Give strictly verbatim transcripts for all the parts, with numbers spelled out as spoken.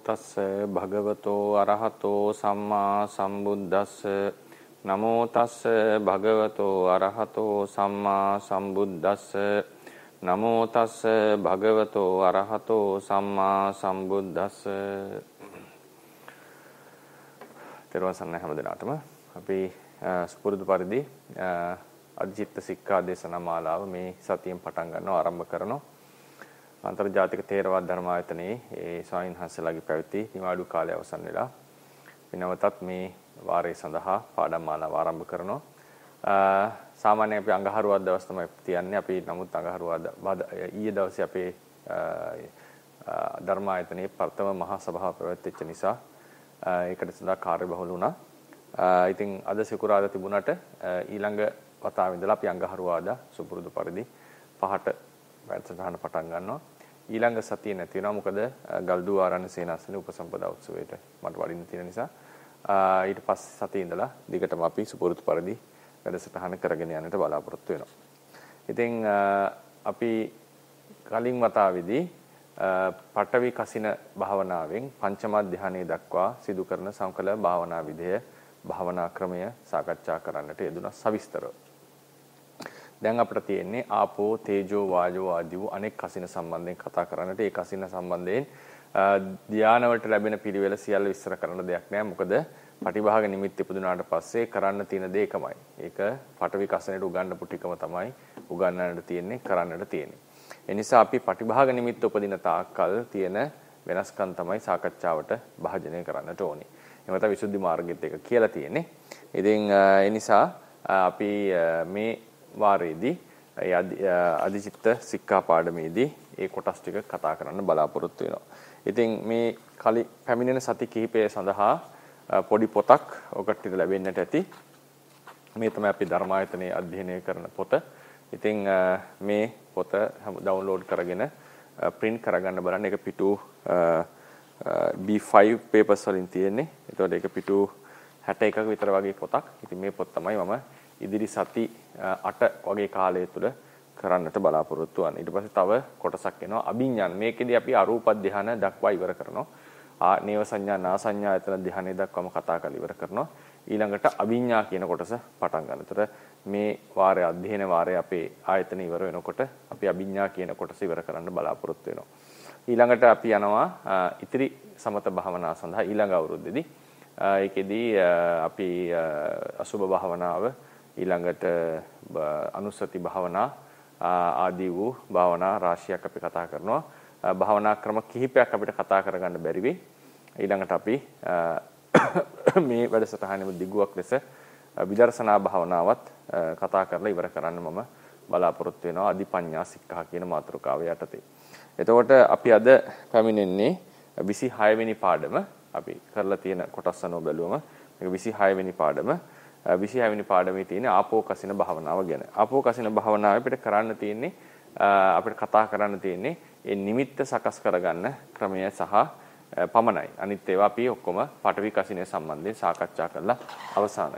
තස්ස භගවතෝ අරහතෝ සම්මා සම්බුද්දස්ස නමෝ තස්ස භගවතෝ අරහතෝ සම්මා සම්බුද්දස්ස නමෝ තස්ස භගවතෝ අරහතෝ සම්මා සම්බුද්දස්ස. තෙරුවන් සරණයි හැම දිනාටම. අපි සුපුරුදු පරිදි අධිචිත්ත සික්ඛා දේශනා මාලාව මේ සතියෙන් පටන් ගන්නවා ආරම්භ කරනවා. අන්තර්ජාතික තේරවාද ධර්මායතනයේ ඒ ස්වාමීන් වහන්සේලාගේ පැවති නිවාඩු කාලය අවසන් වෙලා විනවතත් මේ වාරය සඳහා පාඩම් මාලාව ආරම්භ කරනවා. සාමාන්‍යයෙන් අපි අඟහරුවාදා දවස් තමයි තියන්නේ. අපි නමුත් අඟහරුවාදා ඊයේ දවසේ අපේ ධර්මායතනයේ ප්‍රථම මහා සභාව පැවැත්වෙච්ච නිසා ඒකට සඳහා කාර්යබහුල වුණා. ඉතින් අද සිකුරාදා තිබුණාට ඊළඟ වතාවේ ඉඳලා අපි අඟහරුවාදා සුපුරුදු පරිදි පහට වැඩසටහන පටන් ගන්නවා. ඊළඟ සතියේ නැති වෙනවා. මොකද ගල්දුව ආරණ්‍ය සේනාසනේ උපසම්පදා උත්සවයට මට වඩින්න තියෙන නිසා ඊට පස්සේ සතියේ ඉඳලා දිගටම අපි සුපුරුදු පරිදි වැඩසටහන කරගෙන යන්නට බලාපොරොත්තු වෙනවා. ඉතින් අපි කලින් වතාවේදී පඨවි කසින භාවනාවෙන් පංචම ධානයේ දක්වා සිදු කරන සංකල භාවනා විධය භාවනා ක්‍රමය සාකච්ඡා කරන්නට යෙදුණා සවිස්තරව. දැන් අපිට තියෙන්නේ ආපෝ තේජෝ වායෝ ආදී වූ අනෙක් කසින සම්බන්ධයෙන් කතා කරන්නට. ඒ කසින සම්බන්ධයෙන් ධානය වලට ලැබෙන පිළිවෙල සියල්ල විස්තර කරන්න දෙයක් නැහැ. මොකද පටිභාග නිමිත්ත ඉපදුනාට පස්සේ කරන්න තියෙන දේ එකමයි. ඒක පඨවි කසිනේට උගන්වපු ටිකම තමයි උගන්වන්නට තියෙන්නේ, කරන්නට තියෙන්නේ. ඒ නිසා අපි පටිභාග නිමිත්ත උපදින තාක්කල් තියෙන වෙනස්කම් තමයි සාකච්ඡාවට භාජනය කරන්නට ඕනේ. එහෙම තමයි විසුද්ධි මාර්ගෙත් එක කියලා තියෙන්නේ. ඉතින් ඒ නිසා අපි මේ වාරයේදී අධිචිත්ත සික්ඛා පාඩමේදී ඒ කොටස් ටික කතා කරන්න බලාපොරොත්තු වෙනවා. ඉතින් මේ කලි පැමිණෙන සති කිහිපය සඳහා පොඩි පොතක් ඔකට ලැබෙන්නට ඇති. මේ තමයි අපි ධර්මායතනයේ අධ්‍යයනය කරන පොත. ඉතින් මේ පොත ඩවුන්ලෝඩ් කරගෙන print කරගන්න බලන්න. ඒක පිටු B five papers වලින් තියෙන්නේ. ඒතකොට ඒක පිටු හැට එකක විතර වගේ පොතක්. ඉතින් මේ පොත තමයි මම ඉදිරි සති අට වගේ කාලය තුල කරන්නට බලාපොරොත්තු වෙනවා. ඊට පස්සේ තව කොටසක් එනවා අභිඥාන. මේකෙදී අපි අරූප ධ්‍යාන දක්වා ඉවර කරනවා. ආ නේව සංඥා නා සංඥා යතන ධ්‍යානෙ දක්වාම කතා කරලා ඉවර කරනවා. ඊළඟට අභිඥා කියන කොටස පටන් ගන්න. ඒතර මේ වාරයේ අධ්‍යයන වාරයේ අපේ ආයතන ඉවර වෙනකොට අපි අභිඥා කියන කොටස ඉවර කරන්න බලාපොරොත්තු වෙනවා. ඊළඟට අපි යනවා ඉතිරි සමත භාවනාව සඳහා ඊළඟ අවුරුද්දේදී. ඒකෙදී අපි අසුභ භාවනාව ඊළඟට අනුස්සති භාවනා ආදී වූ භාවනා රාශියක් අපි කතා කරනවා. භාවනා ක්‍රම කිහිපයක් අපිට කතා කරගන්න බැරි වෙයි. ඊළඟට අපි මේ වැඩසටහනේම දිගුවක් ලෙස විදර්ශනා භාවනාවත් කතා කරලා ඉවර කරන්න මම බලාපොරොත්තු වෙනවා අධිපඤ්ඤා සික්ඛා කියන මාතෘකාව යටතේ. එතකොට අපි අද පැමිණෙන්නේ විසිහය වෙනි පාඩම. අපි කරලා තියෙන කොටස් අනුව බැලුවම මේක විසිහය වෙනි පාඩම. විසිහය වෙනි පාඩමේ තියෙන ආපෝ කසින භාවනාව ගැන. ආපෝ කසින භාවනාව අපිට කරන්න තියෙන්නේ අපිට කතා කරන්න තියෙන්නේ ඒ නිමිත්ත සකස් කරගන්න ක්‍රමය සහ පමණයි. අනිත් ඒවා අපි ඔක්කොම පඨවි කසිනේ සම්බන්ධයෙන් සාකච්ඡා කරලා අවසానයි.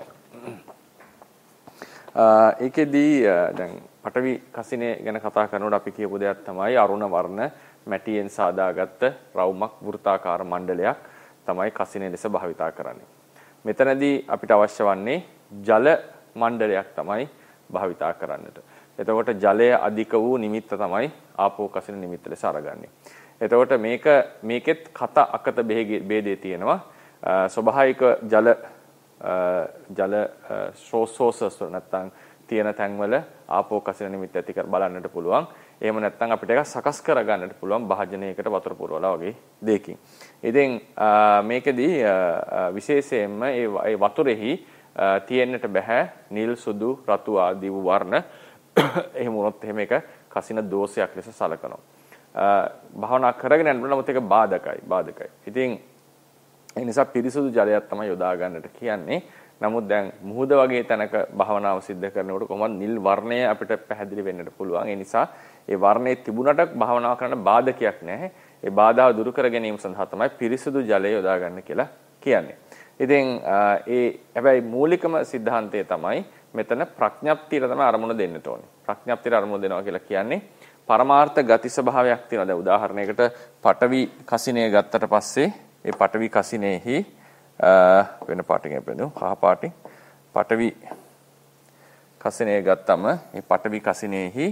ඒකෙදී දැන් පඨවි කසිනේ ගැන කතා කරනකොට අපි කියපු දෙයක් තමයි අරුණ වර්ණ මැටියෙන් සාදාගත්ත රවුමක් වෘත්තාකාර මණ්ඩලයක් තමයි කසිනේ ලෙස භාවිතා කරන්නේ. මෙතනදී අපිට අවශ්‍ය වන්නේ ජල මණ්ඩලයක් තමයි භාවිතා කරන්නට. එතකොට ජලය අධික වූ නිමිත්ත තමයි ආපෝ කසින නිමිත්ත ලෙස අරගන්නේ. එතකොට මේක මේකෙත් කත අකත ભેදේ තියෙනවා. ස්වභාවික ජල ජල සෝසෝසස් නැත්නම් තියෙන තැන්වල ආපෝ කසින නිමිත්ත ඇති කර බලන්නට පුළුවන්. එහෙම නැත්නම් අපිට ඒක සකස් කර ගන්නට පුළුවන් භාජනයකට වතුර පුරවලා වගේ දෙයකින්. ඉතින් මේකෙදී විශේෂයෙන්ම ඒ වතුරෙහි තියෙන්නට බෑ නිල් සුදු රතු ආදී වූ වර්ණ. එහෙම වුණොත් එහෙම එක කසින දෝෂයක් ලෙස සලකනවා. භාවනා කරගෙන යනකොට නමුත් ඒක බාධකයි බාධකයි. ඉතින් ඒ නිසා පිරිසුදු ජලයක් තමයි යොදා ගන්නට කියන්නේ. නමුත් දැන් මුහුද වගේ තැනක භාවනාව සිද්ධ කරනකොට කොහොමද නිල් වර්ණය අපිට පැහැදිලි වෙන්නට පුළුවන්. ඒ නිසා ඒ වර්ණයේ තිබුණට භාවනාව කරන්න බාධකයක් නැහැ. ඒ බාධා දුරු කර ගැනීම සඳහා තමයි පිරිසුදු ජලය යොදා ගන්න කියලා කියන්නේ. ඉතින් ඒ හැබැයි මූලිකම સિદ્ધාන්තය තමයි මෙතන ප්‍රඥප්තියට තමයි අරමුණ දෙන්න ඕනේ. ප්‍රඥප්තියට අරමුණ දෙනවා කියලා කියන්නේ පරමාර්ථ ගති ස්වභාවයක් තියෙනවා. දැන් උදාහරණයකට පඨවි කසිනේ ගත්තට පස්සේ ඒ පඨවි කසිනේහි වෙන පාටකින් අපෙන්දු කහ පාටින් පඨවි කසිනේ ගත්තම මේ පඨවි කසිනේහි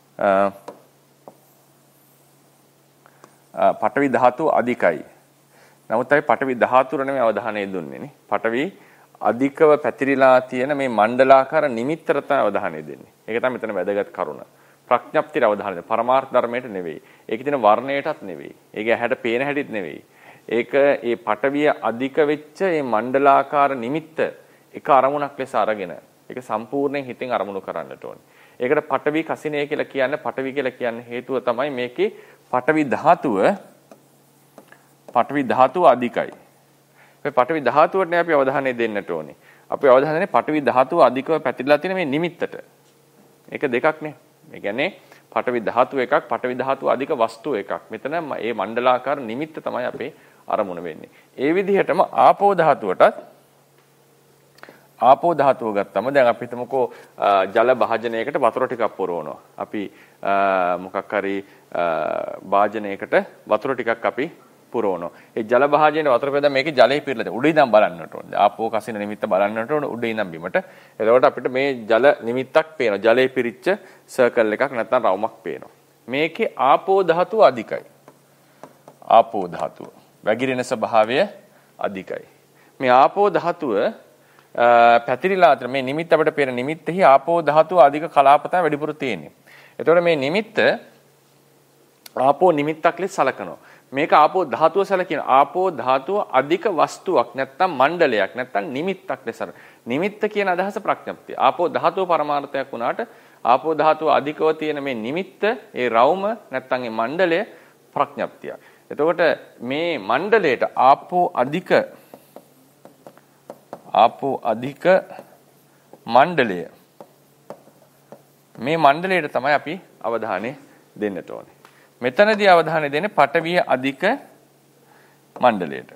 පඨවි ධාතු අධිකයි. නමුත් අපි පඨවි ධාතුර නෙමෙයි අවධානය දුන්නේ නේ. පඨවි අධිකව පැතිරිලා තියෙන මේ මණ්ඩලාකාර නිමිත්තට තමයි අවධානය දෙන්නේ. ඒක තමයි මෙතන වැදගත් කරුණ. ප්‍රඥප්තියට අවධානය දෙන්න. පරමාර්ථ ධර්මයට නෙවෙයි. ඒකේ තියෙන වර්ණයටත් නෙවෙයි. ඒකේ ඇහැට පේන හැටිත් නෙවෙයි. ඒක ඒ පඨවිය අධික වෙච්ච මේ මණ්ඩලාකාර නිමිත්ත එක අරමුණක් ලෙස අරගෙන ඒක සම්පූර්ණයෙන් හිතෙන් අරමුණු කරන්නට ඕනේ. ඒකට පඨවි කසිනේ කියලා කියන්නේ පඨවි කියලා කියන්නේ හේතුව තමයි මේකේ පඨවි ධාතුව පඨවි ධාතුව අධිකයි. මේ පඨවි ධාතුවට අපි අවධානය දෙන්නට ඕනේ. අපි අවධානය දෙන්නේ පඨවි ධාතුව අධිකව පැතිරලා තියෙන මේ නිමිත්තට. ඒක දෙකක් නේ. ඒ කියන්නේ පඨවි ධාතුව එකක්, පඨවි ධාතුව අධික වස්තුව එකක්. මෙතන මේ මණ්ඩලාකාර නිමිත්ත තමයි අපේ අරමුණ වෙන්නේ. ඒ විදිහටම ආපෝ ධාතුවටත් ආපෝ ධාතුව ගත්තම දැන් අපි හිතමුකෝ ජල භාජනයකට වතුර ටිකක් පුරවනවා. අපි මොකක් හරි භාජනයකට වතුර ටිකක් අපි පුරවනවා. ඒ ජල භාජනයේ වතුර පෙරද මේකේ ජලය පිරලා තියෙන. උඩ ඉඳන් බලන්නට ඕනේ. ආපෝ කසින නිමිත්ත බලන්නට ඕනේ උඩ ඉඳන් බිමට. එතකොට අපිට මේ ජල නිමිත්තක් පේනවා. ජලයේ පිරිච්ච සර්කල් එකක් නැත්නම් රවුමක් පේනවා. මේකේ ආපෝ ධාතුව අධිකයි. ආපෝ ධාතුව. වැగిරෙන ස්වභාවය අධිකයි. මේ ආපෝ ධාතුව පැතිරිලා අතර මේ නිමිත්ත අපිට පේන නිමිත්තෙහි ආපෝ ධාතුව අධික කලාප තමයි වැඩිපුර තියෙන්නේ. එතකොට මේ නිමිත්ත ආපෝ නිමිත්තක් ලෙස සලකනවා. මේක ආපෝ ධාතුව සැලකින ආපෝ ධාතුව අධික වස්තුවක් නැත්නම් මණ්ඩලයක් නැත්නම් නිමිත්තක් ලෙස. නිමිත්ත කියන අදහස ප්‍රඥප්තිය. ආපෝ ධාතුව පරමාර්ථයක් වුණාට ආපෝ ධාතුව අධිකව තියෙන මේ නිමිත්ත, ඒ රවුම නැත්නම් ඒ මණ්ඩලය ප්‍රඥප්තිය. එතකොට මේ මණ්ඩලයට ආපෝ අධික ආපෝ අධික මණ්ඩලය මේ මණ්ඩලයට තමයි අපි අවධානය දෙන්නට ඕනේ. මෙතනදී අවධානය දෙන්නේ පඨවිය අධික මණ්ඩලයට.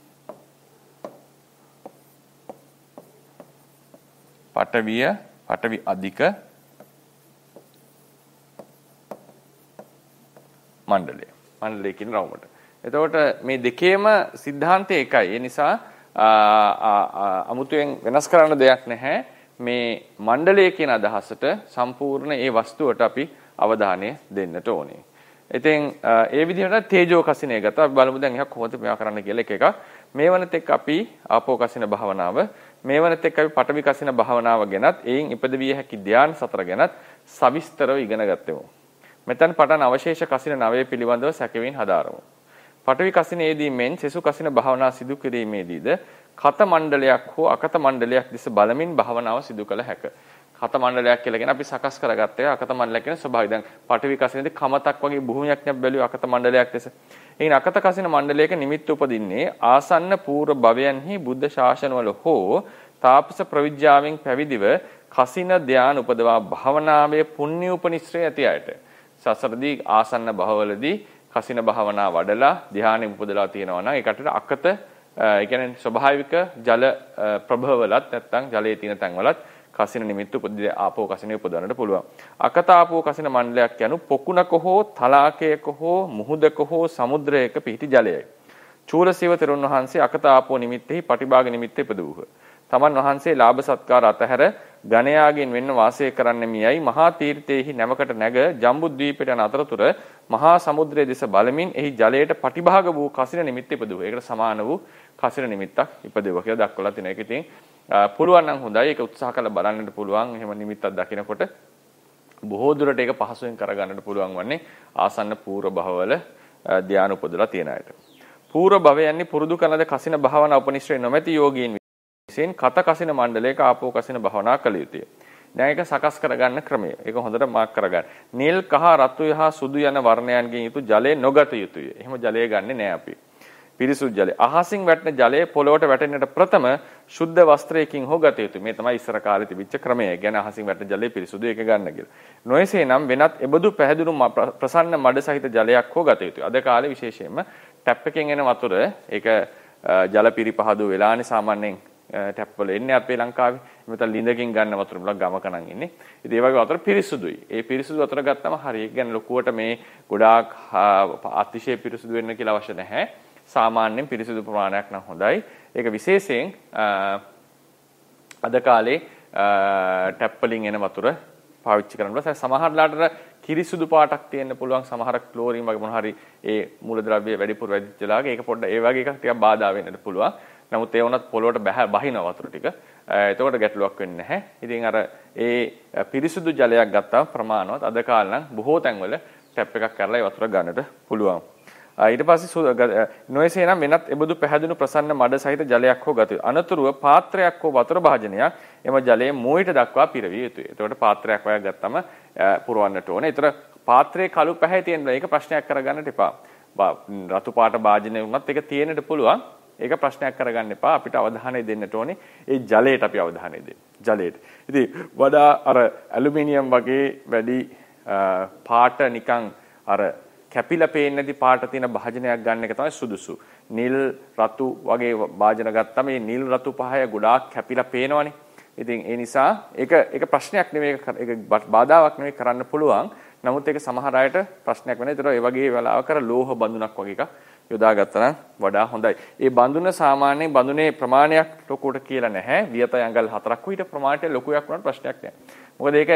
පඨවිය පඨවි අධික මණ්ඩලය. මණ්ඩලය කියන රවුමට. එතකොට මේ දෙකේම સિદ્ધාන්තය එකයි. ඒ නිසා අමුතුවෙන් වෙනස් කරන්න දෙයක් නැහැ. මේ මණ්ඩලය කියන අදහසට සම්පූර්ණ ඒ වස්තුවට අපි අවධානය දෙන්නට ඕනේ. ඉතින් ඒ විදිහට තේජෝ කසිනේ ගත්තා. අපි බලමු දැන් එහා කොහොමද මේවා කරන්න කියලා එක එකක්. මේ වනත් එක්ක අපි ආපෝ කසින භාවනාව, මේ වනත් එක්ක අපි පඨවි කසින භාවනාව ගැනත්, එයින් ඉපදවිය හැකි ධ්‍යාන සතර ගැනත් සවිස්තරව ඉගෙන ගත්තෙමු. මෙතන පටන් අවශේෂ කසින නවය පිළිබඳව සැකෙමින් හදාරමු. පඨවි කසිනේදී මෙන් සෙසු කසින භාවනා සිදු කිරීමේදීද කත මණ්ඩලයක් හෝ අකත මණ්ඩලයක් දිස බලමින් භාවනාව සිදු කළ හැක. කත මණ්ඩලයක් කියලා කියන අපි සකස් කරගත්ත එක අකත මණ්ඩලයක් කියන ස්වභාවය. දැන් පඨවි කසිනේදී කමතක් වගේ භූමියක් නෙබ් බැලුව අකත මණ්ඩලයක් ලෙස. එයින් අකත කසින මණ්ඩලයක නිමිත්ත උපදින්නේ ආසන්න පූර්ව භවයන්හි බුද්ධ ශාසනවල හෝ තාපස ප්‍රවිජ්‍යාවෙන් පැවිදිව කසින ධ්‍යාන උපදවා භාවනාවේ පුණ්‍ය උපනිශ්‍රය ඇති අයට. සසරදී ආසන්න භවවලදී කසින භාවනා වඩලා ධ්‍යානෙ උපදලා තියෙනවා නම් ඒකට අකත ඒ කියන්නේ ස්වභාවික ජල ප්‍රභවවලත් නැත්නම් ජලයේ තියෙන තැන්වලත් කසින නිමිත්ත උපදී ආපෝ කසිනේ උපදවන්නට පුළුවන්. අකත ආපෝ කසින මණ්ඩලයක් යනු පොකුණක හෝ තලාකයක හෝ මුහුදක හෝ සමුද්‍රයක පිහිටි ජලයයි. චූලසේව තෙරුන් වහන්සේ අකත ආපෝ නිමිත්තෙහි පටිභාග නිමිත්තේ ඉපදුවහ. තමන් වහන්සේ ලාභ සත්කාර අතහැර ගණයාගෙන් වෙන්න වාසය කරන්න මියයි මහා තීර්ථයේහි නැවකට නැග ජම්බුද්වීපයට යන අතරතුර මහා සමුද්‍රයේ දෙස බලමින් එහි ජලයට පටිභාග වූ කසින නිමිත්ත ඉපදුව. ඒකට සමාන වූ කසින නිමිත්තක් ඉපදුව කියලා දක්වලා තියෙනවා. ඒක ඉතින් පුළුවන් නම් හොඳයි. ඒක උත්සාහ කරලා බලන්නට පුළුවන්. එහෙම නිමිත්තක් දකිනකොට බොහෝ දුරට ඒක පහසුවෙන් කරගන්නට පුළුවන් වන්නේ ආසන්න පූර්ව භවවල ධ්‍යාන උපදලා තියෙන අයට. පූර්ව භවයන්හි පුරුදු කරන කසින භාවනා උපනිශ්‍රේ නොමැති යෝගීන් විසින් කත කසින මණ්ඩලයක ආපෝ කසින භාවනා කළ යුතුය. දැන් ඒක සකස් කරගන්න ක්‍රමය. ඒක හොඳට මාක් කරගන්න. නිල් කහ රතු යහ සුදු යන වර්ණයන්ගෙන් යුතු ජලය නොගත යුතුය. එහෙම ජලය ගන්නෙ නෑ අපි. පිරිසුදු ජලය. අහසින් වැටෙන ජලය පොළොවට වැටෙන්නට ප්‍රථම සුද්ධ වස්ත්‍රයකින් හෝ ගත යුතුය. මේ තමයි ඉස්සර කාලේ තිබිච්ච ක්‍රමය. ඒ කියන්නේ අහසින් වැටෙන ජලය පිරිසුදු ඒක ගන්න කියලා. නොයසේ නම් වෙනත් එබඳු පැහැදුණු ප්‍රසන්න මඩ සහිත ජලයක් හෝ ගත යුතුය. අද කාලේ විශේෂයෙන්ම ටැප් එකෙන් එන වතුර ඒක ජල පිරිපහදු වෙලානේ සාමාන්‍යයෙන් ටැප් වල එන්නේ අපේ ලංකාවේ. මෙතන ලිඳකින් ගන්න වතුර මුලක් ගමක නම් ඉන්නේ. ඉතින් ඒ වගේ වතුර පිරිසුදුයි. ඒ පිරිසුදු වතුර ගත්තම හරිය. ඒ කියන්නේ ලොකුවට මේ ගොඩාක් අතිශය පිරිසුදු වෙන්න කියලා අවශ්‍ය නැහැ. සාමාන්‍යයෙන් පිරිසිදු ප්‍රමාණයක් නම් හොඳයි. ඒක විශේෂයෙන් අද කාලේ ටැප් වලින් එන වතුර පාවිච්චි කරන්න පුළුවන්. සමහර ලාට කිරිසුදු පාටක් තියෙන්න පුළුවන්. සමහර ක්ලෝරින් වගේ මොන හරි ඒ මූලද්‍රව්‍ය වැඩිපුර වැඩිච්ච ලාගේ ඒක පොඩ්ඩ ඒ වගේ එකක් ටිකක් බාධා වෙන්නත් පුළුවන්. නමුත් ඒ වුණත් පොළොවට බහින වතුර ටික. එතකොට ගැටලුවක් වෙන්නේ නැහැ. ඉතින් අර ඒ පිරිසුදු ජලයක් ගත්තාම ප්‍රමාණවත් අද කාලේ නම් බොහෝ තැන්වල ටැප් එකක් කරලා ඒ වතුර ගන්නට පුළුවන්. ඊට පස්සේ නොයසේ නම් වෙනත් එබඳු පැහැදුණු ප්‍රසන්න මඩ සහිත ජලයක් හෝ ගත යුතුයි. අනතුරුව පාත්‍රයක් හෝ වතුර භාජනයක් එම ජලයේ මුවිට දක්වා පිරවිය යුතුයි. එතකොට පාත්‍රයක් වගේ ගත්තම පුරවන්නට ඕනේ. ඒතර පාත්‍රයේ කළු පැහැ තියෙනවා. ඒක ප්‍රශ්නයක් කරගන්නට එපා. රතු පාට භාජනය වුණත් ඒක තියෙන්නට පුළුවන්. ඒක ප්‍රශ්නයක් කරගන්න එපා. අපිට අවධානය දෙන්නට ඕනේ ඒ ජලයට අපි අවධානය දෙන්න. ජලයට. ඉතින් වඩා අර ඇලුමිනියම් වගේ වැඩි පාට නිකන් අර කැපිලා පේන්නේ නැති පාට තියෙන භාජනයක් ගන්න එක තමයි සුදුසු. නිල් රතු වගේ භාජන ගත්තම මේ නිල් රතු පහය ගොඩාක් කැපිලා පේනවනේ. ඉතින් ඒ නිසා ඒක ඒක ප්‍රශ්නයක් නෙවෙයි, ඒක බාධාවක් නෙවෙයි, කරන්න පුළුවන්. නමුත් ඒක සමහර අයට ප්‍රශ්නයක් වෙනවා. ඒතර ඒ වගේ වෙලාවක ලෝහ බඳුනක් වගේ එකක් යොදාගත්තා නම් වඩා හොඳයි. ඒ බඳුන සාමාන්‍යයෙන් බඳුනේ ප්‍රමාණයක් ලොකුවට කියලා නැහැ. වියත ඇඟල් හතරක් විතර ප්‍රමාණයට ලොකුයක් වුණාට ප්‍රශ්නයක් නැහැ. මොකද ඒක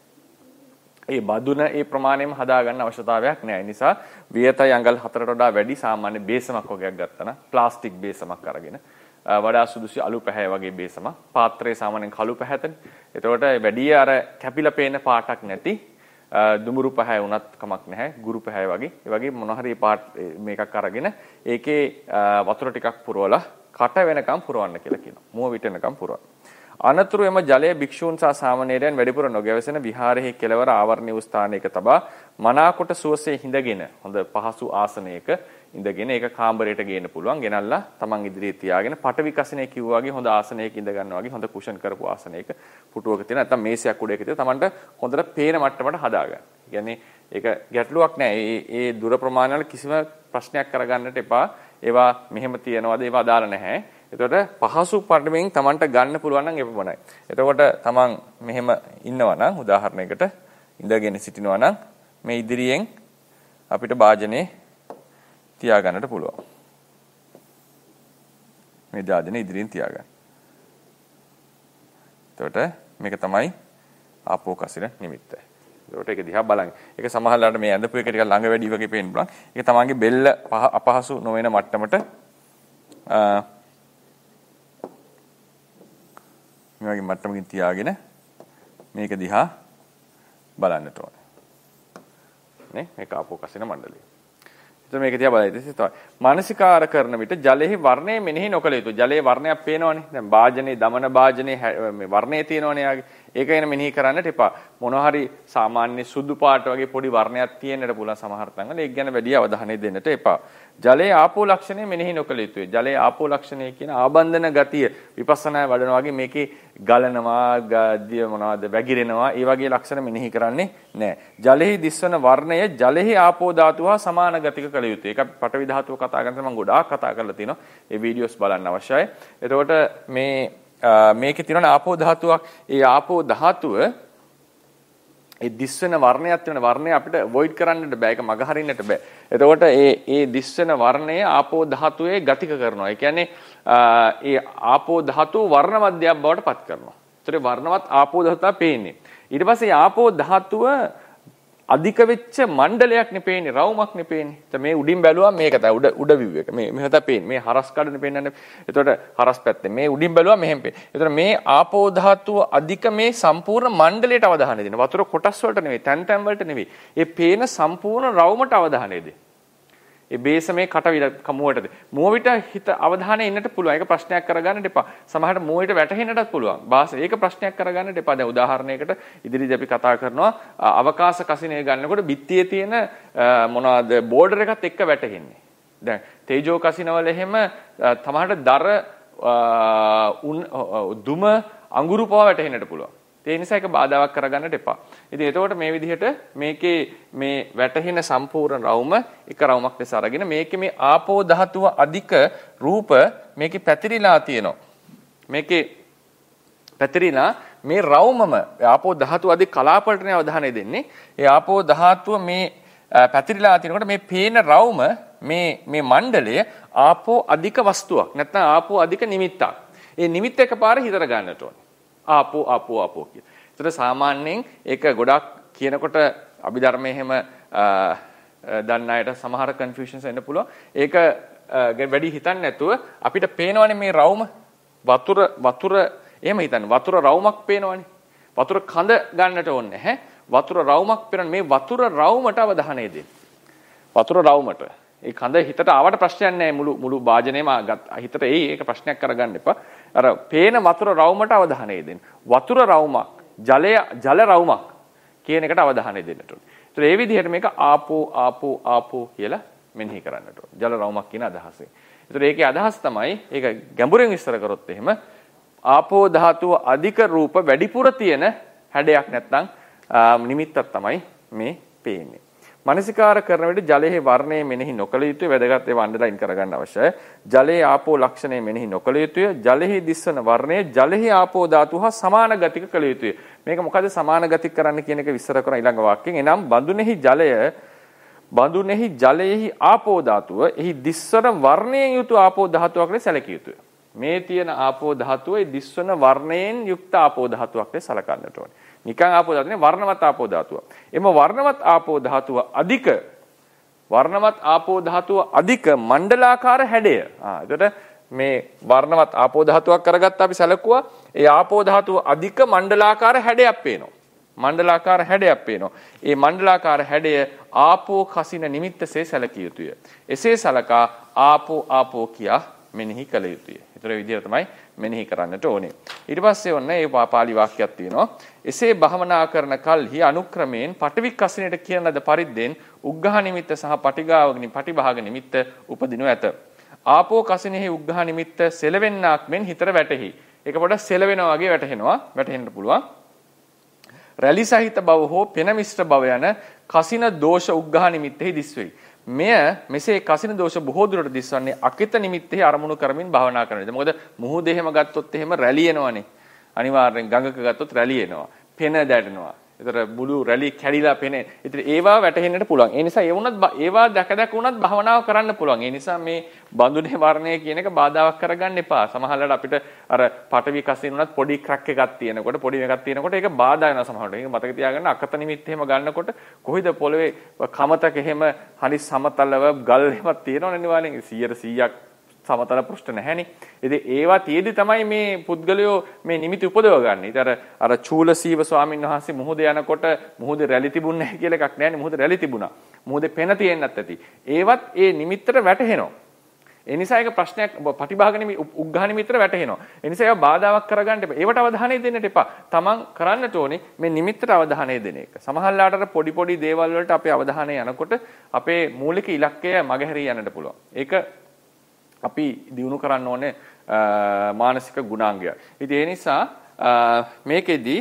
ඒ බඳුන ඒ ප්‍රමාණයෙම හදාගන්න අවශ්‍යතාවයක් නැහැ. ඒ නිසා වියත ඇඟල් හතරට වඩා වැඩි සාමාන්‍ය බේසමක් වගේක් ගත්තා නම් ප්ලාස්ටික් බේසමක් අරගෙන වඩා සුදුසු අලු පැහැ වගේ බේසමක්. පාත්‍රයේ සාමාන්‍යයෙන් කළු පැහැතනේ. එතකොට වැඩි අර කැපිලා පේන පාටක් නැති දුමුරු පැහැ වුණත් කමක් නැහැ. ගුරු පැහැ වගේ. ඒ වගේ මොන හරි පාට මේකක් අරගෙන ඒකේ වතුර ටිකක් පුරවලා කට වෙනකම් පුරවන්න කියලා කියනවා. මුව විට වෙනකම් පුරවන්න. අනතුරු එම ජලය භික්ෂූන් සහ සාමණේරයන් වැඩිපුර නොගැවසෙන විහාරයේ කෙළවර ආවරණීය වූ ස්ථානයක තබා මනාකොට සුවසේ හිඳගෙන හොඳ පහසු ආසනයක ඉඳගෙන ඒක කාමරයට ගේන්න පුළුවන්. ගෙනල්ලා තමන් ඉදිරියේ තියාගෙන පටවි කසිනේ කිව්වා වගේ හොඳ ආසනයක ඉඳ ගන්නවා වගේ හොඳ කුෂන් කරපු ආසනයක පුටුවක තියෙන නැත්නම් මේසයක් උඩ එක තියෙන තමන්ට හොඳට පේන මට්ටමට හදාගන්න. කියන්නේ ඒක ගැටලුවක් නෑ. ඒ ඒ දුර ප්‍රමාණවල කිසිම ප්‍රශ්නයක් කරගන්නට එපා. ඒවා මෙහෙම තියනවාද ඒවා අදාළ නැහැ. එතකොට පහසු පරිමෙන් තමන්ට ගන්න පුළුවන් නම් එපමණයි. එතකොට තමන් මෙහෙම ඉන්නවා නම් උදාහරණයකට ඉඳගෙන සිටිනවා නම් මේ ඉදිරියෙන් අපිට භාජනේ තියා ගන්නට පුළුවන්. මේ භාජනේ ඉදිරියෙන් තියාගන්න. එතකොට මේක තමයි ආපෝ කසින නිමිත්ත. එතකොට ඒක දිහා බලන්න. ඒක සමහරවිට මේ ඇඳපු එක ටික ළඟ වැඩි වගේ පේන්න පුළුවන්. ඒක තමන්ගේ බෙල්ල අපහසු නොවන මට්ටමට මේ වගේ මට්ටමකින් තියාගෙන මේක දිහා බලන්නට ඕනේ. නේ මේක ආපෝ කසින මණ්ඩලය. එතකොට මේක දිහා බලයිද තමයි. මානසිකාර කරන විට ජලයේ වර්ණය මෙනෙහි නොකළ යුතුයි. ජලයේ වර්ණයක් පේනවනේ. දැන් භාජනේ දමන භාජනේ මේ වර්ණය තියෙනවනේ යාගේ. ඒක එන මෙනෙහි කරන්නට එපා. මොනවා හරි සාමාන්‍ය සුදු පාට වගේ පොඩි වර්ණයක් තියෙන්නට පුළුවන් සමහර තැන්වල. ඒක ගැන වැඩි අවධානය දෙන්නට එපා. ජලයේ ආපෝ ලක්ෂණය මෙනෙහි නොකළ යුතුයි. ජලයේ ආපෝ ලක්ෂණය කියන ආබන්ධන ගතිය විපස්සනා වඩනවා වගේ මේකේ ගලනවා, ගදිය මොනවද වැగిරෙනවා, ඒ වගේ ලක්ෂණ මෙනෙහි කරන්නේ නැහැ. ජලයේ දිස්වන වර්ණය ජලයේ ආපෝ ධාතුව හා සමාන ගතික කළ යුතුයි. ඒක අපි පඨවි ධාතුව කතා කරනකොට මම ගොඩාක් කතා කරලා තිනවා. ඒ වීඩියෝස් බලන්න අවශ්‍යයි. එතකොට මේ මේකේ තියෙන ආපෝ ධාතුවක්, ඒ ආපෝ ධාතුව ඒ දිස්වන වර්ණයක් තියෙන වර්ණය අපිට අවොයිඩ් කරන්නට බෑ. ඒක මග හරින්නට බෑ. එතකොට ඒ ඒ දිස්වන වර්ණය ආපෝ ධාතුවේ ගතික කරනවා. ඒ කියන්නේ ඒ ආපෝ ධාතුව වර්ණ මධ්‍යයක් බවට පත් කරනවා. ඒතර වර්ණවත් ආපෝ ධාතුව පේන්නේ. ඊට පස්සේ ආපෝ ධාතුව අධික වෙච්ච මණ්ඩලයක් නෙපේන්නේ, රවුමක් නෙපේන්නේ. දැන් මේ උඩින් බැලුවා මේක තමයි උඩ උඩ view එක. මේ මෙහෙම තමයි පේන්නේ. මේ හරස් කඩනේ පේන්නන්නේ. එතකොට හරස් පැත්තේ මේ උඩින් බැලුවා මෙහෙම පේන්නේ. එතකොට මේ ආපෝ ධාතුව අධික මේ සම්පූර්ණ මණ්ඩලයට අවධානය දෙන්න. වතුර කොටස් වලට නෙවෙයි, තැන් තැන් වලට නෙවෙයි. ඒ පේන සම්පූර්ණ රවුමට අවධානය දෙන්න. ඒ බේස මේ කට කමුවටද මුව විට හිත අවධානය එන්නට පුළුවන්. ඒක ප්‍රශ්නයක් කරගන්නට එපා. සමහරට මුව විට වැටහෙන්නටත් පුළුවන්. බාස ඒක ප්‍රශ්නයක් කරගන්නට එපා. දැන් උදාහරණයකට ඉදිරියේදී අපි කතා කරනවා අවකාශ කසිනේ ගන්නකොට බිත්තියේ තියෙන මොනවාද බෝඩර් එකත් එක්ක වැටෙන්නේ. දැන් තේජෝ කසිනවල එහෙම තමහරට දර දුම අඟුරු පවා වැටෙන්නට පුළුවන්. ඒ නිසා ඒක බාධාවක් කරගන්නට එපා. ඉතින් එතකොට මේ විදිහට මේකේ මේ වැටහෙන සම්පූර්ණ රවුම එක රවුමක් ලෙස අරගෙන මේකේ මේ ආපෝ ධාතුව අධික රූප මේකේ පැතිරිලා තියෙනවා. මේකේ පැතිරිලා මේ රවුමම ආපෝ ධාතුව අධික කලාපවලටනේ අවධානය දෙන්නේ. ඒ ආපෝ ධාතුව මේ පැතිරිලා තිනකොට මේ පේන රවුම මේ මේ මණ්ඩලය ආපෝ අධික වස්තුවක්. නැත්නම් ආපෝ අධික නිමිත්තක්. ඒ නිමිත්ත එකපාර හිතර ගන්නට ඕනේ. ආපෝ ආපෝ ආපෝ කියන. ඒතර සාමාන්‍යයෙන් ඒක ගොඩක් කියනකොට අභිධර්මයේ එහෙම දන්න අයට සමහර කන්ෆියුෂන්ස් එන්න පුළුවන්. ඒක වැඩි හිතන්නේ නැතුව අපිට පේනවනේ මේ රවුම වතුර වතුර එහෙම හිතන්න. වතුර රවුමක් පේනවනේ. වතුර කඳ ගන්නට ඕනේ නැහැ. වතුර රවුමක් පේන මේ වතුර රවුමට අවධානය දෙන්න. වතුර රවුමට. ඒ කඳ හිතට ආවට ප්‍රශ්නයක් නැහැ. මුළු මුළු වාජනේම හිතට එයි. ඒක ප්‍රශ්නයක් කරගන්න එපා. අර පේන වතුර රවුමට අවධානය දෙන්න. වතුර රවුමක්, ජලය ජල රවුමක් කියන එකට අවධානය දෙන්නට ඕනේ. ඒතර ඒ විදිහට මේක ආපෝ ආපෝ ආපෝ කියලා මෙනෙහි කරන්නට ඕනේ. ජල රවුමක් කියන අදහසෙන්. ඒතර ඒකේ අදහස තමයි ඒක ගැඹුරින් විස්තර කරොත් එහෙම ආපෝ ධාතුව අධික රූප වැඩිපුර තියෙන හැඩයක් නැත්නම් නිමිත්තක් තමයි මේ පේන්නේ. මනසිකාර කරන විට ජලයේ වර්ණය මෙනෙහි නොකළ යුතුය. වැදගත් ඒවා අන්ඩර්ලයින් කරගන්න අවශ්‍යයි. ජලයේ ආපෝ ලක්ෂණය මෙනෙහි නොකළ යුතුය. ජලයේ දිස්වන වර්ණය ජලයේ ආපෝ ධාතුව හා සමාන ගතික කළ යුතුය. මේක මොකද සමාන ගතික කරන්න කියන එක විස්තර කරන ඊළඟ වාක්‍යයෙන්. එනම් බඳුනේහි ජලය බඳුනේහි ජලයේහි ආපෝ ධාතුව එහි දිස්වන වර්ණයෙන් යුතු ආපෝ ධාතුවක් ලෙස සැලකිය යුතුය. මේ තියෙන ආපෝ ධාතුව ඒ දිස්වන වර්ණයෙන් යුක්ත ආපෝ ධාතුවක් ලෙස සැලකන්නට ඕනේ. නිකං ආපෝ ධාතුනේ වර්ණවත් ආපෝ ධාතුව. එම වර්ණවත් ආපෝ ධාතුව අධික වර්ණවත් ආපෝ ධාතුව අධික මණ්ඩලාකාර හැඩය. ආ එතකොට මේ වර්ණවත් ආපෝ ධාතුවක් කරගත්ත අපි සැලකුවා. ඒ ආපෝ ධාතුව අධික මණ්ඩලාකාර හැඩයක් පේනවා. මණ්ඩලාකාර හැඩයක් පේනවා. ඒ මණ්ඩලාකාර හැඩය ආපෝ කසින නිමිත්තසේ සැලකිය යුතුය. එසේ සලකා ආපෝ ආපෝ කියා මෙනෙහි කළ යුතුය. ඒතර විදිහට තමයි මෙනෙහි කරන්නට ඕනේ. ඊට පස්සේ ඔන්න ඒ පාලි වාක්‍යයක් තියෙනවා. එසේ භවනා කරන කල්හි අනුක්‍රමයෙන් පඨවි කසිනේට කියන ලද පරිද්දෙන් උග්ඝහ නිමිත්ත සහ පටිඝාවගනි පටිභාග නිමිත්ත උපදිනු ඇත. ආපෝ කසිනෙහි උග්ඝහ නිමිත්ත සෙලවෙන්නාක් මෙන් හිතර වැටෙහි. ඒක පොඩ්ඩක් සෙලවෙනවා වගේ වැටෙනවා. වැටෙන්න පුළුවන්. රැලි සහිත බව හෝ පෙන මිශ්‍ර බව යන කසින දෝෂ උග්ඝහ නිමිත්තෙහි දිස්වෙයි. මෙය මෙසේ කසින දෝෂ බොහෝ දුරට දිස්වන්නේ අකිත නිමිත්තෙහි අරමුණු කරමින් භාවනා කරන විට. මොකද මුහුද එහෙම ගත්තොත් එහෙම රැලි එනවනේ. අනිවාර්යෙන් ගඟක ගත්තොත් රැලි එනවා. පෙන දැඩෙනවා. ඒතර මුළු රැලි කැඩිලා පෙනේ. ඒතර ඒවා වැටහෙන්නට පුළුවන්. ඒ නිසා ඒ වුණත් ඒවා දැක දැක වුණත් භාවනාව කරන්න පුළුවන්. ඒ නිසා මේ බඳුනේ වර්ණය කියන එක බාධාවක් කරගන්න එපා. සමහරවිට අපිට අර පටවි කසින උනත් පොඩි ක්‍රැක් එකක් තියෙනකොට පොඩි එකක් තියෙනකොට ඒක බාධා වෙනවා සමහරවිට. ඒක මතක තියාගන්න අකත නිමිත්ත එහෙම ගන්නකොට කොහෙද පොළවේ කමතක එහෙම හරි සමතලව ගල් එහෙමත් තියෙනවනේ නිවාලෙන් සීයට සීයක් සමතල පෘෂ්ඨ නැහැනේ. ඉතින් ඒවා තියේදී තමයි මේ පුද්ගලයෝ මේ නිමිති උපදව ගන්න. ඉතින් අර අර චූලසීව ස්වාමීන් වහන්සේ මුහුද යනකොට මුහුදේ රැලි තිබුණේ නැහැ කියලා එකක් නැහැනේ. මුහුදේ රැලි තිබුණා. මුහුදේ පෙන තියෙන්නත් ඇති. ඒවත් ඒ නිමිත්තට වැටහෙනවා. ඒ නිසා ඒක ප්‍රශ්නයක් පටිභාග නිමි උග්ඝහ නිමිත්තට වැටහෙනවා. ඒ නිසා ඒවා බාධාවක් කරගන්න එපා. ඒවට අවධානය දෙන්නට එපා. තමන් කරන්නට ඕනේ මේ නිමිත්තට අවධානය දෙන එක. සමහරලාට අර පොඩි පොඩි දේවල් වලට අපේ අවධානය යනකොට අපේ මූලික ඉලක්කය මගහැරී යන්නට පුළුවන්. ඒක අපි දිනු කරන්න ඕනේ මානසික ගුණාංගය. ඉතින් ඒ නිසා මේකෙදි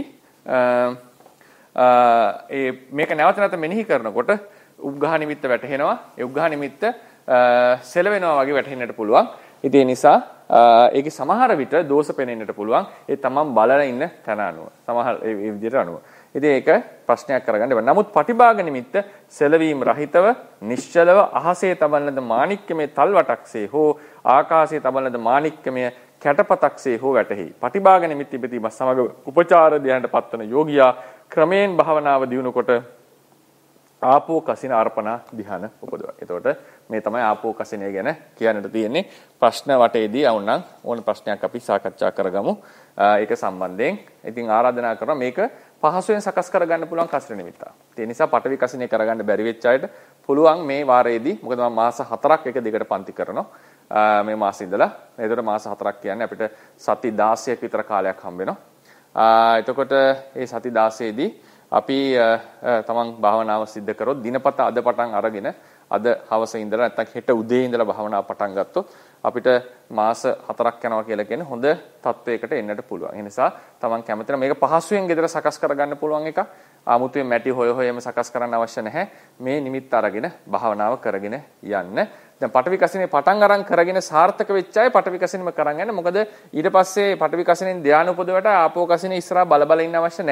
ඒ මේක නැවත නැවත මෙනෙහි කරනකොට උග්ඝහ නිමිත්ත වැටහෙනවා. ඒ උග්ඝහ නිමිත්ත සෙලවෙනවා වගේ වැටහෙන්නට පුළුවන්. ඉතින් ඒ නිසා ඒකේ සමහර විට දෝෂ පෙනෙන්නට පුළුවන්. ඒ තමන් බලලා ඉන්න තැන අනුව. සමහර ඒ විදිහට අනුව. ඉතින් ඒක ප්‍රශ්නයක් කරගන්න බෑ. නමුත් පටිභාග නිමිත්ත සෙලවීම රහිතව නිශ්චලව අහසේ තබන ලද මාණික්කමේ තල්වටක්සේ හෝ ආකාශයේ තබන ලද මාණික්කමේ කැටපතක්සේ හෝ වැටෙහි. පටිභාග නිමිත්ත ඉපදීම සමග උපචාර ධ්‍යානට පත්වන යෝගියා ක්‍රමයෙන් භාවනාව දියුණු කොට ආපෝ කසින අර්පණා ධ්‍යාන උපදවයි. එතකොට මේ තමයි ආපෝ කසිනය ගැන කියන්නට තියෙන්නේ. ප්‍රශ්න වටේදී වුණනම් ඕන ප්‍රශ්නයක් අපි සාකච්ඡා කරගමු. ඒක සම්බන්ධයෙන්. ඉතින් ආරාධනා කරනවා මේක පහසුවෙන් සකස් කරගන්න පුළුවන් කසින නිමිත්ත. ඒ නිසා පටවි කසිනේ කරගන්න බැරි වෙච්ච අයට පුළුවන් මේ වාරයේදී මොකද මම මාස හතරක් එක දිගට පන්ති කරනවා. මේ මාසෙ ඉඳලා. ඒතර මාස හතරක් කියන්නේ අපිට සති දාසයක් විතර කාලයක් හම්බ වෙනවා. එතකොට මේ සති දාසයේදී අපි තමන් භාවනාව සිද්ධ කරොත් දිනපතා අද පටන් අරගෙන අද හවසේ ඉඳලා නැත්නම් හෙට උදේ ඉඳලා භාවනාව පටන් ගත්තොත් අපිට මාස හතරක් යනවා කියලා කියන්නේ හොඳ තත්වයකට එන්නට පුළුවන්. ඒ නිසා තමන් කැමති නම් මේක පහසුවෙන් ගෙදර සකස් කරගන්න පුළුවන් එක. ආමුතුවේ මැටි හොය හොයම සකස් කරන්න අවශ්‍ය නැහැ. මේ නිමිත්ත අරගෙන භාවනාව කරගෙන යන්න. දැන් පඨවි කසිනේ පටන් අරන් කරගෙන සාර්ථක වෙච්ච අය පඨවි කසිනෙම කරන් යන්න. මොකද ඊට පස්සේ පඨවි කසිනෙන් ධානය උපදවට ආපෝ කසිනේ ඉස්සරහා බල බල ඉන්න අවශ්‍ය නැහැ.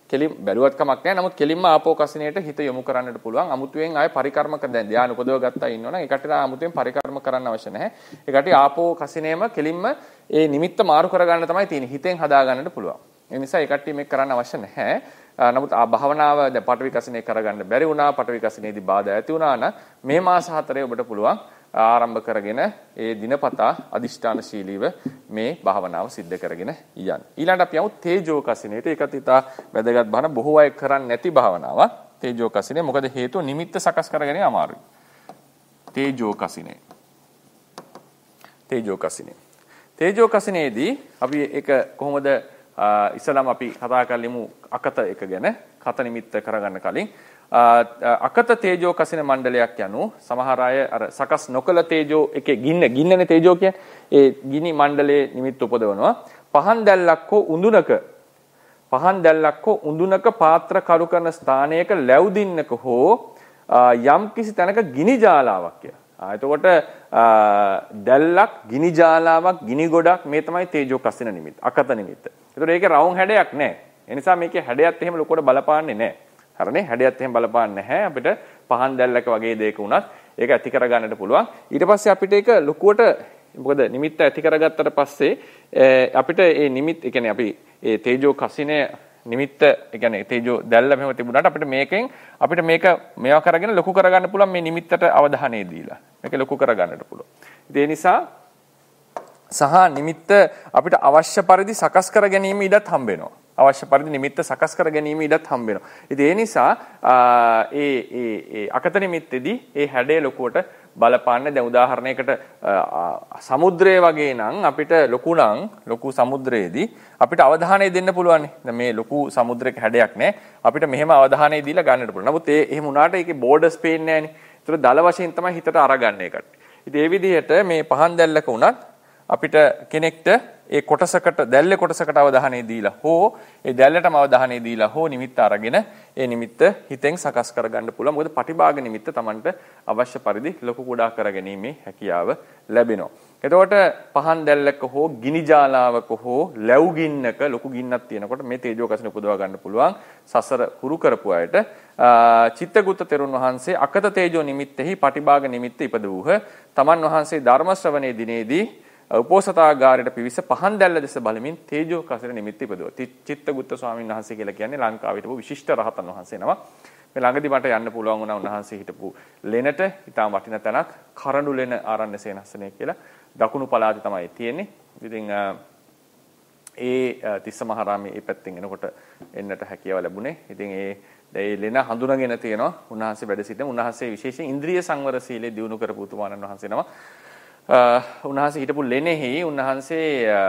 කෙලින් බැලුවත් කමක් නැහැ. නමුත් කෙලින්ම ආපෝ කසිනේට හිත යොමු කරන්නට පුළුවන්. අමුතුවෙන් ආයේ පරිකර්ම කර දැන් ධ්‍යාන උපදව ගත්තා ඉන්නවනම් ඒකට අමුතුවෙන් පරිකර්ම කරන්න අවශ්‍ය නැහැ. ඒකට ආපෝ කසිනේම කෙලින්ම ඒ නිමිත්ත මාරු කරගන්න තමයි තියෙන්නේ. හිතෙන් හදා ගන්නට පුළුවන්. ඒ නිසා ඒකට මේක කරන්න අවශ්‍ය නැහැ. නමුත් ආ භාවනාව දැන් පටවි කසිනේ කරගන්න බැරි වුණා. පටවි කසිනේදී බාධා ඇති වුණා නම් මේ මාස හතරේ ඔබට පුළුවන් ආරම්භ කරගෙන ඒ දිනපතා අදිෂ්ඨානශීලීව මේ භාවනාව සිද්ධ කරගෙන යන්න. ඊළඟට අපි යමු තේජෝ කසිනේට. ඒකත් ඉතා වැදගත් බහන බොහෝ අය කරන්නේ නැති භාවනාවක්. තේජෝ කසිනේ මොකද හේතුව නිමිත්ත සකස් කරගෙන අමාරුයි. තේජෝ කසිනේ. තේජෝ කසිනේ. තේජෝ කසිනේදී අපි ඒක කොහොමද ඉස්සලම අපි කතා කරලිමු අකත එක ගැන. කත නිමිත්ත කරගන්න කලින් අකත තේජෝ කසින මණ්ඩලයක් යනු සමහර අය අර සකස් නොකල තේජෝ එකේ ගින්න ගින්නනේ තේජෝ කියන්නේ ඒ ගිනි මණ්ඩලයේ නිමිත්ත උපදවනවා. පහන් දැල්ලක් හෝ උඳුනක පහන් දැල්ලක් හෝ උඳුනක පාත්‍ර කරු කරන ස්ථානයක ලැබුදින්නක හෝ යම් කිසි තැනක ගිනි ජාලාවක් කිය. ආ එතකොට දැල්ලක් ගිනි ජාලාවක් ගිනි ගොඩක් මේ තමයි තේජෝ කසින නිමිත්ත අකත නිමිත්ත. එතකොට ඒකේ රවුම් හැඩයක් නැහැ. ඒ නිසා මේකේ හැඩයත් එහෙම ලොකුවට බලපාන්නේ නැහැ. හරිනේ හැඩයත් එහෙම බලපාන්නේ නැහැ. අපිට පහන් දැල්ලක වගේ දෙයක වුණත් ඒක ඇති කර ගන්නට පුළුවන්. ඊට පස්සේ අපිට ඒක ලොකුවට මොකද නිමිත්ත ඇති කරගත්තට පස්සේ අපිට මේ නිමිත්ත ඒ කියන්නේ අපි ඒ තේජෝ කසිනේ නිමිත්ත ඒ කියන්නේ තේජෝ දැල්ල මෙහෙම තිබුණාට අපිට මේකෙන් අපිට මේක මේවා කරගෙන ලොකු කරගන්න පුළුවන් මේ නිමිත්තට අවධානය දීලා. මේක ලොකු කරගන්නට පුළුවන්. ඒ නිසා සහ නිමිත්ත අපිට අවශ්‍ය පරිදි සකස් කර ගැනීම ඉඩත් හම්බ වෙනවා. අවශ්‍ය පරිදි නිමිත්ත සකස් කර ගැනීම ඉඩත් හම්බ වෙනවා. ඉතින් ඒ නිසා ඒ ඒ ඒ අකත නිමිත්තේදී ඒ හැඩය ලොකුවට බලපාන්නේ. දැන් උදාහරණයකට සමුද්‍රය වගේ නම් අපිට ලොකු නම් ලොකු සමුද්‍රයේදී අපිට අවධානය දෙන්න පුළුවන්. දැන් මේ ලොකු සමුද්‍රයක හැඩයක් නැහැ. අපිට මෙහෙම අවධානය දීලා ගන්නට පුළුවන්. නමුත් ඒ එහෙම වුණාට ඒකේ බෝඩර්ස් පේන්නේ නැහැනේ. ඒතර දල වශයෙන් තමයි හිතට අරගන්නේ ඒකට. ඉතින් ඒ විදිහට මේ පහන් දැල්ලක වුණත් අපිට කෙනෙක්ට ඒ කොටසකට දැල්ලේ කොටසකට අවධානය දීලා හෝ ඒ දැල්ලටම අවධානය දීලා හෝ නිමිත්ත අරගෙන ඒ නිමිත්ත හිතෙන් සකස් කරගන්න පුළුවන්. මොකද පටිභාග නිමිත්ත Tamanට අවශ්‍ය පරිදි ලොකු කුඩා කරගැනීමේ හැකියාව ලැබෙනවා. එතකොට පහන් දැල්ලක හෝ ගිනි ජාලාවක හෝ ලැබු ගින්නක ලොකු ගින්නක් තියෙනකොට මේ තේජෝ කසින උපදවා ගන්න පුළුවන්. සසර හුරු කරපු අයට චිත්තගුත්ත තෙරුන් වහන්සේ අකත තේජෝ නිමිත්තෙහි පටිභාග නිමිත්ත ඉපදුවහ. Taman වහන්සේ ධර්ම ශ්‍රවණයේ දිනේදී උපෝසථාගාරයට පිවිස පහන් දැල්ල දෙස බලමින් තේජෝ කසින නිමිත්ත ඉපදුවා. චිත්තගුත්ත ස්වාමීන් වහන්සේ කියලා කියන්නේ ලංකාවේ හිටපු විශිෂ්ට රහතන් වහන්සේ නමක්. මේ ළඟදී මට යන්න පුළුවන් වුණා උන්වහන්සේ හිටපු ලෙනට. ඊටාම වටින තැනක් කරඬු ලෙන ආරණ්‍ය සේනාසනය කියලා දකුණු පළාතේ තමයි තියෙන්නේ. ඉතින් ඒ තිස්ස මහරාමයේ ඒ පැත්තෙන් එනකොට එන්නට හැකියාව ලැබුණේ. ඉතින් ඒ ඒ ලෙන හඳුනාගෙන තියෙනවා උන්වහන්සේ වැඩ සිටින. උන්වහන්සේ විශේෂයෙන් ඉන්ද්‍රිය සංවර සීලය දිනු කරපු උතුමාණන් වහන්සේ නම. උන්වහන්සේ හිටපු ලෙනෙහි උන්වහන්සේ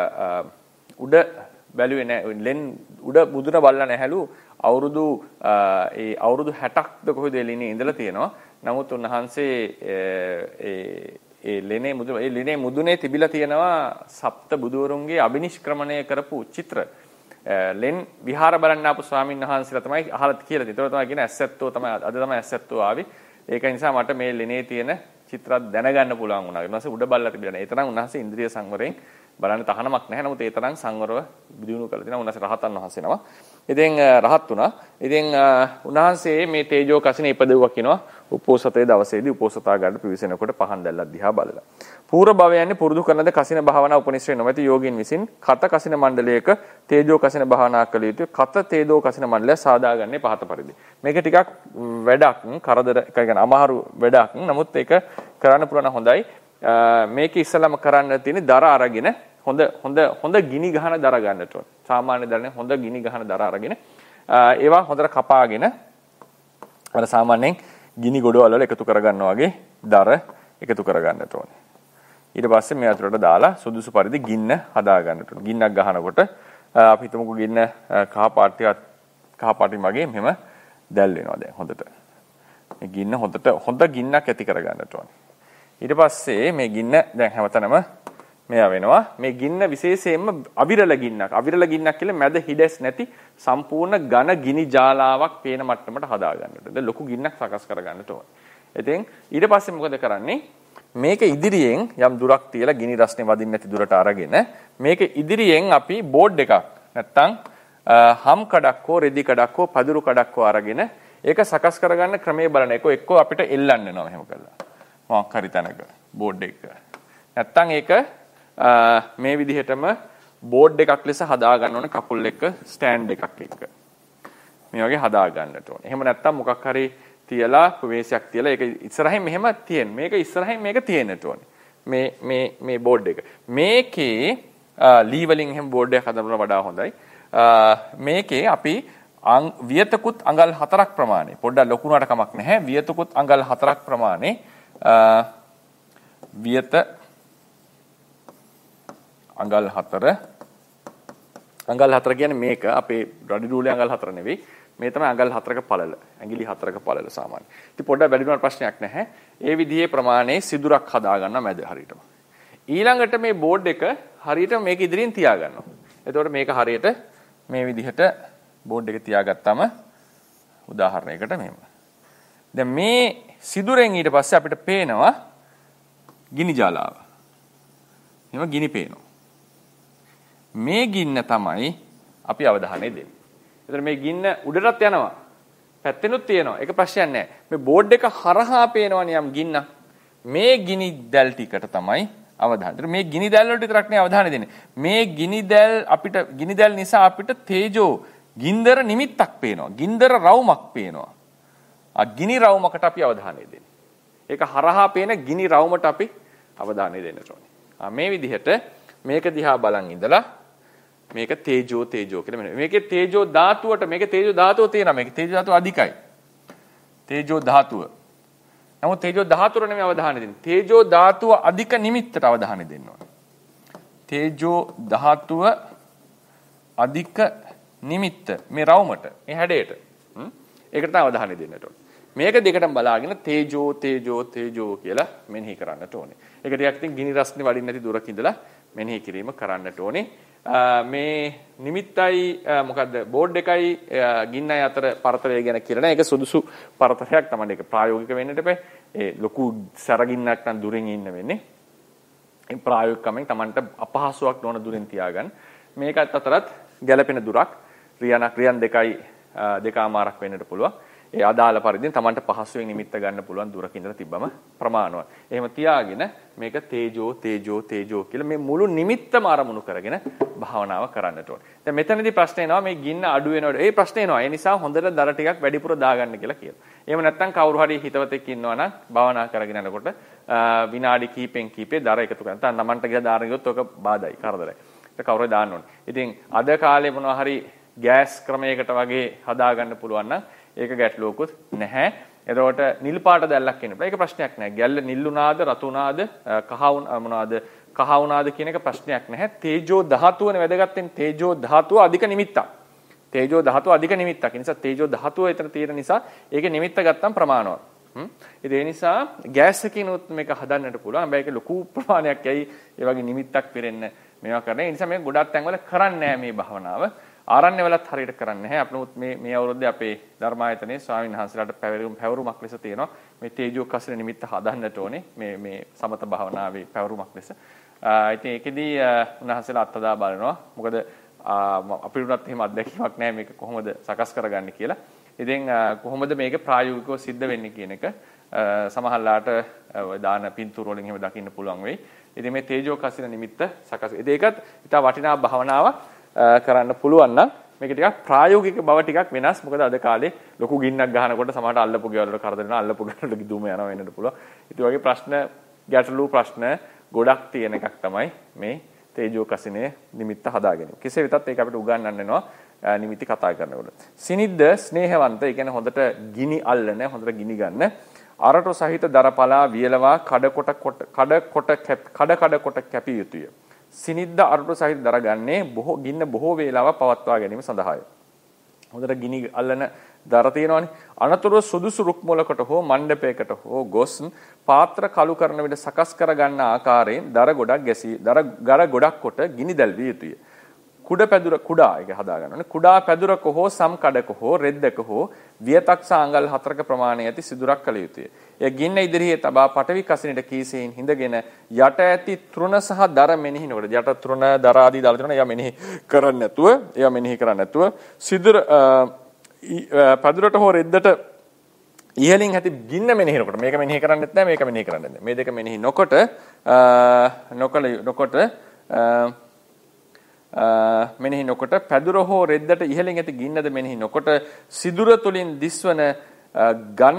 උඩ බැලුවේ නැහැ. ලෙන් උඩ මුදුන බලලා නැහැලු අවුරුදු ඒ අවුරුදු හැටක්ද කොහෙද ලෙනේ ඉඳලා තියෙනවා. නමුත් උන්වහන්සේ ඒ ඒ ලෙනේ මුදුන ඒ ලෙනේ මුදුනේ තිබිලා තියෙනවා සප්ත බුදුවරුන්ගේ අබිනිෂ්ක්‍රමණය කරපු චිත්‍ර. ලෙන් විහාර බලන්න ආපු ස්වාමීන් වහන්සේලා තමයි අහලා කියලා තියෙනවා. ඒතකොට තමයි කියන ඇස්සැත්තෝ තමයි අද තමයි ඇස්සැත්තෝ ආවේ. ඒක නිසා මට මේ ලෙනේ තියෙන චිත්‍රات දැනගන්න පුළුවන් වුණා. ඊට උඩ බල්ලා තිබුණා. ඒ තරම් උන්වහන්සේ ඉන්ද්‍රිය සංවරයෙන් බලන්න තහනමක් නැහැ. නමුත් ඒ තරම් සංවරව දිනු කරලා තියෙනවා. උන්වහන්සේ රහතන් වහන්සේ නම. ඉතින් රහත් වුණා. ඉතින් උන්වහන්සේ මේ තේජෝ කසිනේ ඉපදෙව්වා කියනවා. උපෝසතයේ දවසේදී උපෝසථාගාරයට පිවිසෙනකොට පහන් දැල්ලක් දිහා බලලා. පූර්ව භවයන්නේ පුරුදු කරන ද කසින භාවනා උපනිශ්‍රේ නොමැති යෝගීන් විසින් කත කසින මණ්ඩලයක තේජෝ කසින භාවනා කළ යුතු කත තේජෝ කසින මණ්ඩලය සාදාගන්නේ පහත පරිදි. මේක ටිකක් වැඩක් කරදර එක කියන අමාරු වැඩක්. නමුත් ඒක කරන්න පුළුවන් හොඳයි. මේක ඉස්සලම කරන්න තියෙන්නේ දර අරගෙන හොඳ හොඳ හොඳ ගිනි ගහන දර ගන්නට ඕන. සාමාන්‍ය දරනේ හොඳ ගිනි ගහන දර අරගෙන ඒවා හොඳට කපාගෙන අර සාමාන්‍යයෙන් ගිනි ගොඩවල් වල එකතු කරගන්නවා වගේ දර එකතු කරගන්නට ඕනේ. ඊට පස්සේ මේ අතරට දාලා සුදුසු පරිදි ගින්න හදා ගන්නට ඕනේ. ගින්නක් ගහනකොට අපි හිතමුකෝ ගින්න කහ පාටියක් කහ පාටින් වගේ මෙහෙම දැල් වෙනවා දැන් හොඳට. මේ ගින්න හොඳට හොඳ ගින්නක් ඇති කරගන්නට ඕනේ. ඊට පස්සේ මේ ගින්න දැන් හැමතැනම මෙයා වෙනවා. මේ ගින්න විශේෂයෙන්ම අවිරල ගින්නක්. අවිරල ගින්නක් කියන්නේ මැද හිඩැස් නැති සම්පූර්ණ ඝන ගිනි ජාලාවක් පේන මට්ටමට හදා ගන්නට. දැන් ලොකු ගින්නක් සකස් කර ගන්නට ඕනේ. ඉතින් ඊට පස්සේ මොකද කරන්නේ? මේක ඉදිරියෙන් යම් දුරක් තියලා ගිනි රස්නේ වදින්න නැති දුරට අරගෙන මේක ඉදිරියෙන් අපි බෝඩ් එකක් නැත්තම් හම් කඩක් හෝ රෙදි කඩක් හෝ පදුරු කඩක් හෝ අරගෙන ඒක සකස් කරගන්න ක්‍රමයේ බලන එක එක්කෝ අපිට එල්ලන්න වෙනවා මෙහෙම කරලා. මොකක් හරි තැනක බෝඩ් එක. නැත්තම් ඒක මේ විදිහටම බෝඩ් එකක් ලෙස හදා ගන්න ඕනේ කකුල් එක ස්ටෑන්ඩ් එකක් එක්ක. මේ වගේ හදා ගන්නට ඕනේ. එහෙම නැත්තම් මොකක් හරි තියලා ප්‍රවේශයක් තියලා ඒක ඉස්සරහින් මෙහෙම තියෙන. මේක ඉස්සරහින් මේක තියෙන්නට ඕනේ. මේ මේ මේ බෝඩ් එක. මේකේ ලී වලින් එහෙම බෝඩ් එකක් හදන්න වඩා හොඳයි. මේකේ අපි වියතකුත් අඟල් හතරක් ප්‍රමාණය පොඩ්ඩක් ලොකු වුණාට කමක් නැහැ. වියතකුත් අඟල් හතරක් ප්‍රමාණය වියත අඟල් හතර අඟල් හතර කියන්නේ මේක අපේ රඩි රූලේ අඟල් හතර නෙවෙයි. මේ තමයි අඟල් හතරක පළල. ඇඟිලි හතරක පළල සාමාන්‍ය. ඉතින් පොඩ්ඩක් වැඩි වුණාට ප්‍රශ්නයක් නැහැ. ඒ විදිහේ ප්‍රමාණයේ සිදුරක් හදා ගන්න මැද හරියටම. ඊළඟට මේ බෝඩ් එක හරියට මේක ඉදිරියෙන් තියා ගන්නවා. එතකොට මේක හරියට මේ විදිහට බෝඩ් එක තියාගත්තාම උදාහරණයකට මෙහෙම. දැන් මේ සිදුරෙන් ඊට පස්සේ අපිට පේනවා ගිනි ජාලාව. එහෙම ගිනි පේනවා. මේ ගින්න තමයි අපි අවධානය දෙන්නේ. එතකොට මේ ගින්න උඩටත් යනවා. පැත්තෙනුත් තියෙනවා. ඒක ප්‍රශ්නයක් නැහැ. මේ බෝඩ් එක හරහා පේනවනේ යම් ගින්න. මේ ගිනි දැල් ටිකට තමයි අවධානය. මේ ගිනි දැල් වලට විතරක් නේ අවධානය දෙන්නේ. මේ ගිනි දැල් අපිට ගිනි දැල් නිසා අපිට තේජෝ ගින්දර නිමිත්තක් පේනවා. ගින්දර රවුමක් පේනවා. ආ ගිනි රවුමකට අපි අවධානය දෙන්නේ. ඒක හරහා පේන ගිනි රවුමට අපි අවධානය දෙන්න ඕනේ. ආ මේ විදිහට මේක දිහා බලන් ඉඳලා මේක තේජෝ තේජෝ කියලා මෙන්න මේකේ තේජෝ ධාතුවට මේකේ තේජෝ ධාතුව තියෙනවා. මේකේ තේජෝ ධාතුව අධිකයි. තේජෝ ධාතුව. නමුත් තේජෝ ධාතුවට නෙමෙයි අවධානය දෙන්නේ. තේජෝ ධාතුව අධික නිමිත්තට අවධානය දෙන්න ඕනේ. තේජෝ ධාතුව අධික නිමිත්ත මේ රවුමට මේ හැඩයට ඒකට තමයි අවධානය දෙන්නට ඕනේ. මේක දෙකටම බලාගෙන තේජෝ තේජෝ තේජෝ කියලා මෙනෙහි කරන්නට ඕනේ. ඒක ටිකක් ඉතින් ගිනි රස්නේ වඩින්න නැති දුරක ඉඳලා මෙනෙහි කිරීම කරන්නට ඕනේ. මේ නිමිත්තයි මොකද්ද බෝඩ් එකයි ගින්නයි අතර පරතරය ගැන කියලා නෑ. ඒක සුදුසු පරතරයක් තමයි. ඒක ප්‍රායෝගික වෙන්නට බෑ. ඒ ලොකු සැරගින්නක් නම් දුරින් ඉන්න වෙන්නේ. ඒ ප්‍රායෝගිකවම Tamanට අපහසුයක් නොවන දුරින් තියාගන්න. මේකත් අතරත් ගැළපෙන දුරක් රියන ක්‍රියන් දෙකයි දෙකමාරක් වෙන්නට පුළුවන්. ඒ අදාළ පරිදින් Tamanට පහසුවෙන් නිමිත්ත ගන්න පුළුවන් දුරක ඉඳලා තිබ්බම ප්‍රමාණවත්. එහෙම තියාගෙන මේක තේජෝ තේජෝ තේජෝ කියලා මේ මුළු නිමිත්තම අරමුණු කරගෙන භාවනාව කරන්නට ඕනේ. දැන් මෙතනදී ප්‍රශ්නේ එනවා මේ ගින්න අඩු වෙනකොට. ඒ ප්‍රශ්නේ එනවා. ඒ නිසා හොඳට දර ටිකක් වැඩිපුර දාගන්න කියලා කියනවා. එහෙම නැත්නම් කවුරු හරි හිතවතෙක් ඉන්නවා නම් භාවනා කරගෙන යනකොට විනාඩි කිහිපෙන් කිහිපේ දර එකතු කරන. නැත්නම් Tamanට ගියා දාන ගියොත් ඔක බාධායි කරදරයි. ඒක කවුරු හරි දාන්න ඕනේ. ඉතින් අද කාලේ මොනවා හරි ගෑස් ක්‍රමයකට වගේ හදා ගන්න පුළුවන් නම් ඒක ගැටලුවකුත් නැහැ. එතකොට නිල් පාට දැල්ලක් එන්න බෑ. ඒක ප්‍රශ්නයක් නැහැ. ගැල්ල නිල් උනාද රතු උනාද කහ මොනවාද කහ උනාද කියන එක ප්‍රශ්නයක් නැහැ. තේජෝ ධාතුවනේ වැදගත් වෙන්නේ. තේජෝ ධාතුව අධික නිමිත්තක්. තේජෝ ධාතුව අධික නිමිත්තක්. ඒ නිසා තේජෝ ධාතුව එතන තියෙන නිසා ඒකේ නිමිත්ත ගත්තම් ප්‍රමාණවත්. හ්ම්. ඒ නිසා ගෑස් එකකිනුත් මේක හදන්නට පුළුවන්. හැබැයි ඒක ලොකු ප්‍රමාණයක් ඇයි ඒ වගේ නිමිත්තක් පිරෙන්න මේවා කරන්නේ. ඒ නිසා මේ ගොඩක් තැන්වල කරන්නේ නැහැ මේ භාවනාව. ආරණ්‍ය වලත් හරියට කරන්නේ නැහැ. අපි නමුත් මේ මේ අවුරුද්දේ අපේ ධර්මායතනයේ ස්වාමීන් වහන්සේලාට පැවරුම් පැවරුමක් ලෙස තියෙනවා. මේ තේජෝ කසින නිමිත්ත හදන්නට ඕනේ. මේ මේ සමත භාවනාවේ පැවරුමක් ලෙස. ඉතින් ඒකෙදී උන්වහන්සේලා අත්දා බලනවා. මොකද අපිට උනත් එහෙම අත්දැකීමක් නැහැ මේක කොහොමද සකස් කරගන්නේ කියලා. ඉතින් කොහොමද මේක ප්‍රායෝගිකව සිද්ධ වෙන්නේ කියන එක සමහරලාට දාන පින්තූර වලින් එහෙම දකින්න පුළුවන් වෙයි. ඉතින් මේ තේජෝ කසින නිමිත්ත සකස්. ඒකත් ඉතා වටිනා භාවනාවක් කරන්න පුළුවන් නම් මේක ටිකක් ප්‍රායෝගික බව ටිකක් වෙනස්. මොකද අද කාලේ ලොකු ගින්නක් ගහනකොට සමහරට අල්ලපු ගෙවල් වල කරදර වෙනවා. අල්ලපු ගෙවල් වල දුම යනවා වෙන්නත් පුළුවන්. ඉතින් වගේ ප්‍රශ්න ගැටලු ප්‍රශ්න ගොඩක් තියෙන එකක් තමයි මේ තේජෝ කසිනේ නිමිත්ත හදාගැනීම. කෙසේ වෙතත් ඒක අපිට උගන්වන්න වෙනවා නිමිති කතා කරනකොට. සිනිද්ද ස්නේහවන්ත, ඒ කියන්නේ හොඳට ගිනි අල්ලන, හොඳට ගිනි ගන්න. අරටු සහිත දරපලා වියලවා කඩ කොට කඩ කොට කඩ කඩ කොට කැපිය යුතුය. සිනිද්ද අරටු සහිත දරගන්නේ බොහෝ ගින්න බොහෝ වේලාවක් පවත්වා ගැනීම සඳහාය. හොඳට ගිනි අල්ලන දර තියෙනවානේ. අනතුරුව සුදුසු රුක් මොලකට හෝ මණ්ඩපයකට හෝ ගොස් පාත්‍ර කළු කරන විට සකස් කර ගන්න ආකාරයෙන් දර ගොඩක් ගැසී දර ගර ගොඩක් කොට ගිනි දැල්විය යුතුය. කුඩ පැදුර කුඩා එක හදා ගන්න ඕනේ. කුඩා පැදුරක හෝ සම් කඩක හෝ රෙද්දක හෝ වියතක්ස අඟල් හතරක ප්‍රමාණය ඇති සිදුරක් කළ යුතුය. එය ගින්න ඉදිරියේ තබා පටවි කසිනට කීසෙයින් හිඳගෙන යට ඇති තෘණ සහ දර මෙනෙහි නොකර යට තෘණ දර ආදී දාලා තියෙනවා. එයා මෙනෙහි කරන්නේ නැතුව එයා මෙනෙහි කරන්නේ නැතුව සිදුර පැදුරට හෝ රෙද්දට ඉහලින් ඇති ගින්න මෙනෙහි නොකොට මේක මෙනෙහි කරන්නේත් නැහැ මේක මෙනෙහි කරන්නේත් නැහැ. මේ දෙක මෙනෙහි නොකොට නොකල නොකොට මෙනෙහි නොකොට පැදුර හෝ රෙද්දට ඉහළින් ඇති ගින්නද මෙනෙහි නොකොට සිදුර තුලින් දිස්වන ඝන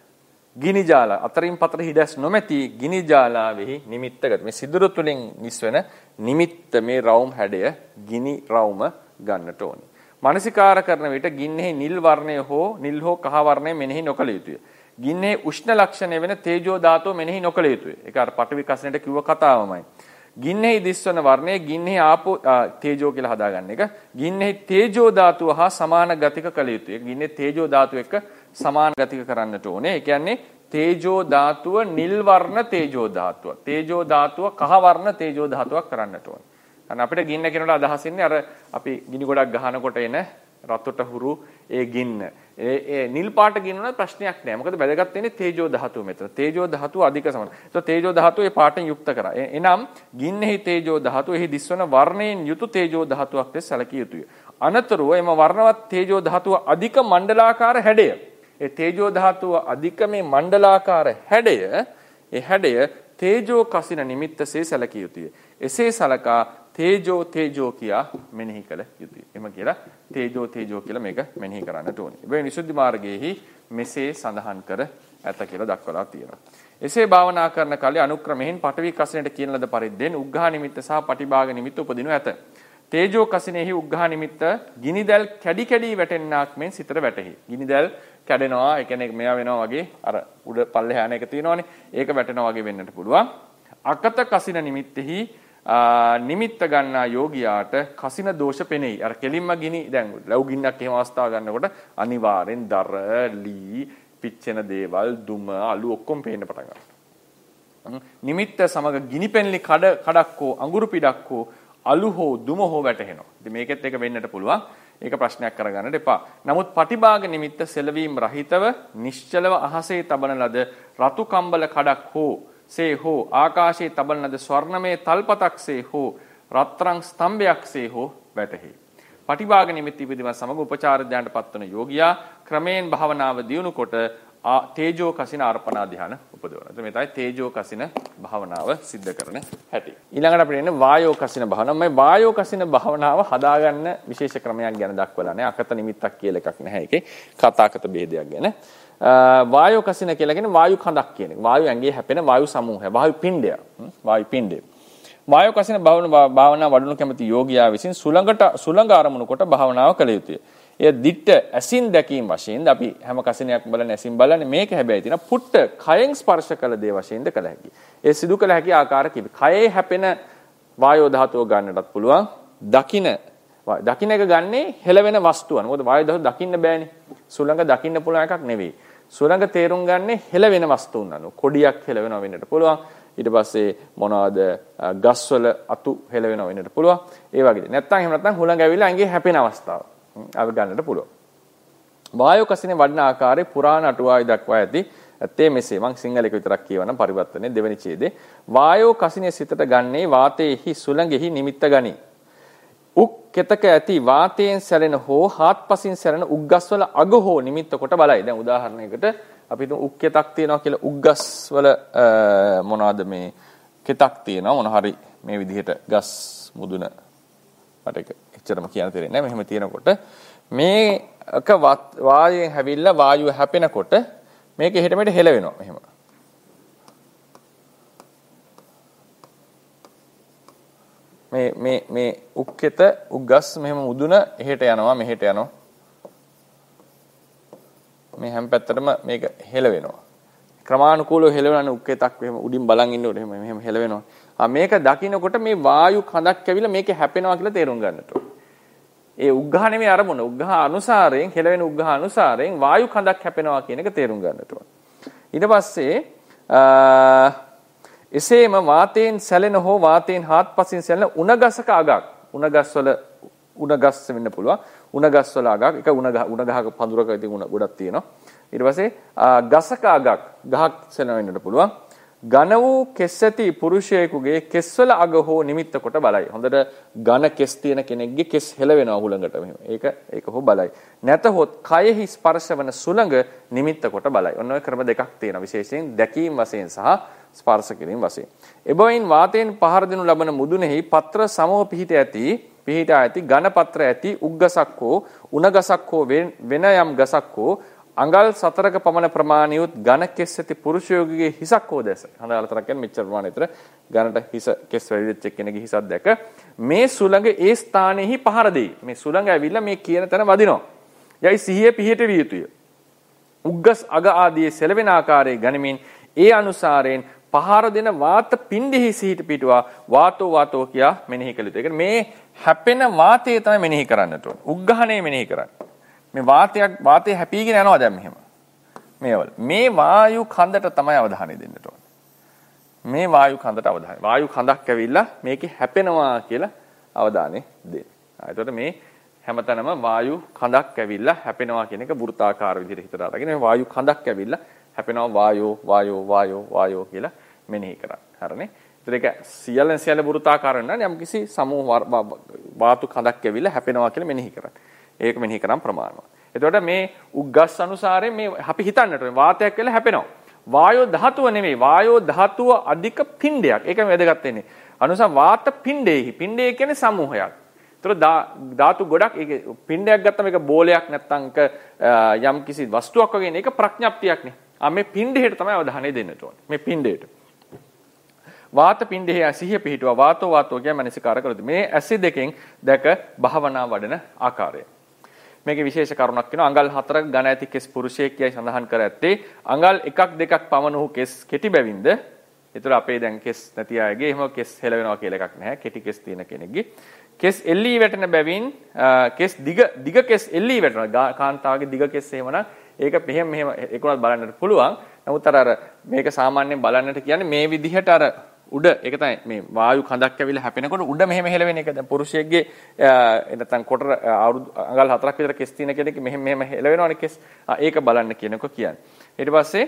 ගිනි ජාල අතරින් පතර හිඩැස් නොමැති ගිනි ජාලාවෙහි නිමිත්තගත මේ සිදුර තුලින් නිස්වන නිමිත්ත මේ රවුම් හැඩය ගිනි රවුම ගන්නට ඕනේ. මානසිකාර කරන විට ගින්නෙහි නිල් වර්ණය හෝ නිල් හෝ කහ වර්ණය මෙනෙහි නොකළ යුතුය. ගින්නෙහි උෂ්ණ ලක්ෂණය වෙන තේජෝ ධාතුව මෙනෙහි නොකළ යුතුය. ඒක අර පටවි කසිනට කිව්ව කතාවමයි. ගින්නෙහි දිස්වන වර්ණය ගින්නෙහි ආපෝ තේජෝ කියලා හදාගන්න එක. ගින්නෙහි තේජෝ ධාතුව හා සමාන ගතික කළ යුතුය. ගින්නේ තේජෝ ධාතුව එක්ක සමාන ගතික කරන්නට ඕනේ. ඒ කියන්නේ තේජෝ ධාතුව නිල් වර්ණ තේජෝ ධාතුව. තේජෝ ධාතුව කහ වර්ණ තේජෝ ධාතුවක් කරන්නට ඕනේ. අන්න අපිට ගින්න කියනකොට අදහස් ඉන්නේ අර අපි ගිනි ගොඩක් ගහනකොට එන රතුට හුරු ඒ ගින්න. ඒ ඒ නිල් පාට ගින්න උනත් ප්‍රශ්නයක් නෑ. මොකද වැදගත් වෙන්නේ තේජෝ ධාතුව මෙතන. තේජෝ ධාතුව අධික සමාන. ඒක තේජෝ ධාතුව ඒ පාටෙන් යුක්ත කරා. එනම් ගින්නෙහි තේජෝ ධාතුව එහි දිස්වන වර්ණයෙන් යුතු තේජෝ ධාතුවක් ලෙස සැලකිය යුතුය. අනතුරුව එම වර්ණවත් තේජෝ ධාතුව අධික මණ්ඩලාකාර හැඩය. ඒ තේජෝ ධාතුව අධික මේ මණ්ඩලාකාර හැඩය ඒ හැඩය තේජෝ කසින නිමිත්තසේ සැලකිය යුතුය. එසේ සලකා තේජෝ තේජෝ කියා මෙනෙහි කළ යුතුය. එම කියලා තේජෝ තේජෝ කියලා මේක මෙනෙහි කරන්නට ඕනේ. ඒ විසුද්ධි මාර්ගයේහි මෙසේ සඳහන් කර ඇත කියලා දක්වලා තියෙනවා. එසේ භාවනා කරන කලේ අනුක්‍රමයෙන් පඨවි කසිනට කියන ලද පරිද්දෙන් උග්ඝා නිමිත්ත සහ පටිභාග නිමිත්ත උපදිනු ඇත. තේජෝ කසිනෙහි උග්ඝා නිමිත්ත ගිනිදැල් කැඩි කැඩි වැටෙන්නාක් මෙන් සිතට වැටෙහි. ගිනිදැල් කැඩෙනවා, ඒ කියන්නේ මෙයා වෙනවා වගේ අර උඩ පල්ලෙහා යන එක තියෙනවනේ. ඒක වැටෙනවා වගේ වෙන්නට පුළුවන්. අකත කසින නිමිත්තෙහි නිමිත්ත ගන්නා යෝගියාට කසින දෝෂ පෙනෙයි. අර කෙලින්ම ගිනි දැන් ලව් ගින්නක් එහෙම අවස්ථාව ගන්නකොට අනිවාර්යෙන් දර, ලී, පිච්චෙන දේවල්, දුම, අලු ඔක්කොම පේන්න පටන් ගන්නවා. නිමිත්ත සමග ගිනි පෙන්ලි කඩ කඩක් හෝ අඟුරු පිටක් හෝ අලු හෝ දුම හෝ වැටෙනවා. ඉතින් මේකෙත් එක වෙන්නට පුළුවන්. ඒක ප්‍රශ්නයක් කරගන්නට එපා. නමුත් පටිභාග නිමිත්ත සෙලවීම රහිතව නිශ්චලව අහසේ තබන ලද රතු කම්බල කඩක් හෝ සේ හෝ ආකාශයේ තබන ලද ස්වර්ණමය තල්පතක්සේ හෝ රත්තරන් ස්තම්භයක්සේ හෝ වැටහි. පටිභාග නිමිති පිළිබඳ සමග උපචාර ධ්‍යානට පත්වන යෝගියා ක්‍රමයෙන් භාවනාව දියුණු කොට තේජෝ කසින අර්පණා ධ්‍යාන උපදවනවා. එතකොට මේ තමයි තේජෝ කසින භාවනාව සිද්ධ කරන හැටි. ඊළඟට අපිට එන්නේ වායෝ කසින භාවනාව. මේ වායෝ කසින භාවනාව හදාගන්න විශේෂ ක්‍රමයක් ගැන දක්වලා නැහැ. අකත නිමිත්තක් කියලා එකක් නැහැ ඒකේ. කතාකත භේදයක් ගැන. වායෝ කසින කියලා කියන්නේ වායු කඳක් කියන එක. වායු ඇඟේ හැපෙන වායු සමූහය. වායු පිණ්ඩය. වායු පිණ්ඩය. වායෝ කසින භාවනාව වඩනු කැමති යෝගියා විසින් සුළඟට සුළඟ ආරමුණු කොට භාවනාව කළ යුතුය. එය දිට්ඨ ඇසින් දැකීම වශයෙන් අපි හැම කසිනයක් බලන ඇසින් බලන්නේ මේක හැබැයි තියෙන පුට්ට කයෙන් ස්පර්ශ කළ දේ වශයෙන්ද කළ හැකියි. ඒ සිදු කළ හැකි ආකාර කිවි. කයේ හැපෙන වායෝ ධාතුව ගන්නටත් පුළුවන්. දකින දකින්න එක ගන්නේ හෙලවෙන වස්තුවක්. මොකද වායෝ ධාතුව දකින්න බෑනේ. සුළඟ දකින්න පුළුවන් එකක් නෙවෙයි. සුළඟ තේරුම් ගන්නේ හෙලවෙන වස්තුන් අනුව. කොඩියක් හෙලවෙනවා වෙන්නට පුළුවන්. ඊට පස්සේ මොනවාද ගස්වල අතු හෙලවෙනවා වෙන්නට පුළුවන්. ඒ වගේ. නැත්තම් එහෙම නැත්තම් හුළඟ ඇවිල්ලා ඇඟේ හැපෙන අවස්ථාව. අපි ගන්නට පුළුවන්. වායෝ කසිනේ වඩන ආකාරයේ පුරාණ අටුවාවේ දක්වා ඇති ඇත්තේ මෙසේ. මම සිංහල එක විතරක් කියවනම් පරිවර්තනයේ දෙවෙනි ඡේදේ. වායෝ කසිනේ සිතට ගන්නේ වාතයේහි සුළඟෙහි නිමිත්ත ගනී. උක් කෙතක ඇති වාතයෙන් සැරෙන හෝ හාත්පසින් සැරෙන උග්ගස්වල අග හෝ නිමිත්ත කොට බලයි. දැන් උදාහරණයකට අපි හිතමු උක් කෙතක් තියෙනවා කියලා. උග්ගස්වල මොනවද මේ කෙතක් තියෙනවා මොන හරි මේ විදිහට ගස් මුදුන මට ඒක එච්චරම කියන්න තේරෙන්නේ නැහැ. මෙහෙම තියෙනකොට මේක වායයෙන් හැවිල්ලා වායුව හැපෙනකොට මේක එහෙට මෙහෙට හෙලවෙනවා මෙහෙම. මේ මේ මේ උක්කෙත උග්ගස් මෙහෙම මුදුන එහෙට යනවා මෙහෙට යනවා. මේ හැම පැත්තටම මේක හෙලවෙනවා. ක්‍රමානුකූලව හෙලවෙන උක්කෙතක් මෙහෙම උඩින් බලන් ඉන්නකොට එහෙම මෙහෙම හෙලවෙනවා. ආ මේක දකින්නකොට මේ වායු කඳක් ඇවිල්ලා මේක හැපෙනවා කියලා තේරුම් ගන්නට ඕනේ. ඒ උග්ඝහ නෙමෙයි අරමුණ. උග්ඝහ අනුසාරයෙන් හෙලවෙන උග්ඝහ අනුසාරයෙන් වායු කඳක් හැපෙනවා කියන එක තේරුම් ගන්නට ඕනේ. ඊට පස්සේ එසේම වාතයෙන් සැලෙන හෝ වාතයෙන් හාත්පසින් සැලෙන උණගසක අගක් උණගස්වල උණ ගස් වෙන්න පුළුවන්. උණ ගස් වල අගක් එක උණ ගහ උණ ගහක පඳුරක ඉතින් උණ ගොඩක් තියෙනවා. ඊට පස්සේ ගසක අගක් ගහක් සෙලවෙන්නට පුළුවන්. ඝන වූ කෙස් ඇති පුරුෂයෙකුගේ කෙස්වල අග හෝ නිමිත්ත කොට බලයි. හොඳට ඝන කෙස් තියෙන කෙනෙක්ගේ කෙස් හෙලවෙනවා හුළඟට මෙහෙම. ඒක ඒක හෝ බලයි. නැතහොත් කයෙහි ස්පර්ශවන සුළඟ නිමිත්ත කොට බලයි. ඔන්න ඔය ක්‍රම දෙකක් තියෙනවා. විශේෂයෙන් දැකීම් වශයෙන් සහ ස්පර්ශ කිරීම වශයෙන්. එබැවින් වාතයෙන් පහර දෙනු ලබන මුදුනේහි පත්‍ර සමව පිහිට ඇති පිහිටා ඇති ඝන පත්‍ර ඇති උග්ගසක් හෝ උණ ගසක් හෝ වෙන යම් ගසක් හෝ අඟල් සතරක පමණ ප්‍රමාණියුත් ඝන කෙස් ඇති පුරුෂයෙකුගේ හිසක් හෝ දැස. හඳ අලතරක් කියන්නේ මෙච්චර ප්‍රමාණයතර ඝනට හිස කෙස් වැඩිච්ච කෙනෙකුගේ හිසක් දැක මේ සුළඟ ඒ ස්ථානයේහි පහර දෙයි. මේ සුළඟ ඇවිල්ලා මේ කියන තැන වදිනවා. යයි සිහිය පිහිට විය යුතුය. උග්ගස් අග ආදී සෙලවෙන ආකාරයේ ගනිමින් ඒ අනුසාරයෙන් පහර දෙන වාත පිණ්ඩෙහි සිහිට පිටුවා වාතෝ වාතෝ කියා මෙනෙහි කළ යුතුය. ඒ කියන්නේ මේ හැපෙන වාතය තමයි මෙනෙහි කරන්නට ඕන. උග්ගහණය මෙනෙහි කරන්න. මේ වාතයක් වාතය හැපීගෙන යනවා දැන් මෙහෙම. මේවල. මේ වායු කඳට තමයි අවධානය දෙන්නට ඕනේ. මේ වායු කඳට අවධානය. වායු කඳක් ඇවිල්ලා මේකේ හැපෙනවා කියලා අවධානය දෙන්න. එතකොට මේ හැමතැනම වායු කඳක් ඇවිල්ලා හැපෙනවා කියන එක වෘත්තාකාර විදිහට හිතට අරගෙන මේ වායු කඳක් ඇවිල්ලා හැපෙනවා වායෝ වායෝ වායෝ වායෝ කියලා මෙනෙහි කරන්න. හරිනේ. ඒතර ඒක සියල්ලෙන් සියල්ල වෘත්තාකාර වෙනවා. යම්කිසි සමූහ වාතු කඳක් ඇවිල්ලා හැපෙනවා කියලා මෙනෙහි කරන්න. ඒක මෙනෙහි කරන් ප්‍රමාණවත්. එතකොට මේ උග්ගස් අනුසාරයෙන් මේ අපි හිතන්නට ඕනේ වාතයක් කියලා හැපෙනවා. වායෝ ධාතුව නෙමෙයි. වායෝ ධාතුව අධික පිණ්ඩයක්. ඒක වැදගත් වෙන්නේ. අනුසාර වාත පිණ්ඩේහි. පිණ්ඩේ කියන්නේ සමූහයක්. ඒතර ධාතු ගොඩක් ඒක පිණ්ඩයක් ගත්තම ඒක බෝලයක් නැත්නම් යම් කිසි වස්තුවක් වගේ නේ. ඒක ප්‍රඥප්තියක්නේ. ආ මේ පිණ්ඩේට තමයි අවධානය දෙන්නට ඕනේ. මේ පිණ්ඩේට. වාත පිණ්ඩෙහි සිහිය පිහිටුවා වාතෝ වාතෝ කියන මනසිකාර කළොත් මේ ඇසි දෙකෙන් දැක භාවනා වඩන ආකාරය. මේකේ විශේෂ කරුණක් වෙනවා අඟල් හතරක ඝන ඇති කෙස් පුරුෂයෙක් කියයි සඳහන් කර ඇත්තේ අඟල් එකක් දෙකක් පමණ වූ කෙස් කෙටි බැවින්ද ඒතර අපේ දැන් කෙස් නැති අයගේ එහෙම කෙස් හෙලවෙනවා කියලා එකක් නැහැ කෙටි කෙස් තියෙන කෙනෙක්ගේ කෙස් එල්ලී වැටෙන බැවින් කෙස් දිග දිග කෙස් එල්ලී වැටෙනවා කාන්තාවගේ දිග කෙස් එහෙමනම් ඒක මෙහෙම මෙහෙම ඒකුණත් බලන්නට පුළුවන් නමුත් අර අර මේක සාමාන්‍යයෙන් බලන්නට කියන්නේ මේ විදිහට අර උඩ ඒක තමයි මේ වායු කඳක් ඇවිල්ලා හැපෙනකොට උඩ මෙහෙම හෙලවෙන එක දැන් පුරුෂයෙක්ගේ නැත්නම් කොටර අවුරුදු අඟල් හතරක් විතර කෙස් තියෙන කෙනෙක් මෙහෙම මෙහෙම හෙලවෙනවනේ කෙස් ඒක බලන්න කියනකො කියන්නේ ඊට පස්සේ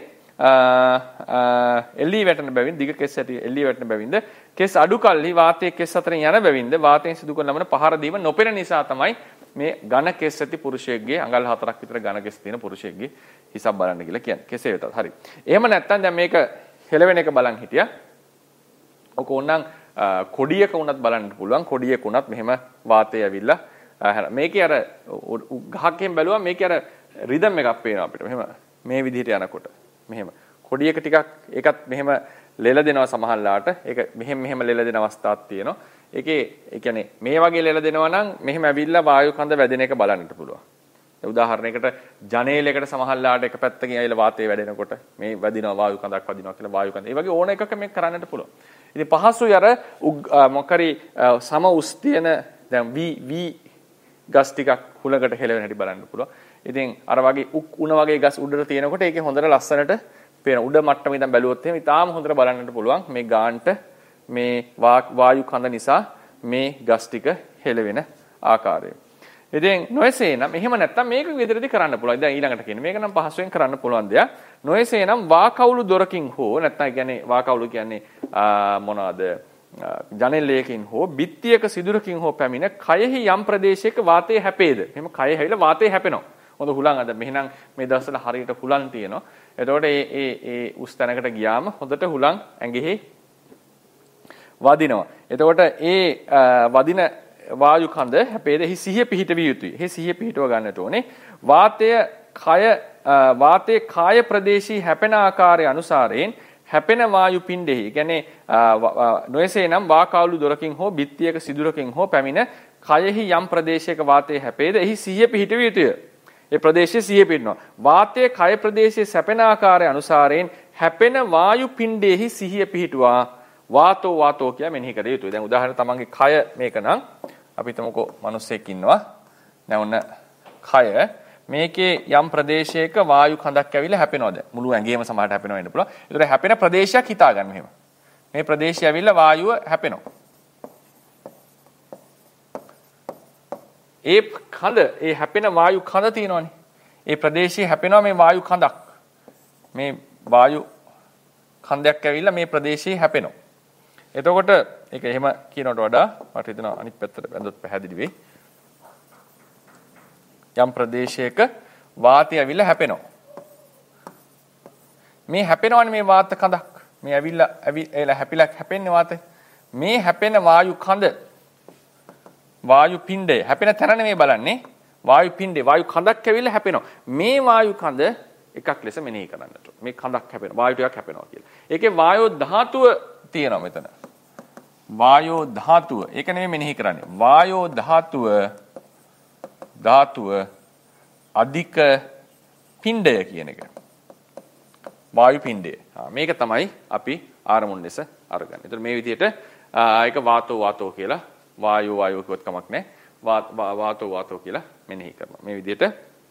එල්ලී වැටෙන බැවින් දිග කෙස් ඇති එල්ලී වැටෙන බැවින්ද කෙස් අඩු කල්හි වාතයේ කෙස් අතරින් යන බැවින්ද වාතයෙන් සිදු කරන ලබන පහර දීම නොපෙනෙන නිසා තමයි මේ ඝන කෙස් ඇති පුරුෂයෙක්ගේ අඟල් හතරක් විතර ඝන කෙස් තියෙන පුරුෂයෙක්ගේ හිසක් බලන්න කියලා කියන්නේ කෙසේ වෙතත් හරි එහෙම නැත්නම් දැන් මේක හෙලවෙන එක බලන් හිටියා ඔක ඕනනම් කොඩියක උනත් බලන්න පුළුවන් කොඩියක උනත් මෙහෙම වාතය ඇවිල්ලා මේකේ අර ගහකින් බැලුවා මේකේ අර රිද්ම් එකක් පේනවා අපිට මෙහෙම මේ විදිහට යනකොට මෙහෙම කොඩියක ටිකක් ඒකත් මෙහෙම ලෙල දෙනවා සමහරලාට ඒක මෙහෙම මෙහෙම ලෙල දෙන අවස්ථාවක් තියෙනවා ඒකේ ඒ කියන්නේ මේ වගේ ලෙල දෙනවා නම් මෙහෙම ඇවිල්ලා වායු කඳ වැදෙන එක බලන්නට පුළුවන් උදාහරණයකට ජනේලයකට සමහරලාට එක පැත්තකින් ඇවිල්ලා වාතය වැඩෙනකොට මේ වැදිනවා වායු කඳක් වදිනවා කියලා වායු කඳ ඒ වගේ ඕන එකක මේක කරන්නට පුළුවන් ඉතින් පහසුයි අර මොකරි සම උස් තියෙන දැන් V V ගස් ටිකක් හුලකට හෙලවෙන හැටි බලන්න පුළුවන්. ඉතින් අර වගේ උණ වගේ ගස් උඩට තියෙනකොට ඒකේ හොඳට ලස්සනට පේන උඩ මට්ටමේ ඉඳන් බැලුවොත් එහෙම ඉතාලම හොඳට බලන්නට පුළුවන් මේ ගාන්ට මේ වායු කඳ නිසා මේ ගස් ටික හෙලවෙන ආකාරය. ඉතින් නොයසේනම් එහෙම නැත්තම් මේක විදිහටදී කරන්න පුළුවන්. දැන් ඊළඟට කියන්නේ මේක නම් පහසුවෙන් කරන්න පුළුවන් දෙයක්. නොයසේනම් වාකවුළු දොරකින් හෝ නැත්නම් කියන්නේ වාකවුළු කියන්නේ මොනවාද? ජනෙලයකින් හෝ බිත්තියක සිදුරකින් හෝ පැමිණ කයෙහි යම් ප්‍රදේශයක වාතය හැපේද? එහෙම කය හැවිලා වාතය හැපෙනවා. හොඳ හුලං අද මෙහෙනම් මේ දවස්වල හරියට හුලං තියෙනවා. එතකොට මේ ඒ ඒ උස් තැනකට ගියාම හොඳට හුලං ඇඟෙහි වදිනවා. එතකොට ඒ වදින වායු කඳ හැපේද එහි සිහිය පිහිටවිය යුතුයි. එහි සිහිය පිහිටව ගන්නට ඕනේ. වාතය කය වාතයේ කාය ප්‍රදේශී හැපෙන ආකාරය අනුසාරයෙන් හැපෙන වායු පිණ්ඩෙහි කියන්නේ නොයසේනම් වාකාවුළු දොරකින් හෝ බිත්තියක සිදුරකින් හෝ පැමිණ කයෙහි යම් ප්‍රදේශයක වාතය හැපේද එහි සිහිය පිහිටවිය යුතුය. ඒ ප්‍රදේශයේ සිහිය පිහිටනවා. වාතයේ කය ප්‍රදේශයේ සැපෙන ආකාරය අනුසාරයෙන් හැපෙන වායු පිණ්ඩෙහි සිහිය පිහිටුවා වාතෝ වාතෝ කියා මෙනෙහි කර යුතුයි. දැන් උදාහරණ තමන්ගේ කය මේක නම් අපි හිතමුකෝ මිනිස්සෙක් ඉන්නවා. දැන් ඔන්න කය මේකේ යම් ප්‍රදේශයක වායු කඳක් ඇවිල්ලා හැපෙනවද? මුළු ඇඟේම සමහරට හැපෙනව වෙන්න පුළුවන්. ඒතර හැපෙන ප්‍රදේශයක් හිතා ගන්න මෙහෙම. මේ ප්‍රදේශය ඇවිල්ලා වායුව හැපෙනවා. ඒ කඳ ඒ හැපෙන වායු කඳ තියෙනවනේ. ඒ ප්‍රදේශයේ හැපෙනවා මේ වායු කඳක්. මේ වායු කඳක් ඇවිල්ලා මේ ප්‍රදේශයේ හැපෙනවා. එතකොට ඒක එහෙම කියනකට වඩා මට හිතෙනවා අනිත් පැත්තට බැලුවොත් පැහැදිලි වෙයි. යම් ප්‍රදේශයක වාතය ඇවිල්ලා හැපෙනවා. මේ හැපෙනවනේ මේ වාත කඳක්. මේ ඇවිල්ලා ඇවිල්ලා හැපිලා හැපෙන්නේ වාතය. මේ හැපෙන වායු කඳ වායු පිණ්ඩය හැපෙන තැන නෙමෙයි බලන්නේ. වායු පිණ්ඩේ වායු කඳක් ඇවිල්ලා හැපෙනවා. මේ වායු කඳ එකක් ලෙස මෙනෙහි කරන්නට. මේ කඳක් හැපෙනවා. වායු ටිකක් හැපෙනවා කියලා. ඒකේ වායෝ ධාතුව තියෙනවා මෙතන. වායෝ ධාතුව. ඒක නෙමෙයි මෙනෙහි කරන්නේ. වායෝ ධාතුව ධාතුව අධික පිණ්ඩය කියන එක. වායු පිණ්ඩය. මේක තමයි අපි ආරමුණු ලෙස අරගන්නේ. ඒතර මේ විදිහට ඒක වාතෝ වාතෝ කියලා වායෝ වායෝ කිව්වත් කමක් නැහැ. වාතෝ වාතෝ කියලා මෙනෙහි කරනවා. මේ විදිහට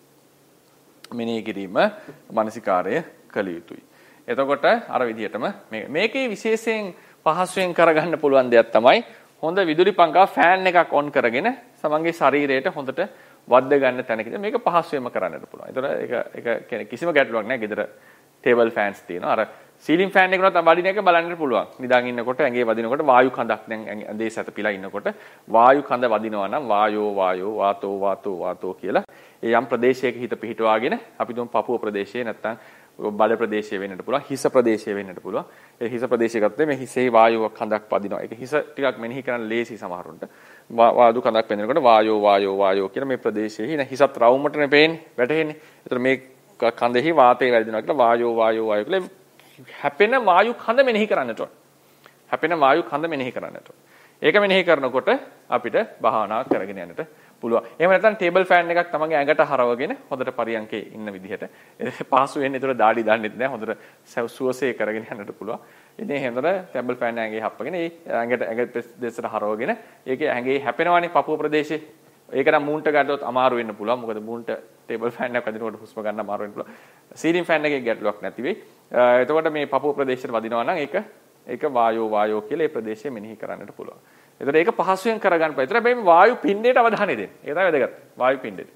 මෙනෙහි කිරීම මානසිකාරය කළ යුතුයි. එතකොට අර විදිහටම මේකේ විශේෂයෙන් පහසුවෙන් කරගන්න පුළුවන් දෙයක් තමයි හොඳ විදුලි පංකා ෆෑන් එකක් ඔන් කරගෙන සමන්ගේ ශරීරයට හොඳට වද්ද ගන්න තැනකදී මේක පහසුවෙන්ම කරන්නට පුළුවන්. ඒතර ඒක ඒක කිසිම ගැටලුවක් නැහැ. ගෙදර ටේබල් ෆෑන්ස් තියෙනවා. අර සීලින් ෆෑන් එකකට වදින එක බලන්නට පුළුවන්. නිදාගෙන ඉන්නකොට ඇඟේ වදිනකොට වායු කඳක් දැන් ඇඳේ සැතපීලා ඉන්නකොට වායු කඳ වදිනවා නම් වායෝ වායෝ වාතෝ වාතෝ වාතෝ කියලා ඒ යම් ප්‍රදේශයක හිත පිහිටවාගෙන අපි දුම් පපුව ප්‍රදේශයේ නැත්තම් බඩ ප්‍රදේශයේ වෙන්නට පුළුවන්. හිස ප්‍රදේශයේ වෙන්නට පුළුවන්. ඒ හිස ප්‍රදේශය ගත්තොත් මේ හිසේ වායුවක් කඳක් වදිනවා. ඒක හිස ටිකක් මෙනෙහි කරන්න ලේසි සමහරුන්ට. වායු කඳක් වෙනකොට වායෝ වායෝ වායෝ කියලා මේ ප්‍රදේශයේ ඉන හිසත් රවුමටනේ පේන්නේ වැටෙන්නේ. ඒතර මේ කඳෙහි වාතය වැඩිනවා කියලා වායෝ වායෝ වායෝ කියලා හැපෙන වායු කඳ මෙනෙහි කරන්නට ඕන. හැපෙන වායු කඳ මෙනෙහි කරන්නට ඕන. ඒක මෙනෙහි කරනකොට අපිට භාවනා කරගෙන යන්නට පුළුවන්. එහෙම නැත්නම් ටේබල් ෆෑන් එකක් තමන්ගේ ඇඟට හරවගෙන හොඳට පරියන්කේ ඉන්න විදිහට පහසු වෙන්නේ. ඒතර දාඩි දාන්නෙත් නැහැ. හොඳට සුවසේ කරගෙන යන්නට පුළුවන්. ඉතින් එහෙමද ටේබල් ෆෑන් ඇඟේ හප්පගෙන ඒ ඇඟට ඇඟ දෙසට හරවගෙන ඒකේ ඇඟේ හැපෙනවනේ පපුව ප්‍රදේශේ. ඒක නම් මූන්ට ගත්තොත් අමාරු වෙන්න පුළුවන්. මොකද මූන්ට ටේබල් ෆෑන් එකක් වදිනකොට හුස්ම ගන්න අමාරු වෙන්න පුළුවන්. සීලින් ෆෑන් එකේ ගැටලුවක් නැති වෙයි. එතකොට මේ පපුව ප්‍රදේශයට වදිනවා නම් ඒක ඒක වායෝ වායෝ කියලා ඒ ප්‍රදේශය මෙනෙහි කරන්නට පුළුවන්. එතකොට ඒක පහසුවෙන් කරගන්න පුළුවන්. ඒතර මේ වායු පිණ්ඩයට අවධානය දෙන්න. ඒක තමයි වැදගත්. වායු පිණ්ඩෙට.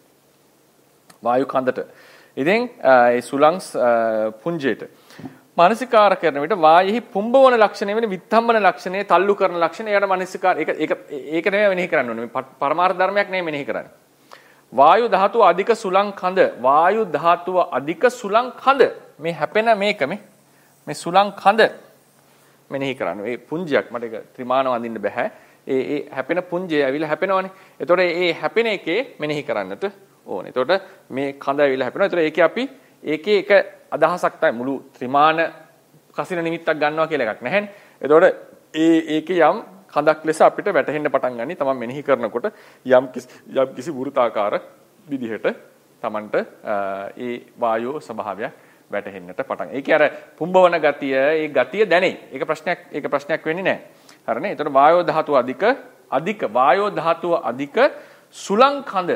වායු කඳට. ඉතින් ඒ සුලං පුංජයට මානසිකාර කරන විට වායෙහි පුම්බවන ලක්ෂණය වෙන විත්තම්බන ලක්ෂණය, තල්ලු කරන ලක්ෂණය. ඒකට මානසිකාර ඒක ඒක ඒක නෙමෙයි මෙනෙහි කරන්න ඕනේ. මේ පරමාර්ථ ධර්මයක් නෙමෙයි මෙනෙහි කරන්නේ. වායු ධාතුව අධික සුලං කඳ. වායු ධාතුව අධික සුලං කඳ. මේ හැපෙන මේක මේ මේ සුලං කඳ මෙනෙහි කරන්න. ඒ පුංජයක් මට ඒක ත්‍රිමාන වඳින්න බෑ. ඒ ඒ හැපෙන පුංජය ඇවිල්ලා හැපෙනවනේ. එතකොට ඒ හැපෙන එකේ මෙනෙහි කරන්නට ඕනේ. එතකොට මේ කඳ ඇවිල්ලා හැපෙනවා. එතකොට ඒකේ අපි ඒකේ එක අදහසක් තමයි මුළු ත්‍රිමාන කසින නිමිත්තක් ගන්නවා කියලා එකක් නැහැනේ. එතකොට ඒ ඒකේ යම් කඳක් ලෙස අපිට වැටහෙන්න පටන් ගන්නි තමයි මෙනෙහි කරනකොට යම් කිසි යම් කිසි වෘත්තාකාර විදිහට Tamanට ඒ වායෝ ස්වභාවයක් වැටහෙන්නට පටන්. ඒකේ අර පුම්බවන ගතිය, ඒ ගතිය දැනේ. ඒක ප්‍රශ්නයක් ඒක ප්‍රශ්නයක් වෙන්නේ නැහැ. හරිනේ. එතකොට වායෝ ධාතුව අධික අධික වායෝ ධාතුව අධික සුලං කඳ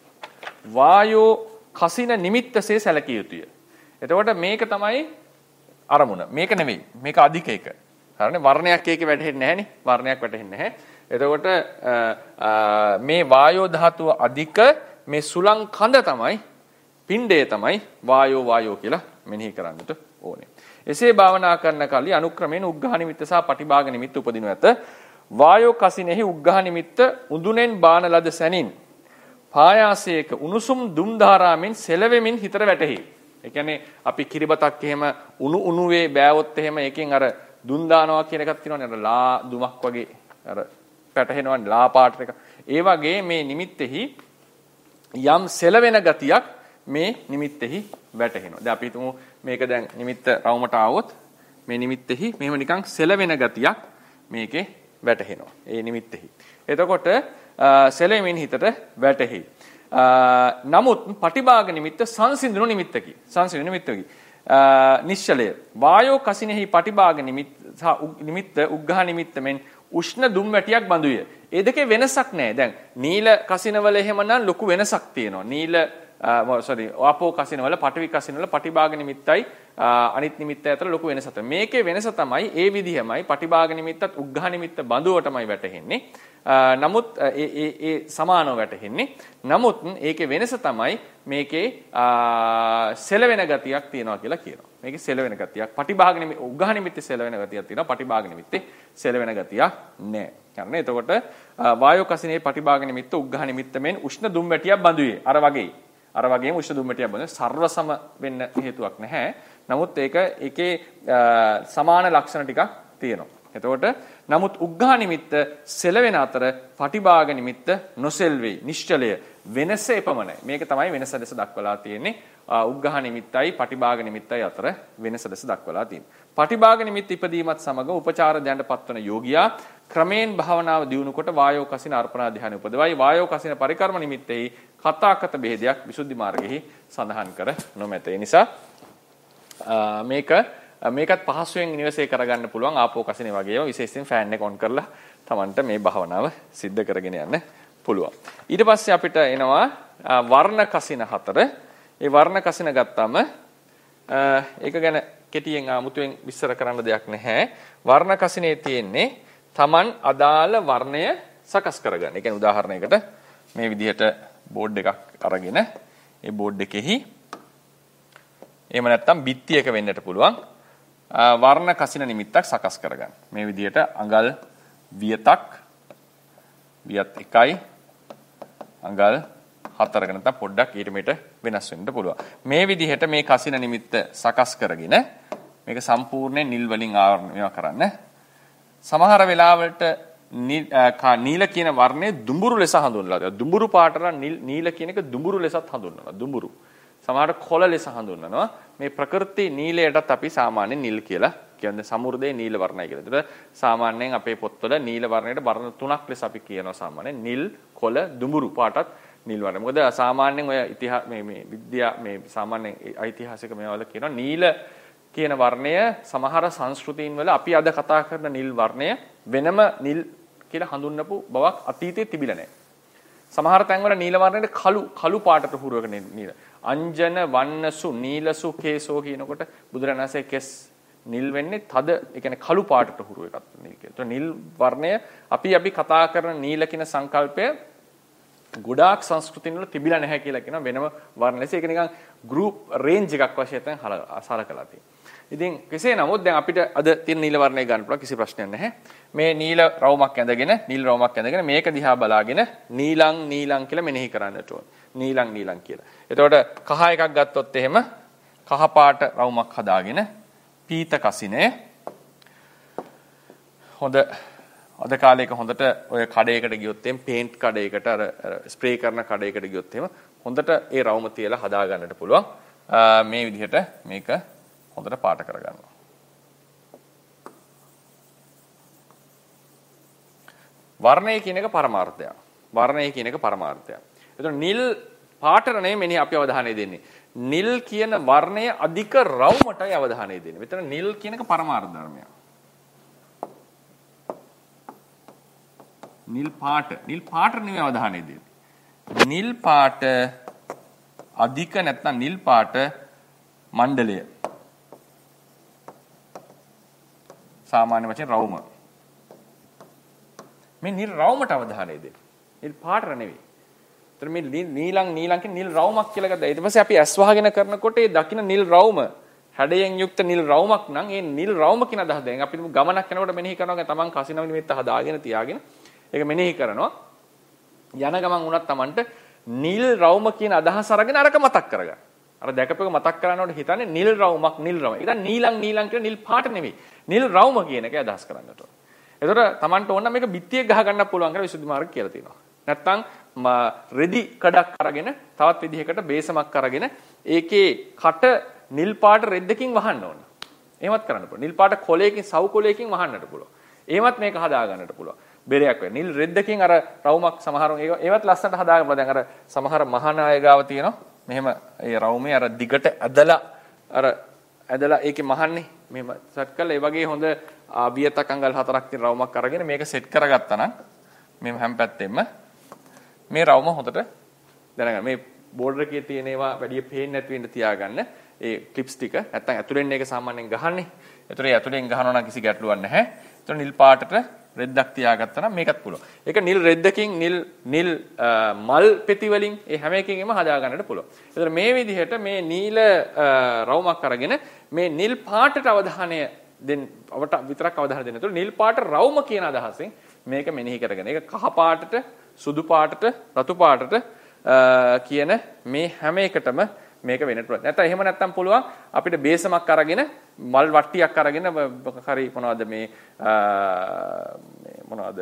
වායෝ කසින නිමිත්තසේ සැලකිය යුතුය. එතකොට මේක තමයි අරමුණ. මේක නෙවෙයි. මේක අධික එක. හරිනේ. වර්ණයක් ඒකේ වැටහෙන්නේ නැහැනේ. වර්ණයක් වැටහෙන්නේ නැහැ. එතකොට මේ වායෝ ධාතුව අධික මේ සුලං කඳ තමයි පිණ්ඩය තමයි වායෝ වායෝ කියලා මෙනෙහි කරන්නට ඕනේ. එසේ භාවනා කරන කල්ලි අනුක්‍රමයෙන් උග්ඝහ නිමිත්ත සහ පටිභාග නිමිත්ත උපදිනු ඇත. වායෝ කසිනෙහි උග්ඝහ නිමිත්ත උඳුනෙන් බාන ලද සැනින් පායාසයක උණුසුම් දුම් ධාරාවෙන් සෙලවෙමින් හිතට වැටෙහි. ඒ කියන්නේ අපි කිරිබතක් එහෙම උණු උණුවේ බෑවොත් එහෙම එකෙන් අර දුම් දානවා කියන එකක් තියෙනවනේ. අර ලා දුමක් වගේ අර පැටහෙනවනේ ලා පාට එක. ඒ වගේ මේ නිමිත්තෙහි යම් සෙලවෙන ගතියක් මේ නිමිත්තෙහි වැටහෙනවා. දැන් අපි හිතමු මේක දැන් නිමිත්ත රවුමට ආවොත් මේ නිමිත්තෙහි මෙහෙම නිකන් සෙලවෙන ගතියක් මේකේ වැටහෙනවා. ඒ නිමිත්තෙහි. එතකොට සෙලෙමින් හිතට වැටෙහි. නමුත් පටිභාග නිමිත්ත සංසිඳුණු නිමිත්තකි. සංසිඳුණු නිමිත්තකි. නිශ්චලය. වායෝ කසිනෙහි පටිභාග නිමිත්ත සහ නිමිත්ත උග්ඝහ නිමිත්ත මෙන් උෂ්ණ දුම් වැටියක් බඳුය. ඒ දෙකේ වෙනසක් නැහැ. දැන් නීල කසිනවල එහෙමනම් ලොකු වෙනසක් තියෙනවා. නීල sorry ආපෝ කසින වල පඨවි කසින වල පටිභාග නිමිත්තයි අනිත් නිමිත්තයි අතර ලොකු වෙනසක් තමයි. මේකේ වෙනස තමයි ඒ විදිහමයි පටිභාග නිමිත්තත් උග්ඝහ නිමිත්ත බඳුවටමයි වැටෙන්නේ. නමුත් ඒ ඒ ඒ සමානව වැටෙන්නේ. නමුත් ඒකේ වෙනස තමයි මේකේ සෙලවෙන ගතියක් තියෙනවා කියලා කියනවා. මේකේ සෙලවෙන ගතියක් පටිභාග නිමිත්ත උග්ඝහ නිමිත්තේ සෙලවෙන ගතියක් තියෙනවා. පටිභාග නිමිත්තේ සෙලවෙන ගතියක් නැහැ. කරන්නේ. එතකොට වායෝ කසිනේ පටිභාග නිමිත්ත උග්ඝහ නිමිත්ත මෙන් උෂ්ණ දුම් වැටියක් බඳුවේ. අර වගේ. අර වගේම උෂ්ණ දුම් වැටියක් බඳුවේ. සර්ව සම වෙන්න හේතුවක් නැහැ. නමුත් ඒක ඒකේ සමාන ලක්ෂණ ටිකක් තියෙනවා. එතකොට නමුත් උග්ඝහ නිමිත්ත සෙලවෙන අතර පටිභාග නිමිත්ත නොසෙල්වේ. නිශ්චලය වෙනස එපමණයි. මේක තමයි වෙනස දැස දක්වලා තියෙන්නේ. උග්ඝහ නිමිත්තයි පටිභාග නිමිත්තයි අතර වෙනස දැස දක්වලා තියෙන්නේ. පටිභාග නිමිත්ත ඉදීමත් සමග උපචාර ධ්‍යානට පත්වන යෝගියා ක්‍රමයෙන් භාවනාව දියුණු කොට වායෝ කසින අර්පණා ධ්‍යාන උපදවයි. වායෝ කසින පරිකර්ම නිමිත්තෙහි කතාකත බෙහෙදයක් විසුද්ධි මාර්ගෙහි සඳහන් කර නොමැත. ඒ නිසා මේක මේකත් පහසුවෙන් නිවසේ කරගන්න පුළුවන් ආපෝ කසිනේ වගේම විශේෂයෙන් ෆෑන් එක ඔන් කරලා Tamanට මේ භාවනාව සිද්ධ කරගෙන යන්න පුළුවන්. ඊට පස්සේ අපිට එනවා වර්ණ කසින හතර. ඒ වර්ණ කසින ගත්තාම ඒක ගැන කෙටියෙන් ආමුතුවෙන් විස්තර කරන්න දෙයක් නැහැ. වර්ණ කසිනේ තියෙන්නේ Taman අදාළ වර්ණය සකස් කරගන්න. ඒ කියන්නේ උදාහරණයකට මේ විදිහට බෝඩ් එකක් අරගෙන ඒ බෝඩ් එකෙහි එහෙම නැත්නම් බිත්තියක වෙන්නට පුළුවන් වර්ණ කසින නිමිත්තක් සකස් කරගන්න. මේ විදිහට අඟල් වියතක් වියත් එකයි අඟල් හතරක නැත්නම් පොඩ්ඩක් ඊට මෙට වෙනස් වෙන්න පුළුවන්. මේ විදිහට මේ කසින නිමිත්ත සකස් කරගෙන මේක සම්පූර්ණයෙන් නිල් වලින් ආවරණය කරන්න. සමහර වෙලාවලට නීල කියන වර්ණය දුඹුරු ලෙස හඳුන්වලා තියෙනවා. දුඹුරු පාටට නීල කියන එක දුඹුරු ලෙසත් හඳුන්වනවා. දුඹුරු. සමහර කොළ ලෙස හඳුන්වනවා. මේ ප්‍රකෘති නීලයටත් අපි සාමාන්‍යයෙන් නිල් කියලා කියන්නේ සමුර්දේ නීල වර්ණය කියලා. ඒතර සාමාන්‍යයෙන් අපේ පොත්වල නීල වර්ණයට වර්ණ තුනක් ලෙස අපි කියනවා සාමාන්‍යයෙන්. නිල්, කොළ, දුඹුරු පාටත් නිල් වර්ණය. මොකද සාමාන්‍යයෙන් ඔය ඉතිහාස මේ මේ විද්‍යා මේ සාමාන්‍යයෙන් ඓතිහාසික මේවල කියනවා නීල කියන වර්ණය සමහර සංස්කෘතීන් වල අපි අද කතා කරන නිල් වර්ණය වෙනම නිල් කියලා හඳුන්වපු බවක් අතීතයේ තිබිලා නැහැ. සමහර තැන්වල නීල වර්ණයට කළු කළු පාටට හුරුවක නීල. අංජන වන්නසු නීලසු කේසෝ කියනකොට බුදුරණාහි කෙස් නිල් වෙන්නේ තද ඒ කියන්නේ කළු පාටට හුරු එකක් නිල් කියලා. ඒතකොට නිල් වර්ණය අපි අපි කතා කරන නීල කියන සංකල්පය ගොඩාක් සංස්කෘතින් වල තිබිලා නැහැ කියලා කියන වෙනම වර්ණ ලෙස ඒක නිකන් ගෲප් රේන්ජ් එකක් වශයෙන් දැන් සලකලා තියෙනවා. ඉතින් කෙසේ නමුත් දැන් අපිට අද තියෙන නිල වර්ණය ගන්න පුළුවන් කිසි ප්‍රශ්නයක් නැහැ. මේ නිල රවුමක් ඇඳගෙන නිල් රවුමක් ඇඳගෙන මේක දිහා බලාගෙන නීලං නීලං කියලා මෙනෙහි කරන්නට ඕන. නීලං නීලං කියලා. එතකොට කහ එකක් ගත්තොත් එහෙම කහ පාට රවුමක් හදාගෙන පීත කසිනේ හොඳ අද කාලේක හොඳට ඔය කඩේකට ගියොත් එහෙම පේන්ට් කඩේකට අර ස්ප්‍රේ කරන කඩේකට ගියොත් එහෙම හොඳට ඒ රවුම තියලා හදා ගන්නට පුළුවන්. මේ විදිහට මේක හොඳට පාට කරගන්නවා. වර්ණය කියන එක පරමාර්ථයක්. වර්ණය කියන එක පරමාර්ථයක්. එතකොට නිල් පාටට නෙමෙයි මෙනි අපි අවධානය දෙන්නේ. නිල් කියන වර්ණය අධික රවුමටයි අවධානය දෙන්නේ. මෙතන නිල් කියන එක පරමාර්ථ ධර්මයක්. නිල් පාට නිල් පාට නෙමෙයි අවධානය දෙන්නේ. නිල් පාට අධික නැත්නම් නිල් පාට මණ්ඩලය. සාමාන්‍ය වශයෙන් රවුම. මේ නිල් රවුමට අවධානය දෙන්න. නිල් පාටට නෙවෙයි. ඒතර මේ නීලං නීලං කියන නිල් රවුමක් කියලා ගත්තා. ඊට පස්සේ අපි ඇස් වහගෙන කරනකොට ඒ දකින්න නිල් රවුම හැඩයෙන් යුක්ත නිල් රවුමක් නම් ඒ නිල් රවුම කියන අදහස දැන් අපි ගමනක් යනකොට මෙනෙහි කරනවා තමන් කසිනව නිමිත්ත හදාගෙන තියාගෙන ඒක මෙනෙහි කරනවා. යන ගමන් වුණත් තමන්ට නිල් රවුම කියන අදහස අරගෙන අරක මතක් කරගන්න. අර දැකපෙක මතක් කරනකොට හිතන්නේ නිල් රවුමක් නිල් රවුම. ඒක නීලං නීලං කියන නිල් පාට නෙවෙයි. නිල් රවුම කියන එක අදහස් කරන්නට ඕන. එතකොට Tamanට ඕන නම් මේක බිත්තියක් ගහ ගන්න පුළුවන් කියලා විසුද්ධි මාර්ගය කියලා තියෙනවා. නැත්තම් රෙදි කඩක් අරගෙන තවත් විදිහකට බේසමක් අරගෙන ඒකේ කට නිල් පාට රෙද්දකින් වහන්න ඕන. එහෙමත් කරන්න පුළුවන්. නිල් පාට කොලයකින් සව් කොලයකින් වහන්නට පුළුවන්. එහෙමත් මේක හදා ගන්නට පුළුවන්. බෙරයක් වෙයි. නිල් රෙද්දකින් අර රවුමක් සමහරව ඒවත් ලස්සනට හදාගන්න පුළුවන්. දැන් අර සමහර මහානාය ගාව තියෙනවා. මෙහෙම ඒ රවුමේ අර දිගට ඇදලා අර ඇදලා ඒකේ මහන්නේ මෙහෙම සෙට් කරලා ඒ වගේ හොඳ වියතක් අඟල් හතරක් තියෙන රවුමක් අරගෙන මේක සෙට් කරගත්තා නම් මේ හැම පැත්තෙම මේ රවුම හොඳට දැනගන්න මේ බෝඩර් එකේ තියෙන ඒවා වැඩි පේන්නේ නැති වෙන්න තියාගන්න. ඒ ක්ලිප්ස් ටික නැත්තම් ඇතුලෙන් මේක සාමාන්‍යයෙන් ගහන්නේ. ඒතරේ ඇතුලෙන් ගහනවා නම් කිසි ගැටලුවක් නැහැ. ඒතර නිල් පාටට රෙද්දක් තියාගත්තා නම් මේකත් පුළුවන්. ඒක නිල් රෙද්දකින් නිල් නිල් මල් පෙති වලින් ඒ හැම එකකින්ම හදා ගන්නට පුළුවන්. ඒතර මේ විදිහට මේ නිල රවුමක් අරගෙන මේ නිල් පාටට අවධානය දෙන්න අපට විතරක් අවධානය දෙන්න. ඒතර නිල් පාට රවුම කියන අදහසෙන් මේක මෙනෙහි කරගෙන. ඒක කහ පාටට, සුදු පාටට, රතු පාටට කියන මේ හැම එකටම මේක වෙන්නට පුළුවන්. නැත්නම් එහෙම නැත්නම් පුළුවන් අපිට බේසමක් අරගෙන මල් වට්ටියක් අරගෙන හරි මොනවද මේ මොනවද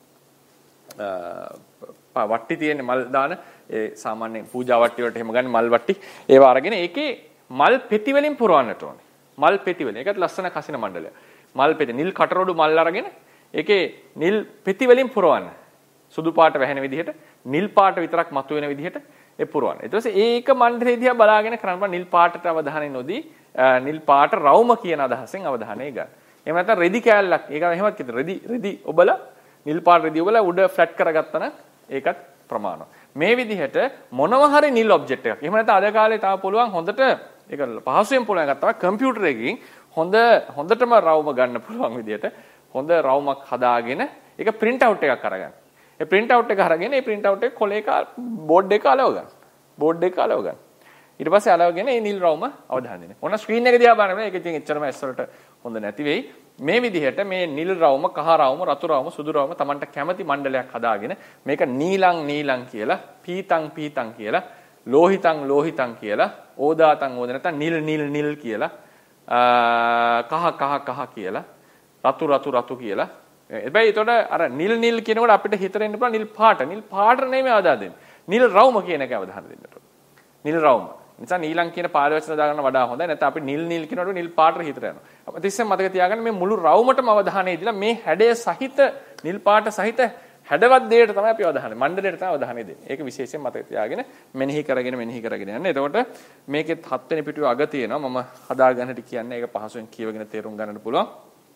වට්ටි තියෙන මල් දාන ඒ සාමාන්‍ය පූජා වට්ටි වලට එහෙම ගන්න මල් වට්ටි ඒවා අරගෙන ඒකේ මල් පෙති වලින් පුරවන්නට ඕනේ. මල් පෙති වලින්. ඒකත් ලස්සන කසින මණ්ඩලය. මල් පෙති නිල් කටරොඩු මල් අරගෙන ඒකේ නිල් පෙති වලින් පුරවන්න. සුදු පාට වැහෙන විදිහට නිල් පාට විතරක් මතුවෙන විදිහට ඒ පුරවන්න. ඊට පස්සේ ඒක මණ්ඩලය දිහා බලාගෙන කරන්න බෑ නිල් පාටට අවධානය නොදී නිල් පාට රවුම කියන අදහසෙන් අවධානය ගන්න. එහෙම නැත්නම් රෙදි කෑල්ලක්. ඒක එහෙමත් කියත රෙදි රෙදි ඔබලා නිල් පාට රෙදි ඔබලා උඩ ෆ්ලැට් කරගත්තා නම් ඒකත් ප්‍රමාණවත්. මේ විදිහට මොනවා හරි නිල් ඔබ්ජෙක්ට් එකක්. එහෙම නැත්නම් අද කාලේ තාම පුළුවන් හොඳට ඒක පහසුවෙන් පුළුවන් ගත්තා කම්පියුටර් එකකින් හොඳ හොඳටම රවුම ගන්න පුළුවන් විදිහට හොඳ රවුමක් හදාගෙන ඒක print out එකක් අරගන්න. ඒ print out එක අරගෙන ඒ print out එක කොලේ එක බෝඩ් එක අලව ගන්න. බෝඩ් එක අලව ගන්න. ඊට පස්සේ අලවගෙන මේ නිල් රවුම අවධානය දෙන්න. ඔන්න ස්ක්‍රීන් එක දිහා බලන්න මේක ඉතින් එච්චරම ඇස් වලට හොඳ නැති වෙයි. මේ විදිහට මේ නිල් රවුම, කහ රවුම, රතු රවුම, සුදු රවුම Tamanට කැමති මණ්ඩලයක් හදාගෙන මේක නීලං නීලං කියලා, පීතං පීතං කියලා, ලෝහිතං ලෝහිතං කියලා, ඕදාතං ඕද නැත්නම් නිල් නිල් නිල් කියලා, කහ කහ කහ කියලා, රතු රතු රතු කියලා. හැබැයි ඒතකොට අර නිල් නිල් කියනකොට අපිට හිතෙන්න පුළුවන් නිල් පාට. නිල් පාට නෙමෙයි ආදා දෙන්නේ. නිල් රවුම කියන එක අවධානය දෙන්නට ඕන. නිල් රවුම. නිසා නීලං කියන පාද වචන දාගන්න වඩා හොඳයි. නැත්නම් අපි නිල් නිල් කියනකොට නිල් පාටට හිතට යනවා. අපිට තිස්සෙන් මතක තියාගන්න මේ මුළු රවුමටම අවධානය දීලා මේ හැඩය සහිත නිල් පාට සහිත හැඩවත් දෙයට තමයි අපි අවධානය. මණ්ඩලයට තමයි අවධානය දෙන්නේ. ඒක විශේෂයෙන් මතක තියාගෙන මෙනෙහි කරගෙන මෙනෙහි කරගෙන යන්න. එතකොට මේකෙත් හත් වෙනි පිටුවේ අග තියෙනවා. මම හදාගන්නට කියන්නේ ඒක පහසුවෙන් කියවගෙන තේරුම් ගන්නට පුළුවන්.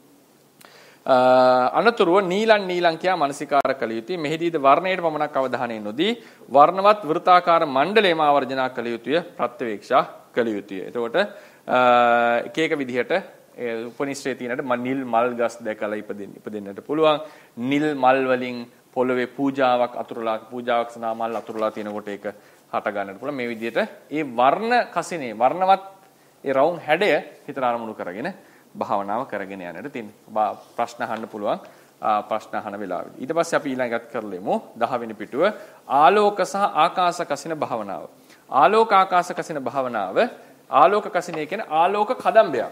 අනතුරුව නීලං නීලං කියා මානසිකාර කළ යුතුයි. මෙහිදීද වර්ණයට පමණක් අවධානය නොදී වර්ණවත් වෘත්තාකාර මණ්ඩලයම ආවර්ජනා කළ යුතුය. ප්‍රත්‍යවේක්ෂා කළ යුතුය. එතකොට එක එක විදිහට උපනිශ්‍රේ තියෙනට නිල් මල් ගස් දැකලා ඉපදෙන්න ඉපදෙන්නට පුළුවන්. නිල් මල් වලින් පොළවේ පූජාවක් අතුරුලා පූජාවක් සඳහා මල් අතුරුලා තියෙනකොට ඒක හට ගන්නට පුළුවන්. මේ විදිහට ඒ වර්ණ කසිනේ වර්ණවත් ඒ රවුම් හැඩය හිතට අරමුණු කරගෙන භාවනාව කරගෙන යන්නට තියෙනවා. ප්‍රශ්න අහන්න පුළුවන්. ප්‍රශ්න අහන වෙලාවෙදී. ඊට පස්සේ අපි ඊළඟට කරලෙමු දහ වෙනි පිටුව ආලෝක සහ ආකාශ කසින භාවනාව. ආලෝක ආකාශ කසින භාවනාව ආලෝක කසිනේ කියන්නේ ආලෝක කදම්බයක්.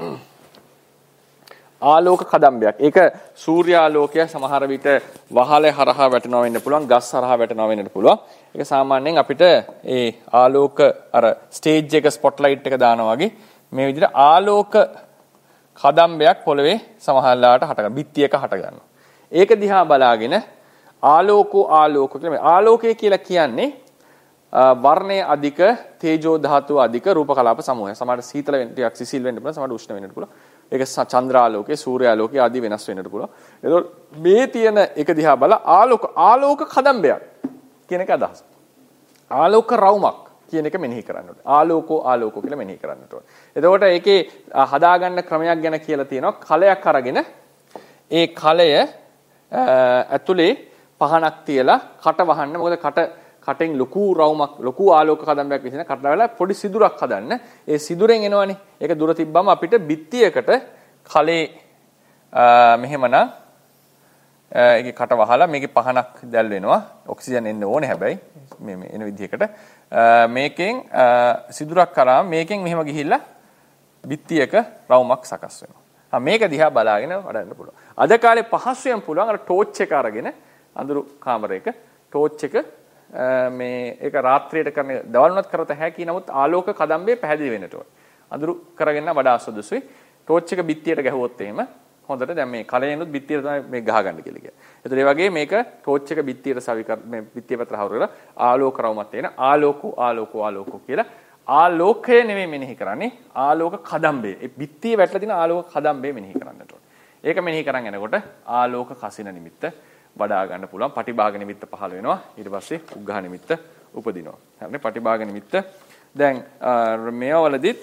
ආලෝක කදම්බයක්. ඒක සූර්යාලෝකය සමහර විට වහලේ හරහා වැටෙනවා වෙන්න පුළුවන්, ගස් හරහා වැටෙනවා වෙන්නත් පුළුවන්. ඒක සාමාන්‍යයෙන් අපිට ඒ ආලෝක අර ස්ටේජ් එක ස්පොට්ලයිට් එක දානවා වගේ මේ විදිහට ආලෝක කදම්බයක් පොළවේ සමහරලාට හට ගන්න. බිත්තියක හට ගන්නවා. ඒක දිහා බලාගෙන ආලෝකෝ ආලෝක කියලා ආලෝකය කියලා කියන්නේ වර්ණයේ අධික තේජෝ ධාතුව අධික රූප කලාප සමූහය. සමහර සීතල වෙන්න ටිකක් සිසිල් වෙන්න පුළුවන්, සමහර උෂ්ණ වෙන්නත් පුළුවන්. ඒක චන්ද්‍රාලෝකය, සූර්යාලෝකය ආදී වෙනස් වෙන්නත් පුළුවන්. එතකොට මේ තියෙන එක දිහා බලා ආලෝක ආලෝක කදම්බයක් කියන එක අදහස. ආලෝක රවුමක් කියන එක මෙනෙහි කරන්න ඕනේ. ආලෝකෝ ආලෝකෝ කියලා මෙනෙහි කරන්නට ඕනේ. එතකොට ඒකේ හදාගන්න ක්‍රමයක් ගැන කියලා තියෙනවා. කලයක් අරගෙන ඒ කලය ඇතුලේ පහනක් තියලා කට වහන්න. මොකද කට කටෙන් ලොකු රවුමක් ලොකු ආලෝක කදම්බයක් විසින කට දාලා පොඩි සිදුරක් හදන්න. ඒ සිදුරෙන් එනවනේ. ඒක දුර තිබ්බම අපිට බිත්තියකට කලේ මෙහෙමනම් ඒකේ කට වහලා මේකේ පහනක් දැල් වෙනවා. ඔක්සිජන් එන්න ඕනේ හැබැයි මේ මේ එන විදිහකට මේකෙන් සිදුරක් කරා මේකෙන් මෙහෙම ගිහිල්ලා බිත්තියක රවුමක් සකස් වෙනවා. ආ මේක දිහා බලාගෙන වඩන්න පුළුවන්. අද කාලේ පහසුවෙන් පුළුවන් අර ටෝච් එක අරගෙන අඳුරු කාමරයක ටෝච් එක මේ ඒක රාත්‍රියට කරන දවල්නොත් කරත හැකි. නමුත් ආලෝක කදම්බේ පැහැදිලි වෙන්නට ඕනේ. අඳුරු කරගෙන වඩා සුදුසුයි. ටෝච් එක බිත්තියට ගැහුවොත් එහෙම හොඳට දැන් මේ කලයෙන්ුත් බිත්තියට තමයි මේ ගහ ගන්න කියලා කියන්නේ. ඒතර ඒ වගේ මේක ටෝච් එක බිත්තියට සවි කර මේ බිත්තිය පැත්තට හවුරු කරලා ආලෝක රවුමක් තියෙන ආලෝකෝ ආලෝකෝ ආලෝකෝ කියලා ආලෝකය නෙමෙයි මෙනෙහි කරන්නේ ආලෝක කදම්බේ. ඒ බිත්තිය වැටලා තියෙන ආලෝක කදම්බේ මෙනෙහි කරන්නට ඕනේ. ඒක මෙනෙහි කරන් යනකොට ආලෝක කසින නිමිත්ත වඩා ගන්න පුළුවන්. පටිභාග නිමිත්ත පහළ වෙනවා. ඊට පස්සේ උග්ඝහ නිමිත්ත උපදිනවා. හරිනේ පටිභාග නිමිත්ත. දැන් මේවලදිත්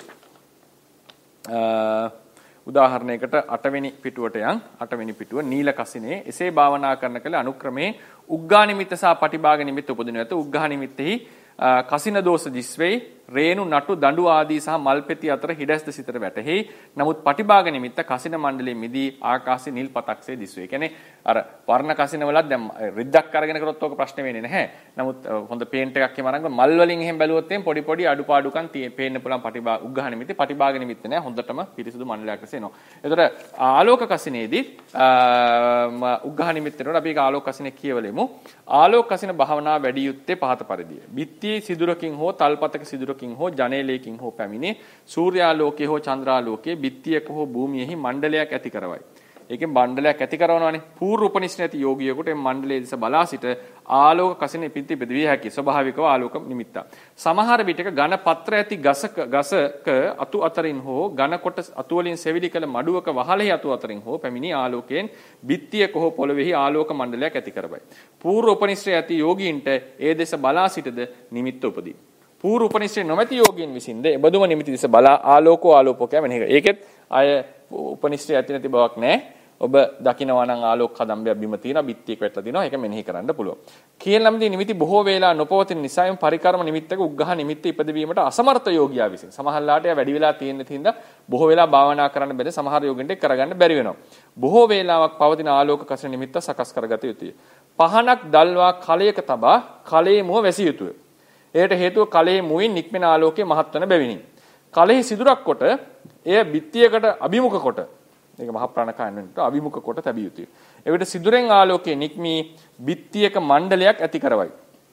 උදාහරණයකට අටවෙනි පිටුවට යන් අටවෙනි පිටුව නීල කසිනේ එසේ භාවනා කරන කල අනුක්‍රමේ උග්ඝා නිමිත්ත සහ පටිභාග නිමිත්ත උපදිනු ඇත. උග්ඝා නිමිත්තෙහි කසින දෝෂ දිස්වෙයි රේණු නටු දඬු ආදී සහ මල්පෙති අතර හිඩැස්ද සිතට වැටෙහි. නමුත් පටිභාග නිමිත්ත කසින මණ්ඩලයේ මිදී ආකාශයේ නිල් පතක්සේ දිස්වේ. කියන්නේ අර වර්ණ කසින වලත් දැන් රිද්දක් අරගෙන කරොත් ඔක ප්‍රශ්න වෙන්නේ නැහැ. නමුත් හොඳ පේන්ට් එකක් එහෙම අරගෙන මල් වලින් එහෙම බැලුවොත් එම් පොඩි පොඩි අඩුපාඩුකම් පේන්න පුළුවන් පටිභාග උග්ඝා නිමිත්තේ පටිභාග නිමිත්ත නෑ. හොඳටම පිරිසුදු මණ්ඩලයක් ලෙස එනවා. ඒතර ආලෝක කසිනේදී උග්ඝා නිමිත්තේට අපි ඒක ආලෝක කසිනේ කියවලෙමු. ආලෝක කසින භාවනා වැඩි යුත්තේ පහත පරිදිය. බිත්තියේ සිදුරකින් හෝ තල්පතක සිදුරකින් හෝ ජනේලයකින් හෝ පැමිණේ සූර්යාලෝකයේ හෝ චන්ද්‍රාලෝකයේ බිත්තියක හෝ භූමියෙහි මණ්ඩලයක් ඇති කරවයි. ඒකෙන් මණ්ඩලයක් ඇති කරනවානේ. పూర్ව උපනිෂ්ඨ නැති යෝගියෙකුට මේ මණ්ඩලයේ දිස බලා සිට ආලෝක කසිනේ පිටි පිටවිය හැකි ස්වභාවිකව ආලෝක නිමිත්ත. සමහර විටක ඝන පත්‍ර ඇති ගසක ගසක අතු අතරින් හෝ ඝන කොට අතු වලින් සෙවිලි කළ මඩුවක වහලෙහි අතු අතරින් හෝ පැමිණි ආලෝකයෙන් බිත්තියක හෝ පොළොවේහි ආලෝක මණ්ඩලයක් ඇති කරවයි. పూర్ව උපනිෂ්ඨ ඇති යෝගීන්ට ඒ දෙස බලා සිටද නිමිත්ත උපදී. పూర్ව උපනිෂ්ඨ නොමැති යෝගීන් විසින්ද එබඳුම නිමිති දිස බලා ආලෝකෝ ආලෝකෝ මෙනෙහි කර. ඒකෙත් අය උපනිෂ්ඨ ඇති නැති බවක් නැහැ. ඔබ දකිනවා නම් ආලෝක කදම්බයක් බිම තියෙනවා, බිත්තියක වැටලා දිනවා. ඒක මෙනෙහි කරන්න පුළුවන්. කියන ළමදී නිමිති බොහෝ වේලා නොපවතින නිසා එම් පරිකර්ම නිමිත්තක උග්ඝහ නිමිත්ත ඉපදවීමට අසමර්ථ යෝගියා විසින්. සමහරලාට එයා වැඩි වෙලා තියෙන තින්ද බොහෝ වේලා භාවනා කරන්න බැරි සමහර යෝගින්ට කරගන්න බැරි වෙනවා. බොහෝ වේලාවක් පවතින ආලෝක කසින නිමිත්ත සකස් කරගත යුතුය. පහනක් දල්වා කලයක තබා කලයේ මුව වැසිය යුතුය. එයට හේතුව කලයේ මුවින් නික්මෙන ආලෝකයේ මහත් වන බැවිනි. කලෙහි සිදුරක් කොට එය බිත්තියකට අභිමුඛ කොට මේක මහ ප්‍රාණකායන වෙනට අභිමුඛ කොට තැබිය යුතුය. එවිට සිදුරෙන් ආලෝකයේ නික්මී බිත්තියක මණ්ඩලයක් ඇති කරවයි.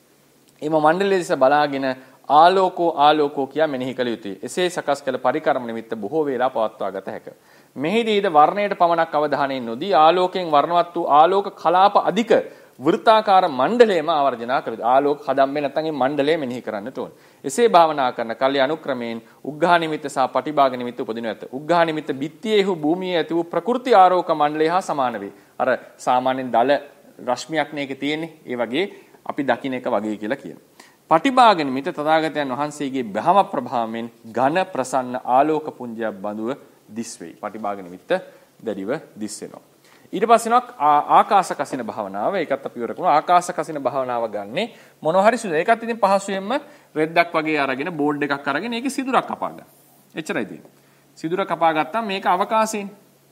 එම මණ්ඩලයේ දිස බලාගෙන ආලෝකෝ ආලෝකෝ කියා මෙනෙහි කළ යුතුය. එසේ සකස් කළ පරිකර්ම නිමිත්ත බොහෝ වේලා පවත්වා ගත හැකිය. මෙහිදීද වර්ණයට පමණක් අවධානයෙන් නොදී ආලෝකයෙන් වර්ණවත් වූ ආලෝක කලාප අධික වෘත්තාකාර මණ්ඩලයේම ආවර්ජනා කළ යුතුය. ආලෝක හදම්බේ නැත්නම් මේ මණ්ඩලය මෙනෙහි කරන්නට ඕන. එසේ භාවනා කරන කල්ලි අනුක්‍රමයෙන් උග්ඝා නිමිත්ත සහ පටිභාග නිමිත්ත උපදිනු ඇත. උග්ඝා නිමිත්ත බිත්තියේහු භූමියේ ඇති වූ ප්‍රකෘති ආරෝක මණ්ඩලය හා සමාන වේ. අර සාමාන්‍යයෙන් දල රශ්මියක් නේක තියෙන්නේ. ඒ වගේ අපි දකින්න එක වගේ කියලා කියනවා. පටිභාග නිමිත්ත තථාගතයන් වහන්සේගේ බ්‍රහ්ම ප්‍රභාවයෙන් ඝන ප්‍රසන්න ආලෝක පුඤ්ජයක් බඳුව දිස් වෙයි. පටිභාග නිමිත්ත දැඩිව දිස් වෙනවා. ඊට පස්සේනක් ආකාශ කසින භාවනාව. ඒකත් අපි ඉවර කරනවා. ආකාශ කසින භාවනාව ගන්නේ මොනවා හරි සිදුර. ඒකත් ඉතින් පහසුවෙන්ම රෙද්දක් වගේ අරගෙන බෝඩ් එකක් අරගෙන ඒකේ සිදුරක් කපා ගන්න. එච්චරයි තියෙන්නේ. සිදුර කපා ගත්තාම මේක අවකාශයෙන්.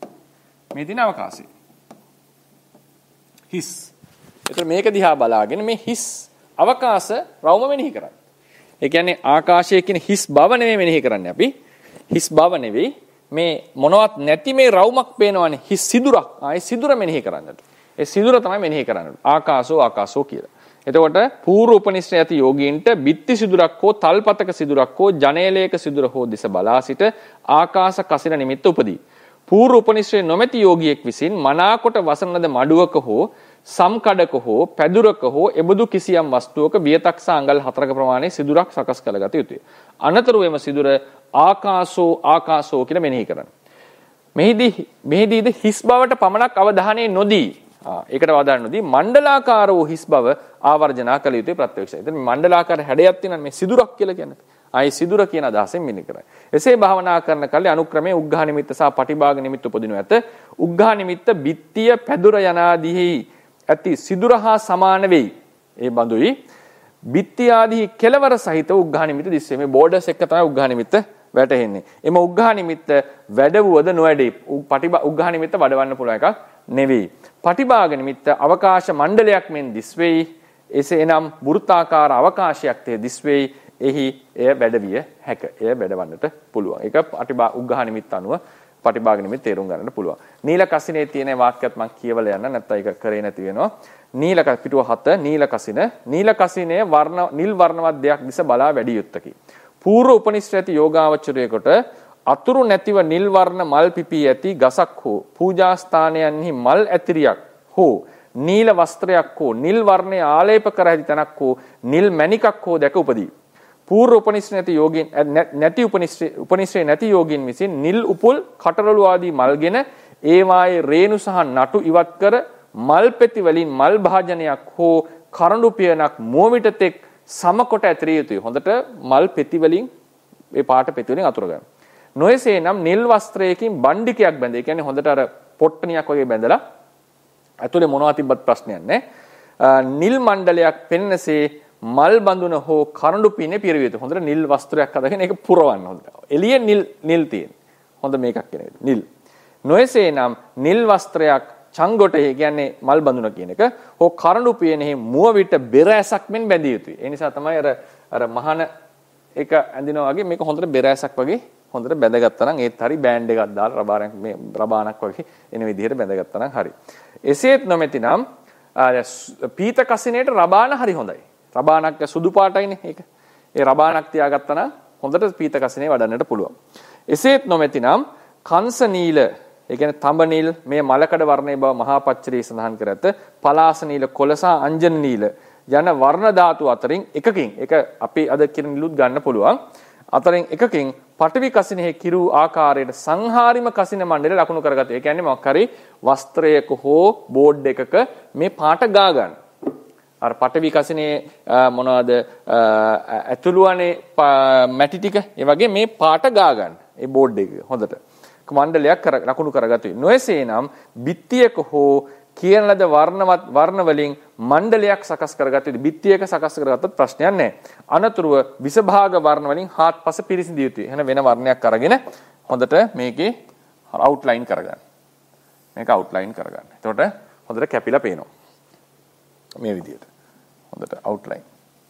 මේ තියෙන අවකාශය. හිස්. ඒතර මේක දිහා බලාගෙන මේ හිස් අවකාශ රවුම මෙනෙහි කරන්නේ. ඒ කියන්නේ ආකාශයේ කියන හිස් බව නෙමෙයි මෙනෙහි කරන්නේ අපි. හිස් බව නෙවෙයි මේ මොනවත් නැති මේ රවුමක් පේනවනේ හිස් සිදුරක්. ආයේ සිදුර මෙනෙහි කරන්නට. ඒ සිදුර තමයි මෙනෙහි කරන්නට. ආකාශෝ ආකාශෝ කියලා. එතකොට పూర్ව උපනිෂ්ඨ ඇති යෝගීන්ට බිත්ති සිදුරක් හෝ තල්පතක සිදුරක් හෝ ජනේලයක සිදුර හෝ දිස බලා සිට ආකාශ කසින නිමිත්ත උපදී. పూర్ව උපනිෂ්ඨ නොමැති යෝගියෙක් විසින් මනාකොට වසනද මඩුවක හෝ සම්කඩක හෝ පැදුරක හෝ එබඳු කිසියම් වස්තුවක වියතක්ස අඟල් හතරක ප්‍රමාණයේ සිදුරක් සකස් කරගත යුතුය. අනතුරු එම සිදුර ආකාශෝ ආකාශෝ කියලා මෙනෙහි කරන්න. මෙහිදී මෙහිදීද හිස් බවට පමණක් අවධානය නොදී ඒකට අවධානය නොදී මණ්ඩලාකාර වූ හිස් බව ආවර්ජනා කළ යුතුයි ප්‍රත්‍යක්ෂයි. එතන මණ්ඩලාකාර හැඩයක් තියෙනවා මේ සිදුරක් කියලා කියන්නේ. ආයි සිදුර කියන අදහසෙන් මෙනෙහි කරයි. එසේ භාවනා කරන කල්ලි අනුක්‍රමයේ උග්ඝා නිමිත්ත සහ පටිභාග නිමිත්ත උපදිනු ඇත. උග්ඝා නිමිත්ත බිත්තිය පැදුර යනාදීහි ඇති සිදුර හා සමාන වෙයි. ඒ බඳුයි බිත්ති ආදී කෙලවර සහිත උග්ඝා නිමිත්ත දිස්සේ මේ බෝඩර්ස් එක තමයි උග්ඝා නිමිත්ත වැටෙන්නේ. එම උග්ඝා නිමිත්ත වැඩවුවද නොවැඩේ. පටිභා උග්ඝා නිමිත්ත වඩවන්න පුළුවන් එකක් නෙවෙයි. පටිභාග නිමිත්ත අවකාශ මණ්ඩලයක් මෙන් දිස් වෙයි. එසේනම් වෘත්තාකාර අවකාශයක් තේ දිස් වෙයි. එහි එය වැඩවිය හැක. එය වැඩවන්නට පුළුවන්. ඒක පටිභා උග්ඝා නිමිත්ත අනුව පටිභාග නිමිත්ත තේරුම් ගන්නට පුළුවන්. නීල කසිනේ තියෙන වාක්‍යයක් මම කියවලා යන්න නැත්නම් ඒක කරේ නැති වෙනවා. නීල පිටුව හත නීල කසින නීල කසිනේ වර්ණ නිල් වර්ණවත් දෙයක් දිස බලා වැඩි යුත්තකි. పూర్ව උපනිෂ්ඨ ඇති යෝගාවචරයේකට අතුරු නැතිව නිල් වර්ණ මල් පිපී ඇති ගසක් හෝ පූජා ස්ථානයන්හි මල් ඇතිරියක් හෝ නීල වස්ත්‍රයක් හෝ නිල් වර්ණයේ ආලේප කර ඇති තැනක් හෝ නිල් මණිකක් හෝ දැක උපදී. పూర్ව උපනිෂ්ඨ නැති යෝගීන් නැති උපනිෂ්ඨ උපනිෂ්ඨේ නැති යෝගීන් විසින් නිල් උපුල් කටරළු ආදී මල්ගෙන ඒවායේ රේණු සහ නටු ඉවත් කර මල් පෙති වලින් මල් භාජනයක් හෝ කරඬු පියනක් මොවිට තෙක් සම කොට ඇතරිය යුතුයි. හොඳට මල් පෙති වලින් මේ පාට පෙති වලින් අතුර ගන්න. නොයසේනම් නිල් වස්ත්‍රයකින් බණ්ඩිකයක් බැඳ. ඒ කියන්නේ හොඳට අර පොට්ටනියක් වගේ බැඳලා ඇතුලේ මොනවා තිබ්බත් ප්‍රශ්නයක් නැහැ. නිල් මණ්ඩලයක් පෙන්නසේ මල් බඳුන හෝ කරඬු පිනේ පිරවිය යුතුයි. හොඳට නිල් වස්ත්‍රයක් අදගෙන ඒක පුරවන්න හොඳට. එළියේ නිල් නිල් තියෙන. හොඳ මේකක් කියන එක. නිල්. නොයසේනම් නිල් වස්ත්‍රයක් චංගොටේ කියන්නේ මල් බඳුන කියන එක හෝ කරඬු පියනෙහි මුව විට බෙර ඇසක් මෙන් බැඳිය යුතුයි. ඒ නිසා තමයි අර අර මහාන එක ඇඳිනවා වගේ මේක හොඳට බෙර ඇසක් වගේ හොඳට බැඳගත්තා නම් ඒත් හරි බෑන්ඩ් එකක් දාලා රබාරක් මේ රබානක් වගේ එන විදිහට බැඳගත්තා නම් හරි. එසේත් නොමැතිනම් පීත කසිනේට රබාන හරි හොඳයි. රබානක් සුදු පාටයිනේ ඒක. ඒ රබානක් තියාගත්තා නම් හොඳට පීත කසිනේ වඩන්නට පුළුවන්. එසේත් නොමැතිනම් කංශ නීල ඒ කියන්නේ තඹ නීල් මේ මලකඩ වර්ණයේ බව මහා පච්චරී සඳහන් කර ඇත. පලාස නීල කොලසා අංජන නීල යන වර්ණ ධාතු අතරින් එකකින් ඒක අපි අද කියන නිලුත් ගන්න පුළුවන්. අතරින් එකකින් පටවි කසිනෙහි කිරු ආකාරයට සංහාරිම කසින මණ්ඩලය ලකුණු කරගත. ඒ කියන්නේ මොකක් හරි වස්ත්‍රයක හෝ බෝඩ් එකක මේ පාට ගා ගන්න. අර පටවි කසිනේ මොනවද ඇතුළුවනේ මැටි ටික ඒ වගේ මේ පාට ගා ගන්න. ඒ බෝඩ් එක හොඳට මණ්ඩලයක් කර ලකුණු කරගත යුතුයි. නොයසේනම් බිත්තියක හෝ කියන ලද වර්ණවත් වර්ණ වලින් මණ්ඩලයක් සකස් කරගත යුතුයි. බිත්තියක සකස් කරගත්තත් ප්‍රශ්නයක් නැහැ. අනතුරුව විසභාග වර්ණ වලින් හාත්පස පිරිසිදු යුතුයි. එහෙනම් වෙන වර්ණයක් අරගෙන හොඳට මේකේ අවුට්ලයින් කරගන්න. මේක අවුට්ලයින් කරගන්න. එතකොට හොඳට කැපිලා පේනවා. මේ විදිහට. හොඳට අවුට්ලයින්.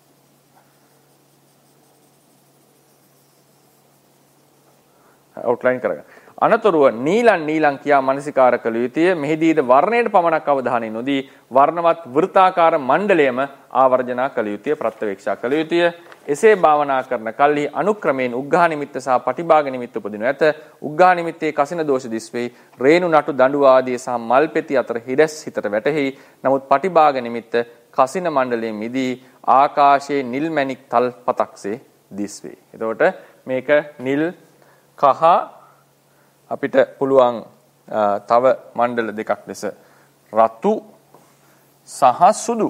අවුට්ලයින් කරගන්න. අනතුරුව නීලන් නීලන් කියා මනසිකාර කළ යුතුය. මෙහිදීද වර්ණයට පමණක් අවධානය නොදී වර්ණවත් වෘත්තාකාර මණ්ඩලයම ආවර්ජනා කළ යුතුය, ප්‍රත්‍යවේක්ෂා කළ යුතුය. එසේ භාවනා කරන කල්හි අනුක්‍රමයෙන් උග්ඝා නිමිත්ත සහ පටිභාග නිමිත්ත උපදිනු ඇත. උග්ඝා නිමිත්තේ කසින දෝෂ දිස්වේ. රේණු නටු දඬු ආදී සහ මල් පෙති අතර හිඩැස් හිතට වැටෙහි. නමුත් පටිභාග නිමිත්ත කසින මණ්ඩලයෙන් මිදී ආකාශයේ නිල් මැණික් තල් පතක්සේ දිස්වේ. එතකොට මේක නිල් කහ අපිට පුළුවන් තව මණ්ඩල දෙකක් ලෙස රතු සහ සුදු.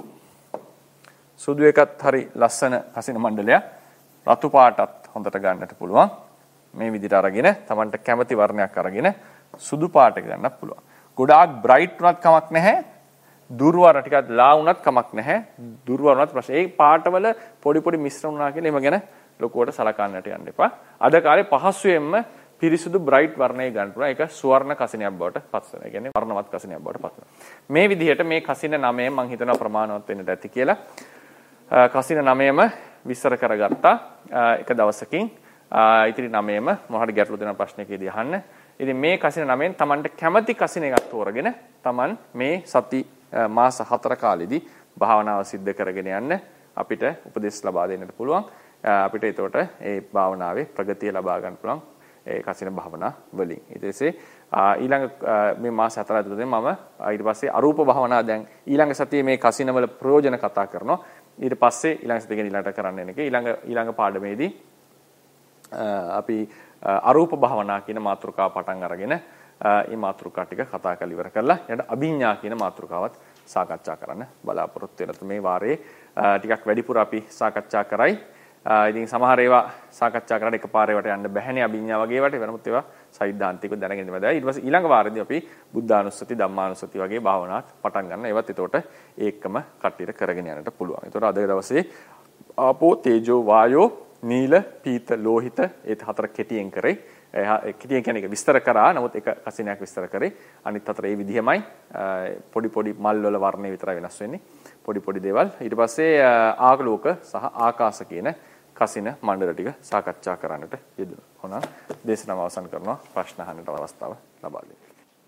සුදු එකත් හරි ලස්සන කසින මණ්ඩලයක්. රතු පාටත් හොඳට ගන්නට පුළුවන්. මේ විදිහට අරගෙන Tamanට කැමති වර්ණයක් අරගෙන සුදු පාට ගන්නත් පුළුවන්. ගොඩාක් බ්‍රයිට් වුණත් කමක් නැහැ. දුර්වර්ණ ටිකක් ලා වුණත් කමක් නැහැ. දුර්වර්ණ වුණත් ප්‍රශ්න. ඒ පාටවල පොඩි පොඩි මිශ්‍රණ වුණා කියලා එම ගැන ලොකුවට සලකන්නට යන්න එපා. අද කාලේ පහසුවෙන්ම පිරිසුදු බ්‍රයිට් වර්ණය ගන්න පුළුවන්. ඒක සුවර්ණ කසිනයක් බවට පත් වෙනවා. ඒ කියන්නේ වර්ණවත් කසිනයක් බවට පත් වෙනවා. මේ විදිහට මේ කසින නමය මම හිතනවා ප්‍රමාණවත් වෙන්නට ඇති කියලා. කසින නමයම විස්තර කරගත්තා එක දවසකින්. ඉතිරි නමයම මොහොත ගැටලු දෙන ප්‍රශ්නයකදී අහන්න. ඉතින් මේ කසින නමෙන් Tamanට කැමති කසින එකක් තෝරගෙන Taman මේ සති මාස හතර කාලෙදී භාවනාව සිද්ධ කරගෙන යන්න අපිට උපදෙස් ලබා දෙන්නට පුළුවන්. අපිට ඒතකොට ඒ භාවනාවේ ප්‍රගතිය ලබා ගන්න පුළුවන්. ඒ කසින භාවනා වලින්. ඊට පස්සේ ඊළඟ මේ මාස හතර ඇතුළතදී මම ඊට පස්සේ අරූප භාවනා දැන් ඊළඟ සතියේ මේ කසින වල ප්‍රයෝජන කතා කරනවා. ඊට පස්සේ ඊළඟ සතියේ ඊළඟට කරන්න එන එක ඊළඟ ඊළඟ පාඩමේදී අපි අරූප භාවනා කියන මාතෘකාව පටන් අරගෙන මේ මාතෘකා ටික කතා කරලා ඉවර කරලා ඊට අභිඥා කියන මාතෘකාවත් සාකච්ඡා කරන්න බලාපොරොත්තු වෙනවා. මේ වාරයේ ටිකක් වැඩිපුර අපි සාකච්ඡා කරයි. ඉතින් සමහර ඒවා සාකච්ඡා කරලා එකපාරේ වට යන්න බැහැනේ අභිඥා වගේ වට වෙනමුත් ඒවා සෛද්ධාන්තිකව දැනගෙන ඉන්න බෑ. ඊට පස්සේ ඊළඟ වාරෙදී අපි බුද්ධානුස්සති ධම්මානුස්සති වගේ භාවනාත් පටන් ගන්න. ඒවත් එතකොට ඒකම කට්ටියට කරගෙන යන්නට පුළුවන්. ඒතකොට අද දවසේ ආපෝ තේජෝ වායෝ නීල පීත ලෝහිත ඒ හතර කෙටියෙන් කරේ. කෙටියෙන් කියන්නේ ඒක විස්තර කරා. නමුත් එක කසිනයක් විස්තර කරේ. අනිත් හතර ඒ විදිහමයි. පොඩි පොඩි මල් වල වර්ණය විතරයි වෙනස් වෙන්නේ. පොඩි පොඩි දේවල්. ඊට පස්සේ ආලෝක සහ ආකාශ කියන කසින මණ්ඩල ටික සාකච්ඡා කරන්නට යෙදුණා. හොනම් දේශනාව අවසන් කරනවා. ප්‍රශ්න අහන්නට අවස්ථාව ලබා දෙන්න.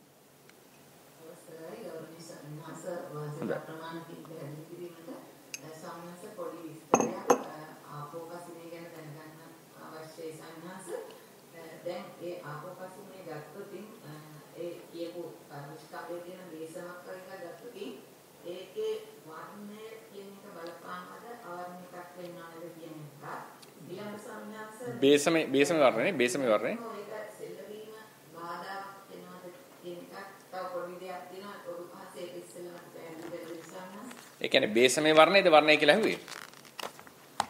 දැන් ඒ ආපෝපසිනේ ගත්තොතින් ඒ කියපු පරිස්කාරයේ තියෙන දේශමක් කරලා ගත්තොතින් ඒකේ වර්ණය කියන එක බලපානවද ආවර්ණයක් වෙනවද කියන එක ඊළඟ සංඥාස බේසමේ බේසමේ වර්ණනේ බේසමේ වර්ණනේ ඒක සෙල්ලවීම බාධාක් වෙනවද කියන එක තව පොඩි දෙයක් තියෙනවා පොඩි පහසේ ඒක ඉස්සෙල්ලා පැහැදිලි කරලා ඒ කියන්නේ බේසමේ වර්ණයේද වර්ණය කියලා ඇහුවේ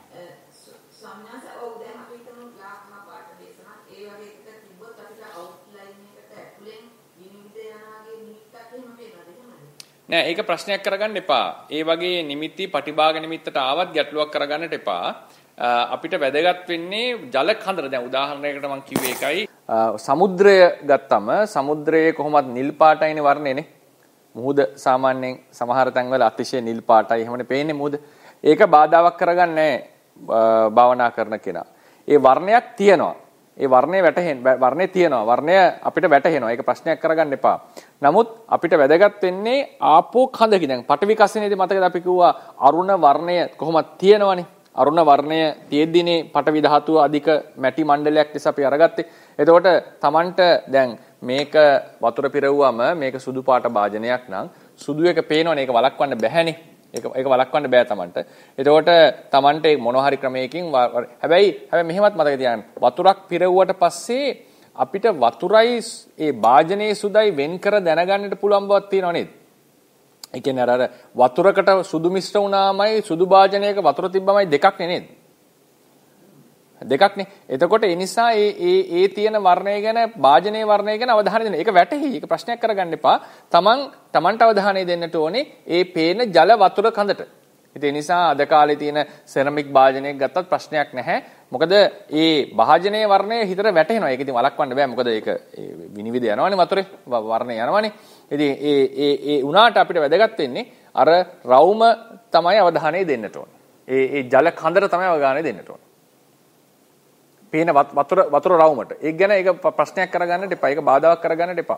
නෑ ඒක ප්‍රශ්නයක් කරගන්න එපා. ඒ වගේ නිමිති පටිභාග නිමිත්තට ආවත් ගැටලුවක් කරගන්නට එපා. අපිට වැදගත් වෙන්නේ ජල කඳර. දැන් උදාහරණයකට මම කිව්වේ එකයි සමුද්‍රය ගත්තම සමුද්‍රයේ කොහොමද නිල් පාටයිනේ වර්ණයනේ. මුහුද සාමාන්‍යයෙන් සමහර තැන්වල අතිශය නිල් පාටයි එහෙමනේ පේන්නේ මුහුද. ඒක බාධාවක් කරගන්නේ භාවනා කරන කෙනා. ඒ වර්ණයක් තියෙනවා. ඒ වර්ණය වැටහෙන වර්ණේ තියෙනවා. වර්ණය අපිට වැටහෙනවා. ඒක ප්‍රශ්නයක් කරගන්න එපා. නමුත් අපිට වැදගත් වෙන්නේ ආපෝ කඳකි. දැන් පඨවි කසිනේදී මතකද අපි කිව්වා අරුණ වර්ණය කොහොමද තියෙනවනේ. අරුණ වර්ණය තියෙද්දිනේ පඨවි ධාතුව අධික මැටි මණ්ඩලයක් ලෙස අපි අරගත්තේ. එතකොට Tamanට දැන් මේක වතුර පිරවුවම මේක සුදු පාට භාජනයක් නම් සුදු එක පේනවනේ. ඒක වළක්වන්න බැහැනේ. ඒක ඒක වළක්වන්න බෑ Tamanට. එතකොට Tamanට මොනවා හරි ක්‍රමයකින් හැබැයි හැබැයි මෙහෙමත් මතක තියාගන්න. වතුරක් පිරවුවට පස්සේ අපිට වතුරයි ඒ භාජනයේ සුදයි වෙන් කර දැනගන්නට පුළුවන් බවක් තියෙනව නේද? ඒ කියන්නේ අර වතුරකට සුදු මිශ්‍ර වුණාමයි සුදු භාජනයක වතුර තිබ්බමයි දෙකක් නේද? දෙකක් නේ. එතකොට ඒ නිසා ඒ ඒ ඒ තියෙන වර්ණය ගැන භාජනයේ වර්ණය ගැන අවධානය දෙන්න. ඒක වැටහි. ඒක ප්‍රශ්නයක් කරගන්න එපා. Taman Tamanට අවධානය දෙන්නට ඕනේ ඒ පේන ජල වතුර කඳට. ඉතින් ඒ නිසා අද කාලේ තියෙන සෙරමික් භාජනයක් ගත්තත් ප්‍රශ්නයක් නැහැ. මොකද ඒ භාජනයේ වර්ණය හිතට වැටෙනවා. ඒක ඉතින් වළක්වන්න බෑ. මොකද ඒක විනිවිද යනවනේ වතුරේ. වර්ණය යනවනේ. ඉතින් ඒ ඒ ඒ උනාට අපිට වැදගත් වෙන්නේ අර රවුම තමයි අවධානය දෙන්නට ඕනේ. ඒ ඒ ජල කඳට තමයි අවධානය දෙන්නට ඕනේ. පේන වතුර වතුර රවුමට. ඒක ගැන ඒක ප්‍රශ්නයක් කරගන්නට එපා. ඒක බාධාවක් කරගන්නට එපා.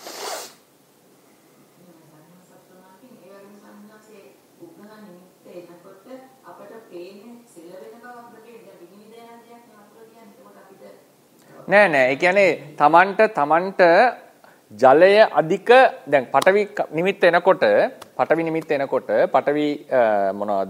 නෑ නෑ. ඒ කියන්නේ Tamanට Tamanට ජලය අධික දැන් පඨවි නිමිත්ත එනකොට පඨවි නිමිත්ත එනකොට පඨවි මොනවද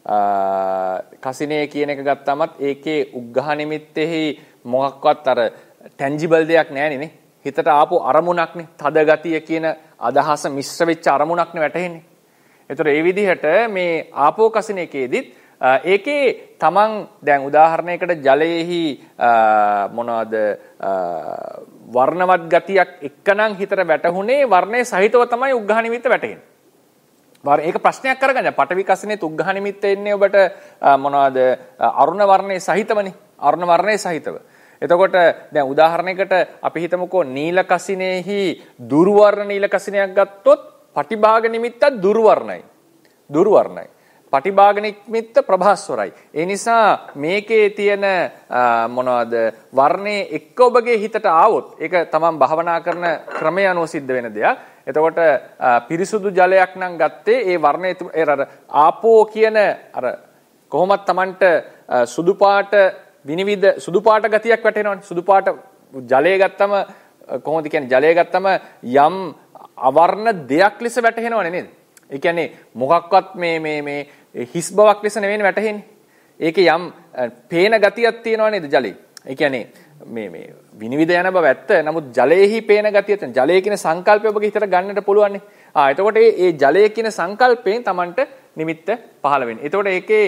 කසිනේ කියන එක ගත්තමත් ඒකේ උග්ඝහ නිමිත්තෙහි මොකක්වත් අර ටැන්ජිබල් දෙයක් නැහැ නේ. හිතට ආපු අරමුණක්නේ. තද ගතිය කියන අදහස මිශ්‍ර වෙච්ච අරමුණක්නේ වැටෙන්නේ. ඒතර ඒ විදිහට මේ ආපෝ කසිනේකේදීත් ඒකේ තමන් දැන් උදාහරණයකට ජලයේහි මොනවද වර්ණවත් ගතියක් එක්කනම් හිතට වැටුනේ වර්ණයේ සහිතව තමයි උග්ඝහ නිමිත්ත වැටෙන්නේ. ඒක ප්‍රශ්නයක් කරගන්න. පඨවි කසිනේ උග්ඝහ නිමිත්ත එන්නේ ඔබට මොනවද අරුණ වර්ණයේ සහිතවනේ. අරුණ වර්ණයේ සහිතව. එතකොට දැන් උදාහරණයකට අපි හිතමුකෝ නීල කසිනේහි දුර්වර්ණ නීල කසිනයක් ගත්තොත් පටිභාග නිමිත්තත් දුර්වර්ණයි. දුර්වර්ණයි. පටිභාග නිමිත්ත ප්‍රභාස්වරයි. ඒ නිසා මේකේ තියෙන මොනවද වර්ණයේ එක්ක ඔබගේ හිතට ආවොත් ඒක තමන් භවනා කරන ක්‍රමය අනුව සිද්ධ වෙන දෙයක්. එතකොට පිරිසුදු ජලයක් නම් ගත්තේ ඒ වර්ණයේ ඒ අර ආපෝ කියන අර කොහොමත් Tamanට සුදු පාට විනිවිද සුදු පාට ගතියක් වැටෙනවනේ. සුදු පාට ජලය ගත්තම කොහොමද කියන්නේ ජලය ගත්තම යම් අවර්ණ දෙයක් ලෙස වැටෙනවනේ නේද? ඒ කියන්නේ මොකක්වත් මේ මේ මේ හිස් බවක් ලෙස නෙවෙයි වැටෙන්නේ. ඒකේ යම් පේන ගතියක් තියෙනවා නේද ජලයේ? ඒ කියන්නේ මේ මේ විනිවිද යන බව ඇත්ත. නමුත් ජලයේහි පේන ගතිය තියෙන. ජලයේ කියන සංකල්පය ඔබගේ හිතට ගන්නට පුළුවන් නේ. ආ එතකොට මේ ජලයේ කියන සංකල්පයෙන් Tamanට නිමිත්ත පහළ වෙන්නේ. එතකොට ඒකේ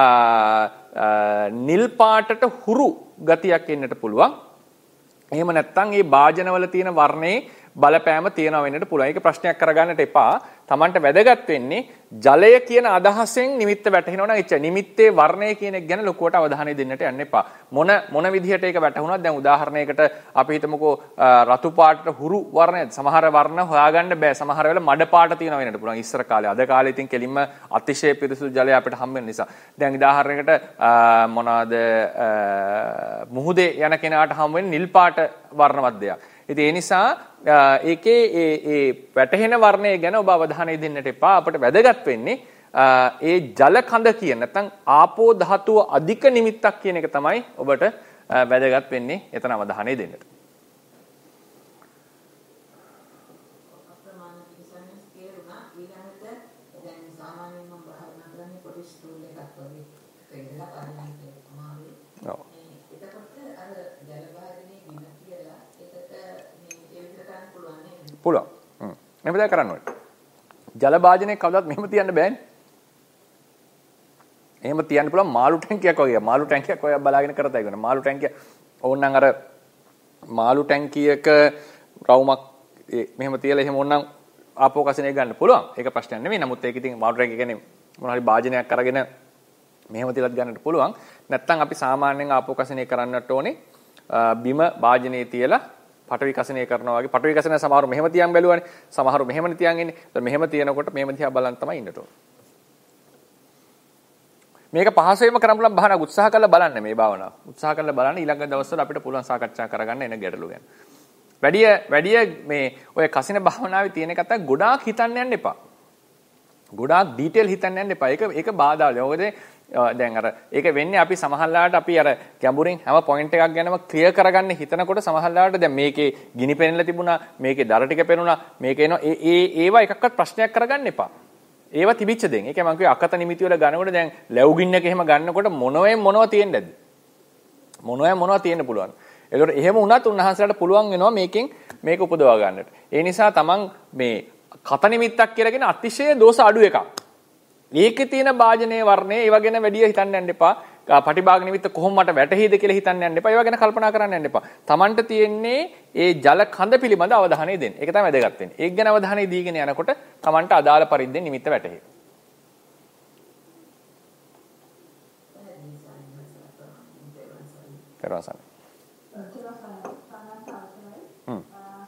නිල් පාටට හුරු ගතියක් එන්නට පුළුවන්. එහෙම නැත්නම් මේ භාජනවල තියෙන වර්ණේ බලපෑම තියනවා වෙන්නට පුළුවන්. ඒක ප්‍රශ්නයක් කරගන්නට එපා. Tamanට වැදගත් වෙන්නේ ජලය කියන අදහසෙන් නිමිත්ත වැටෙනවා නම් එච්ච නිමිත්තේ වර්ණය කියන එක ගැන ලොකුවට අවධානය දෙන්නට යන්න එපා. මොන මොන විදිහට ඒක වැටුණත් දැන් උදාහරණයකට අපි හිතමුකෝ රතු පාටට හුරු වර්ණය සමහර වර්ණ හොයාගන්න බෑ. සමහර වෙලාව මඩ පාට තියෙනවා වෙන්නට පුළුවන් ඉස්සර කාලේ. අද කාලේ ඉතින් කෙලින්ම අතිශය පිරිසුදු ජලය අපිට හම්බ වෙන නිසා. දැන් උදාහරණයකට මොනවාද මුහුදේ යන කෙනාට හම්බ වෙන නිල් පාට වර්ණවත් දෙයක්. ඉතින් ඒ නිසා ඒකේ ඒ ඒ වැටහෙන වර්ණය ගැන ඔබ අවධානය දෙන්නට එපා. අපිට වැදගත් වෙන්නේ ඒ ජල කඳ කියන නැත්නම් ආපෝ ධාතුව අධික නිමිත්තක් කියන එක තමයි ඔබට වැදගත් වෙන්නේ. එතන අවධානය දෙන්නට. පුළුවන්. හ්ම්. මෙහෙම දැන් කරන්න ඕනේ. ජල භාජනයේ කවදාවත් මෙහෙම තියන්න බෑනේ. එහෙම තියන්න පුළුවන් මාළු ටැංකියක් වගේ. මාළු ටැංකියක් ඔය බලාගෙන කරතයි ගන්න. මාළු ටැංකිය ඕනනම් අර මාළු ටැංකියක රවුමක් මෙහෙම තියලා එහෙම ඕනනම් ආපෝ කසිනේ ගන්න පුළුවන්. ඒක ප්‍රශ්නයක් නෙමෙයි. නමුත් ඒක ඉතින් වතුර එක කියන්නේ මොන හරි භාජනයක් අරගෙන මෙහෙම තියලත් ගන්නට පුළුවන්. නැත්නම් අපි සාමාන්‍යයෙන් ආපෝ කසිනේ කරන්නට ඕනේ බිම භාජනයේ තියලා පටවි කසිනේ කරනවා වගේ. පටවි කසිනේ සමහරව මෙහෙම තියන් බැලුවානේ. සමහරව මෙහෙමනේ තියන් ඉන්නේ. ඒත් මෙහෙම තියනකොට මෙහෙම දිහා බලන් තමයි ඉන්නට ඕනේ. මේක පහසුවෙන්ම කරන්න පුළුවන් භාවනාවක් උත්සාහ කරලා බලන්න මේ භාවනාව. උත්සාහ කරලා බලන්න ඊළඟ දවස්වල අපිට පුළුවන් සාකච්ඡා කරගන්න එන ගැටලු ගැන. වැඩි වැඩි මේ ඔය කසින භාවනාවේ තියෙන එක තමයි ගොඩාක් හිතන්න යන්න එපා. ගොඩාක් ඩීටේල් හිතන්න යන්න එපා. ඒක ඒක බාධාවල. මොකද දැන් අර ඒක වෙන්නේ අපි සමහරලාට අපි අර ගැඹුරින් හැම පොයින්ට් එකක් ගැනම ක්ලියර් කරගන්න හිතනකොට සමහරලාට දැන් මේකේ ගිනි පෙනෙලා තිබුණා, මේකේ දර ටික පෙනුණා, මේකේ එනවා ඒ ඒ ඒවා එකක්වත් ප්‍රශ්නයක් කරගන්න එපා. ඒවා තිබිච්ච දෙන්. ඒක මම කිව්වේ අකත නිමිති වල ගන්නකොට දැන් ලැබු ගින්නක එහෙම ගන්නකොට මොනවෙන් මොනවා තියෙන්නද? මොනවෙන් මොනවා තියෙන්න පුළුවන්. ඒකට එහෙම වුණත් උන්වහන්සේලාට පුළුවන් වෙනවා මේකෙන් මේක උපදවා ගන්නට. ඒ නිසා තමන් මේ කත නිමිත්තක් කියලා කියන අතිශය දෝෂ අඩු එකක්. ඒකේ තියෙන භාජනයේ වර්ණේ ඒව ගැන වැඩි හිතන්න යන්න එපා. පටිභාග නිමිත්ත කොහොම මට වැටහිද කියලා හිතන්න යන්න එපා. ඒව ගැන කල්පනා කරන්න යන්න එපා. තමන්ට තියෙන්නේ ඒ ජල කඳ පිළිබඳ අවධානය දෙන්න. ඒක තමයි වැදගත් වෙන්නේ. ඒක ගැන අවධානය දීගෙන යනකොට තමන්ට අදාළ පරිද්දෙන් නිමිත්ත වැටහෙයි. පෙරවසන. හ්ම්.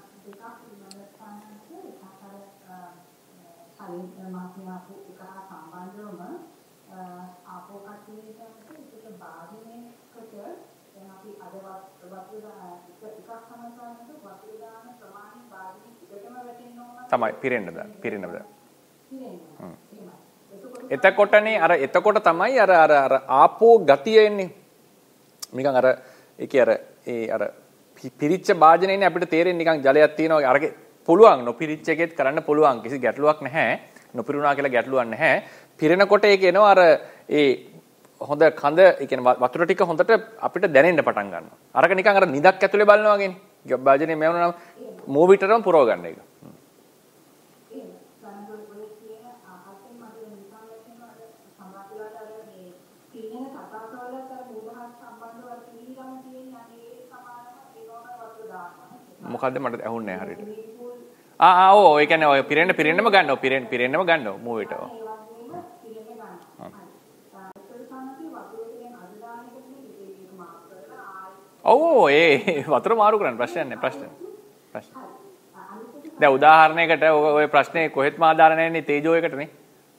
ආපෝ කසිනේට ඒක භාජනයකට දැන් අපි අද වතුර එකක් සමස්තවන්නට වතුර දාන ප්‍රමාණය භාජනයේ ඉඩටම වැටෙන්න ඕන තමයි පිරෙන්නද පිරෙන්නද හ්ම් එතකොටනේ අර එතකොට තමයි අර අර අර ආපෝ ගතිය එන්නේ නිකන් අර ඒකේ අර ඒ අර පිරිච්ච භාජනයේනේ අපිට තේරෙන්නේ නිකන් ජලයක් තියෙනවා වගේ අරගේ පුළුවන් නොපිරිච්ච එකෙත් කරන්න පුළුවන් කිසි ගැටලුවක් නැහැ නොපිරුණා කියලා ගැටලුවක් නැහැ පිරෙනකොට ඒක එනවා අර ඒ හොඳ කඳ ඒ කියන්නේ වතුර ටික හොඳට අපිට දැනෙන්න පටන් ගන්නවා. අරක නිකන් අර නිදක් ඇතුලේ බලනවා වගේනේ. භාජනයේ මේවුනනම් මූවිටරම පුරව ගන්න එක. මොකද්ද මට ඇහුන්නේ නැහැ හරියට. ආ ආ ඔව් ඒ කියන්නේ ඔය පිරෙන්න පිරෙන්නම ගන්නවා. පිරෙන්න පිරෙන්නම ගන්නවා මූවිට. ඔව් ඒ වතුර මාරු කරන්න ප්‍රශ්නයක් නැහැ ප්‍රශ්න. ප්‍රශ්න. දැන් උදාහරණයකට ඔය ප්‍රශ්නේ කොහෙත්ම ආදාර නැන්නේ තේජෝ එකටනේ.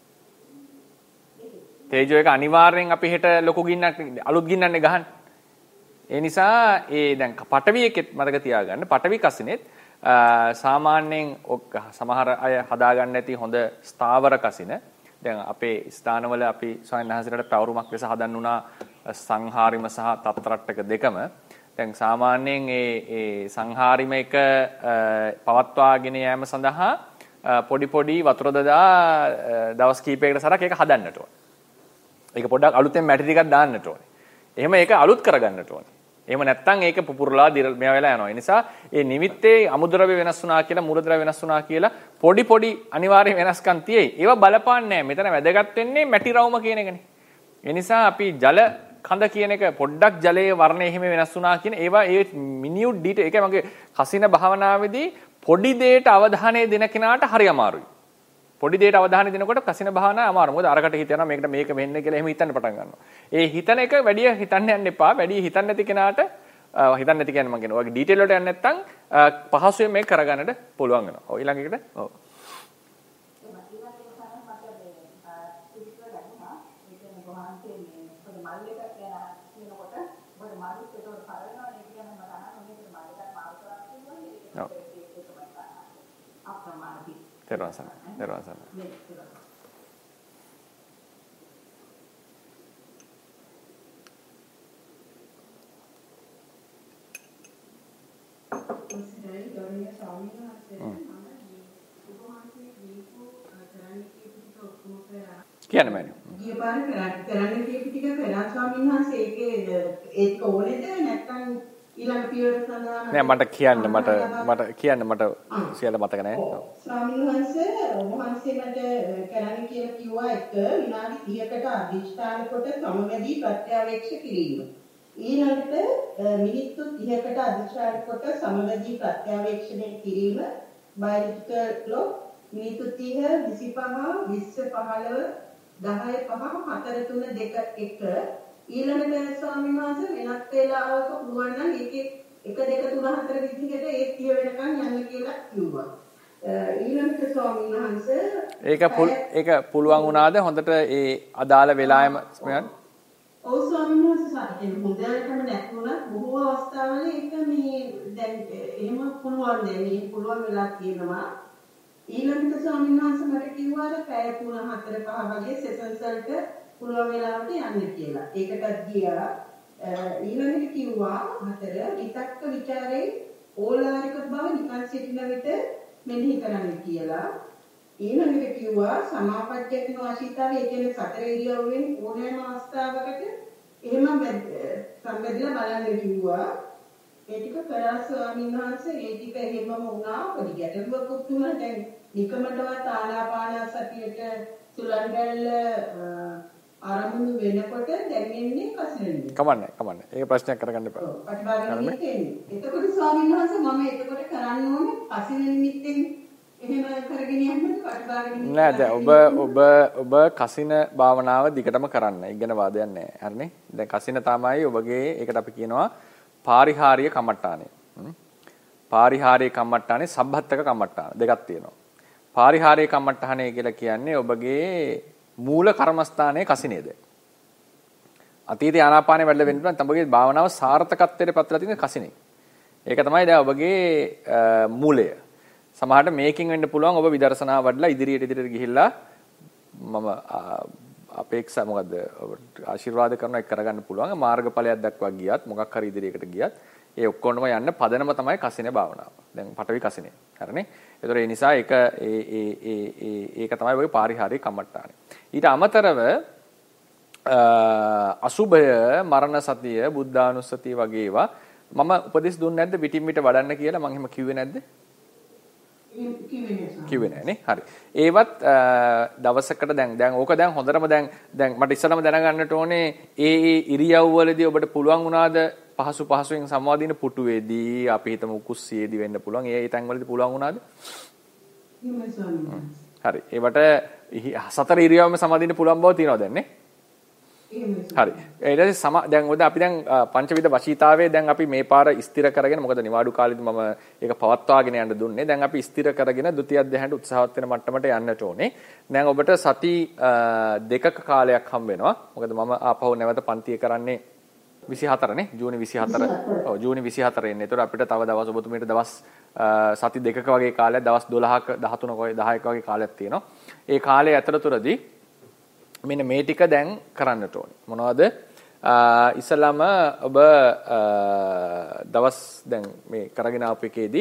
තේජෝ එක අනිවාර්යෙන් අපි හෙට ලොකු ගින්නක් අලුත් ගින්නන්නේ ගහන්නේ. ඒ නිසා ඒ දැන් පටවි එකෙත් මතක තියාගන්න පටවි කසිනෙත් සාමාන්‍යයෙන් සමහර අය හදාගන්න ඇති හොඳ ස්ථාවර කසින. දැන් අපේ ස්ථානවල අපි ස්වාමීන් වහන්සේලාට පැවරුමක් ලෙස හදන්න උනා සංහාරිම සහ තත්රට්ටක දෙකම. දැන් සාමාන්‍යයෙන් ඒ ඒ සංහාරිම එක පවත්වාගෙන යාම සඳහා පොඩි පොඩි වතුර දදා දවස් කීපයකට සරක් ඒක හදන්නට ඕනේ. ඒක පොඩ්ඩක් අලුතෙන් මැටි ටිකක් දාන්නට ඕනේ. එහෙම ඒක අලුත් කරගන්නට ඕනේ. එහෙම නැත්නම් ඒක පුපුරලා මෙයා වෙලා යනවා. ඒ නිසා මේ නිමිත්තේ අමුද්‍රව්‍ය වෙනස් වුණා කියලා මූලද්‍රව්‍ය වෙනස් වුණා කියලා පොඩි පොඩි අනිවාර්ය වෙනස්කම් තියෙයි. ඒවා බලපාන්නේ නැහැ. මෙතන වැදගත් වෙන්නේ මැටි රවුම කියන එකනේ. ඒ නිසා අපි ජල කඳ කියන එක පොඩ්ඩක් ජලයේ වර්ණය එහෙම වෙනස් වුණා කියන ඒවා ඒ මිනියුට් ඩීටේල් ඒක මගේ කසින භාවනාවේදී පොඩි දෙයට අවධානය දෙන කෙනාට හරි අමාරුයි. පොඩි දෙයට අවධානය දෙනකොට කසින භාවනාව අමාරු. මොකද අරකට හිතනවා මේකට මේක වෙන්නේ කියලා එහෙම හිතන්න පටන් ගන්නවා. ඒ හිතන එක වැඩි හිතන්න යන්න එපා. වැඩි හිතන්න නැති කෙනාට හිතන්න නැති කියන්නේ මම කියනවා. ඔයගේ ඩීටේල් වලට යන්නේ නැත්නම් පහසුවෙන් මේක කරගන්නට පුළුවන් වෙනවා. ඔය ඊළඟ එකට ඔව්. Terasa, terasa. Kian mana? Dia baru kerana kerana dia ketika kerana suami Hans ඒකේ ඒක ඕනේද නැත්නම් ඊළඟ පියවර සඳහා නෑ මට කියන්න මට මට කියන්න මට සියල්ල මතක නෑ. ස්වාමීන් වහන්සේ වහන්සේ මට කරන්න කියලා කිව්වා එක විනාඩි තිහකට අධිෂ්ඨාන කොට සමවැදී ප්‍රත්‍යවේක්ෂ කිරීම. ඊළඟට මිනිත්තු තිහකට අධිෂ්ඨාන කොට සමවැදී ප්‍රත්‍යවේක්ෂණය කිරීම biological clock මිනිත්තු තිහ විසිපහ විස්ස පහළව දහය පහ හතර තුන දෙක එක ඊළඟට ස්වාමීන් වහන්සේ වෙනත් වේලාවක පුළුවන් නම් ඒකේ එක දෙක තුන හතර විදිහට ඒ තිය වෙනකන් යන්න කියලා කිව්වා. ඊළඟට ස්වාමීන් වහන්සේ ඒක ඒක පුළුවන් වුණාද හොඳට ඒ අදාළ වෙලාවෙම ස්මයන්? ඔව් ස්වාමීන් වහන්සේ සාකච්ඡා හොඳටම නැතුණත් බොහෝ අවස්ථාවල ඒක මේ දැන් එහෙම පුළුවන් දැන් මේ පුළුවන් වෙලා තියෙනවා. ඊළඟට ස්වාමීන් වහන්සේ මට කිව්වා පැය තුන හතර පහ වගේ සෙෂන්ස් වලට පුළුවන් වෙලාවට යන්න කියලා. ඒකටත් ගියා. ඊළඟට කිව්වා හතර විතක්ක ਵਿਚාරේ ඕලාරික බව නිකන් සිටින විට මෙනෙහි කරන්න කියලා. ඊළඟට කිව්වා සමාපත්තියක වාසිතාවේ ඒ කියන්නේ සතර ඉරියව්වෙන් ඕනෑම අවස්ථාවකට එහෙම සම්බන්ධලා බලන්න කිව්වා. ඒ ටික කරා ස්වාමීන් වහන්සේ ඒ ටික එහෙමම වුණා. පොඩි ගැටලුවකුත් වුණා. දැන් නිකමටවත් ආනාපාන සතියට සුලංගල් ආරම්භ වෙනකොට දැනෙන්නේ කසිනෙන්නේ. කමන්නේ කමන්නේ. ඒක ප්‍රශ්නයක් කරගන්න එපා. ඔව් ප්‍රතිභාගෙන්නේ තියෙන්නේ. එතකොට ස්වාමීන් වහන්සේ මම එතකොට කරන්න ඕනේ කසිනෙන්නිත්ෙන් එහෙම කරගෙන යන්නද ප්‍රතිභාගෙන්නේ. නෑ දැන් ඔබ ඔබ ඔබ කසින භාවනාව දිගටම කරන්න. ඉගෙන වාදයක් නෑ. හරිනේ? දැන් කසින තමයි ඔබගේ ඒකට අපි කියනවා පාරිහාරීය කම්මට්ටානය. පාරිහාරීය කම්මට්ටානේ සබ්බත්තක කම්මට්ටාන දෙකක් තියෙනවා. පාරිහාරීය කම්මට්ටානය කියලා කියන්නේ ඔබගේ මූල කර්මස්ථානයේ කසිනේද. අතීතේ ආනාපානෙ වැඩල වෙන්න පුළුවන් තමගේ භාවනාව සාර්ථකත්වයට පත්වලා තියෙන කසිනේ. ඒක තමයි දැන් ඔබගේ මූලය. සමහරට මේකින් වෙන්න පුළුවන් ඔබ විදර්ශනා වඩලා ඉදිරියට ඉදිරියට ගිහිල්ලා මම අපේක්ෂා මොකද්ද ආශිර්වාද කරන එක කරගන්න පුළුවන් මාර්ගඵලයක් දක්වා ගියත් මොකක් හරි ඉදිරියකට ගියත් ඒ ඔක්කොම යන්න පදනම තමයි කසිනේ භාවනාව. දැන් පටවි කසිනේ. හරිනේ? ඒතර ඒ නිසා ඒක ඒ ඒ ඒ ඒක තමයි ඔයගේ පාරිහාරීය කම්මට්ටානේ. ඊට අමතරව අසුභය, මරණ සතිය, බුද්ධානුස්සතිය වගේ ඒවා මම උපදෙස් දුන්නේ නැද්ද පිටින් පිට වඩන්න කියලා මම එහෙම කිව්වේ නැද්ද? කිව්වේ නෑනේ. හරි. ඒවත් දවසකට දැන් දැන් ඕක දැන් හොඳටම දැන් දැන් මට ඉස්සලම දැනගන්නට ඕනේ ඒ ඒ ඉරියව් වලදී ඔබට පුළුවන් වුණාද පහසු පහසුවෙන් සම්වාදින පුටුවේදී අපි හිතමු කුස්සියේදී වෙන්න පුළුවන්. ඒ ඒ තැන් වලදී පුළුවන් වුණාද? හරි. ඒවට සතර ඉරියව්වම සමාදින්න පුළුවන් බව තියෙනවා දැන් නේ. හරි. ඊට පස්සේ සම දැන් ඔද අපි දැන් පංචවිධ වශීතාවයේ දැන් අපි මේ පාර ස්ථිර කරගෙන මොකද නිවාඩු කාලෙදි මම ඒක පවත්වාගෙන යන්න දුන්නේ. දැන් අපි ස්ථිර කරගෙන ဒုတိ ය අධ්‍යයනයට උත්සාහවත් වෙන මට්ටමට යන්නට ඕනේ. දැන් ඔබට සති දෙකක කාලයක් හම්බ වෙනවා. මොකද මම ආපහු නැවත පන්තිය කරන්නේ විසිහතර නේ ජූනි විසිහතර. ඔව් ජූනි විසිහතර එන්නේ. ඒතර අපිට තව දවස් ඔබතුමීට දවස් සති දෙකක වගේ කාලයක් දවස් දොළහක දහතුනක වගේ දහයක වගේ කාලයක් තියෙනවා. ඒ කාලය ඇතුළතදී මෙන්න මේ ටික දැන් කරන්නට ඕනේ. මොනවද? ඉස්සලම ඔබ දවස් දැන් මේ කරගෙන ආපු එකේදී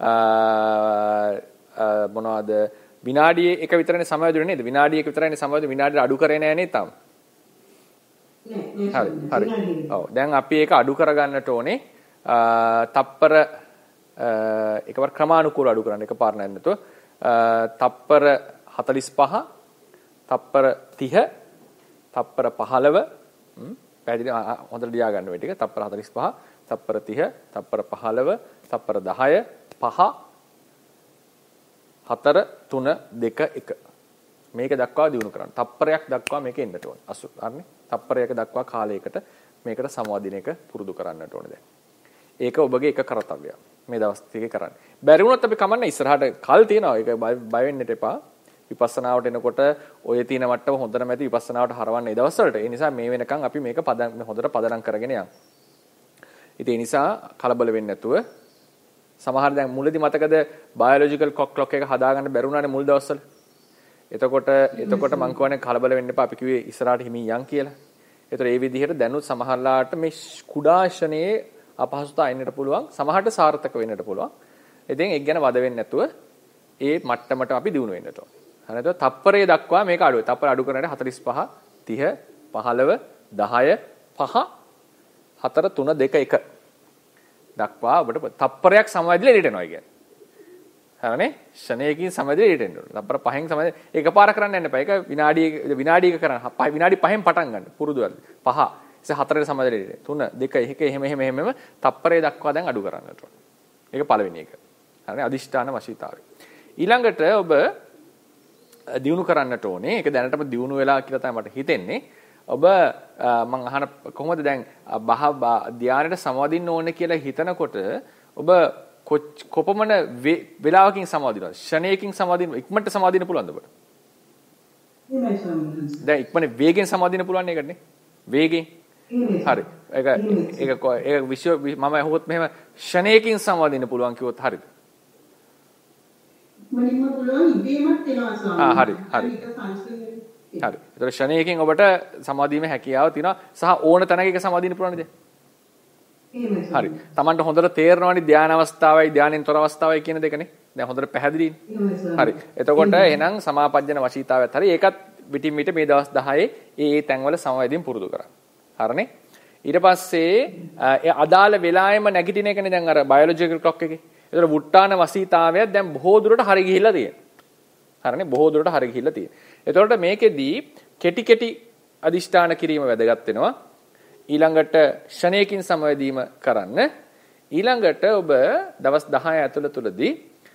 මොනවද විනාඩියේ එක විතරනේ සමය දුන්නේ නේද? විනාඩියක විතරනේ සමය දුන්නේ. විනාඩියට අඩු කරේ නෑ නේද තාම? හරි හරි. ඔව් දැන් අපි ඒක අඩු කරගන්නට ඕනේ. තප්පර එකවර ක්‍රමානුකූලව අඩු කරන්න. එකපාර නෑ නේද? තප්පර හතළිස් පහ තප්පර තිහ තප්පර පහළව පැහැදිලි හොඳට ලියා ගන්න මේ ටික තප්පර හතළිස් පහ තප්පර තිහ තප්පර පහළව තප්පර දහය පහ හතර තුන දෙක එක මේක දක්වා දිනු කරන්න. තප්පරයක් දක්වා මේක එන්නට ඕනේ. අසු හරිනේ. තප්පරයක දක්වා කාලයකට මේකට සමවදින එක පුරුදු කරන්නට ඕනේ දැන්. ඒක ඔබගේ එක කරතව්‍යයක්. මේ දවස් ටිකේ කරන්න. බැරි වුණොත් අපි කමන්නේ ඉස්සරහට කල් තියනවා. ඒක බය වෙන්නට එපා. විපස්සනාවට එනකොට ඔය තියෙන මට්ටම හොඳටම ඇති විපස්සනාවට හරවන්න ඒ දවස්වලට. ඒ නිසා මේ වෙනකන් අපි මේක පදම් හොඳට පදනම් කරගෙන යන්න. ඉතින් ඒ නිසා කලබල වෙන්නේ නැතුව සමහර දැන් මුලදී මතකද බයොලොජිකල් ක්ලොක් එක හදාගන්න බැරුණානේ මුල් දවස්වල. එතකොට එතකොට මං කියන්නේ කලබල වෙන්න එපා. අපි කිව්වේ ඉස්සරහට හිමින් යන් කියලා. ඒතර ඒ විදිහට දැනුත් සමහරලාට මේ කුඩා ශනේ අපහසුතා එන්නට පුළුවන්. සමහරට සාර්ථක වෙන්නට පුළුවන්. ඉතින් ඒක ගැන වද වෙන්නේ නැතුව ඒ මට්ටමට අපි දිනු වෙන්නට ඕනේ. හරිද? තප්පරයේ දක්වා මේක අඩුයි. තප්පර අඩු කරනකොට හතළිස් පහ තිහ පහළව දහය පහ හතර තුන දෙක එක දක්වා ඔබට තප්පරයක් සමවැදිලා එළියට එනවා කියන්නේ. හරිනේ? ශනේකින් සමවැදිලා එළියට එන්න ඕනේ. තප්පර පහෙන් සමවැද එකපාර කරන්න යන්න එපා. ඒක විනාඩියක විනාඩියක කරන්න. විනාඩි පහෙන් පටන් ගන්න. පුරුදු වෙන්න. පහ ඉතින් හතරට සමවැදිලා එළියට. තුන දෙක එක එහෙම එහෙම එහෙම තප්පරයේ දක්වා දැන් අඩු කරන්නට ඕනේ. ඒක පළවෙනි එක. හරිනේ? අදිෂ්ඨාන වශීතාවය. ඊළඟට ඔබ දියුණු කරන්නට ඕනේ. ඒක දැනටම දියුණු වෙලා කියලා තමයි මට හිතෙන්නේ. ඔබ මම අහන කොහොමද දැන් බහ ධානයට සමාදින්න ඕනේ කියලා හිතනකොට ඔබ කොපමණ වෙලාවකින් සමාදිනවද? ෂණයකින් සමාදින්න ඉක්මනට සමාදින්න පුළුවන්ද ඔබට? දැන් ඉක්මනට වේගෙන් සමාදින්න පුළුවන් එකනේ. වේගෙන්. හරි. ඒක ඒක ඒක විශ්ව මම අහුවොත් මෙහෙම ෂණයකින් සමාදින්න පුළුවන් කිව්වොත් හරිද? මනින්ම පුළුවන් ඉබේමත් එනවා ස්වාමීනි. ආ හරි හරි. හරි. ඒතර ෂණයකින් ඔබට සමාදීමේ හැකියාව තියෙනවා සහ ඕන තැනක එක සමාදීන්න පුළුවන් නේද? හරි. Tamanට හොඳට තේරෙනවනේ ධානය අවස්ථාවයි ධානයෙන් තොර අවස්ථාවයි කියන දෙකනේ. දැන් හොඳට පැහැදිලිනේ. හරි. එතකොට එහෙනම් සමාපජ්ජන වශීතාවයත් හරි ඒකත් පිටින් පිට මේ දවස් දහයේ ඒ ඒ තැන්වල සමවැදීම් පුරුදු කරා. හරිනේ. ඊට පස්සේ ඒ අදාළ වෙලාවෙම නැගිටින එකනේ දැන් අර බයොලොජිකල් ක්ලොක් එකේ. ඒතර වුට්ටාන වශීතාවය දැන් බොහෝ දුරට හරි ගිහිල්ලා තියෙනවා. හරිනේ බොහෝ දුරට හරි ගිහිල්ලා තියෙනවා. එතකොට මේකෙදී කෙටි කෙටි අදිෂ්ඨාන කිරීම වැදගත් වෙනවා. ඊළඟට ෂණයකින් සමවැදීම කරන්න. ඊළඟට ඔබ දවස් දහය ඇතුළත තුලදී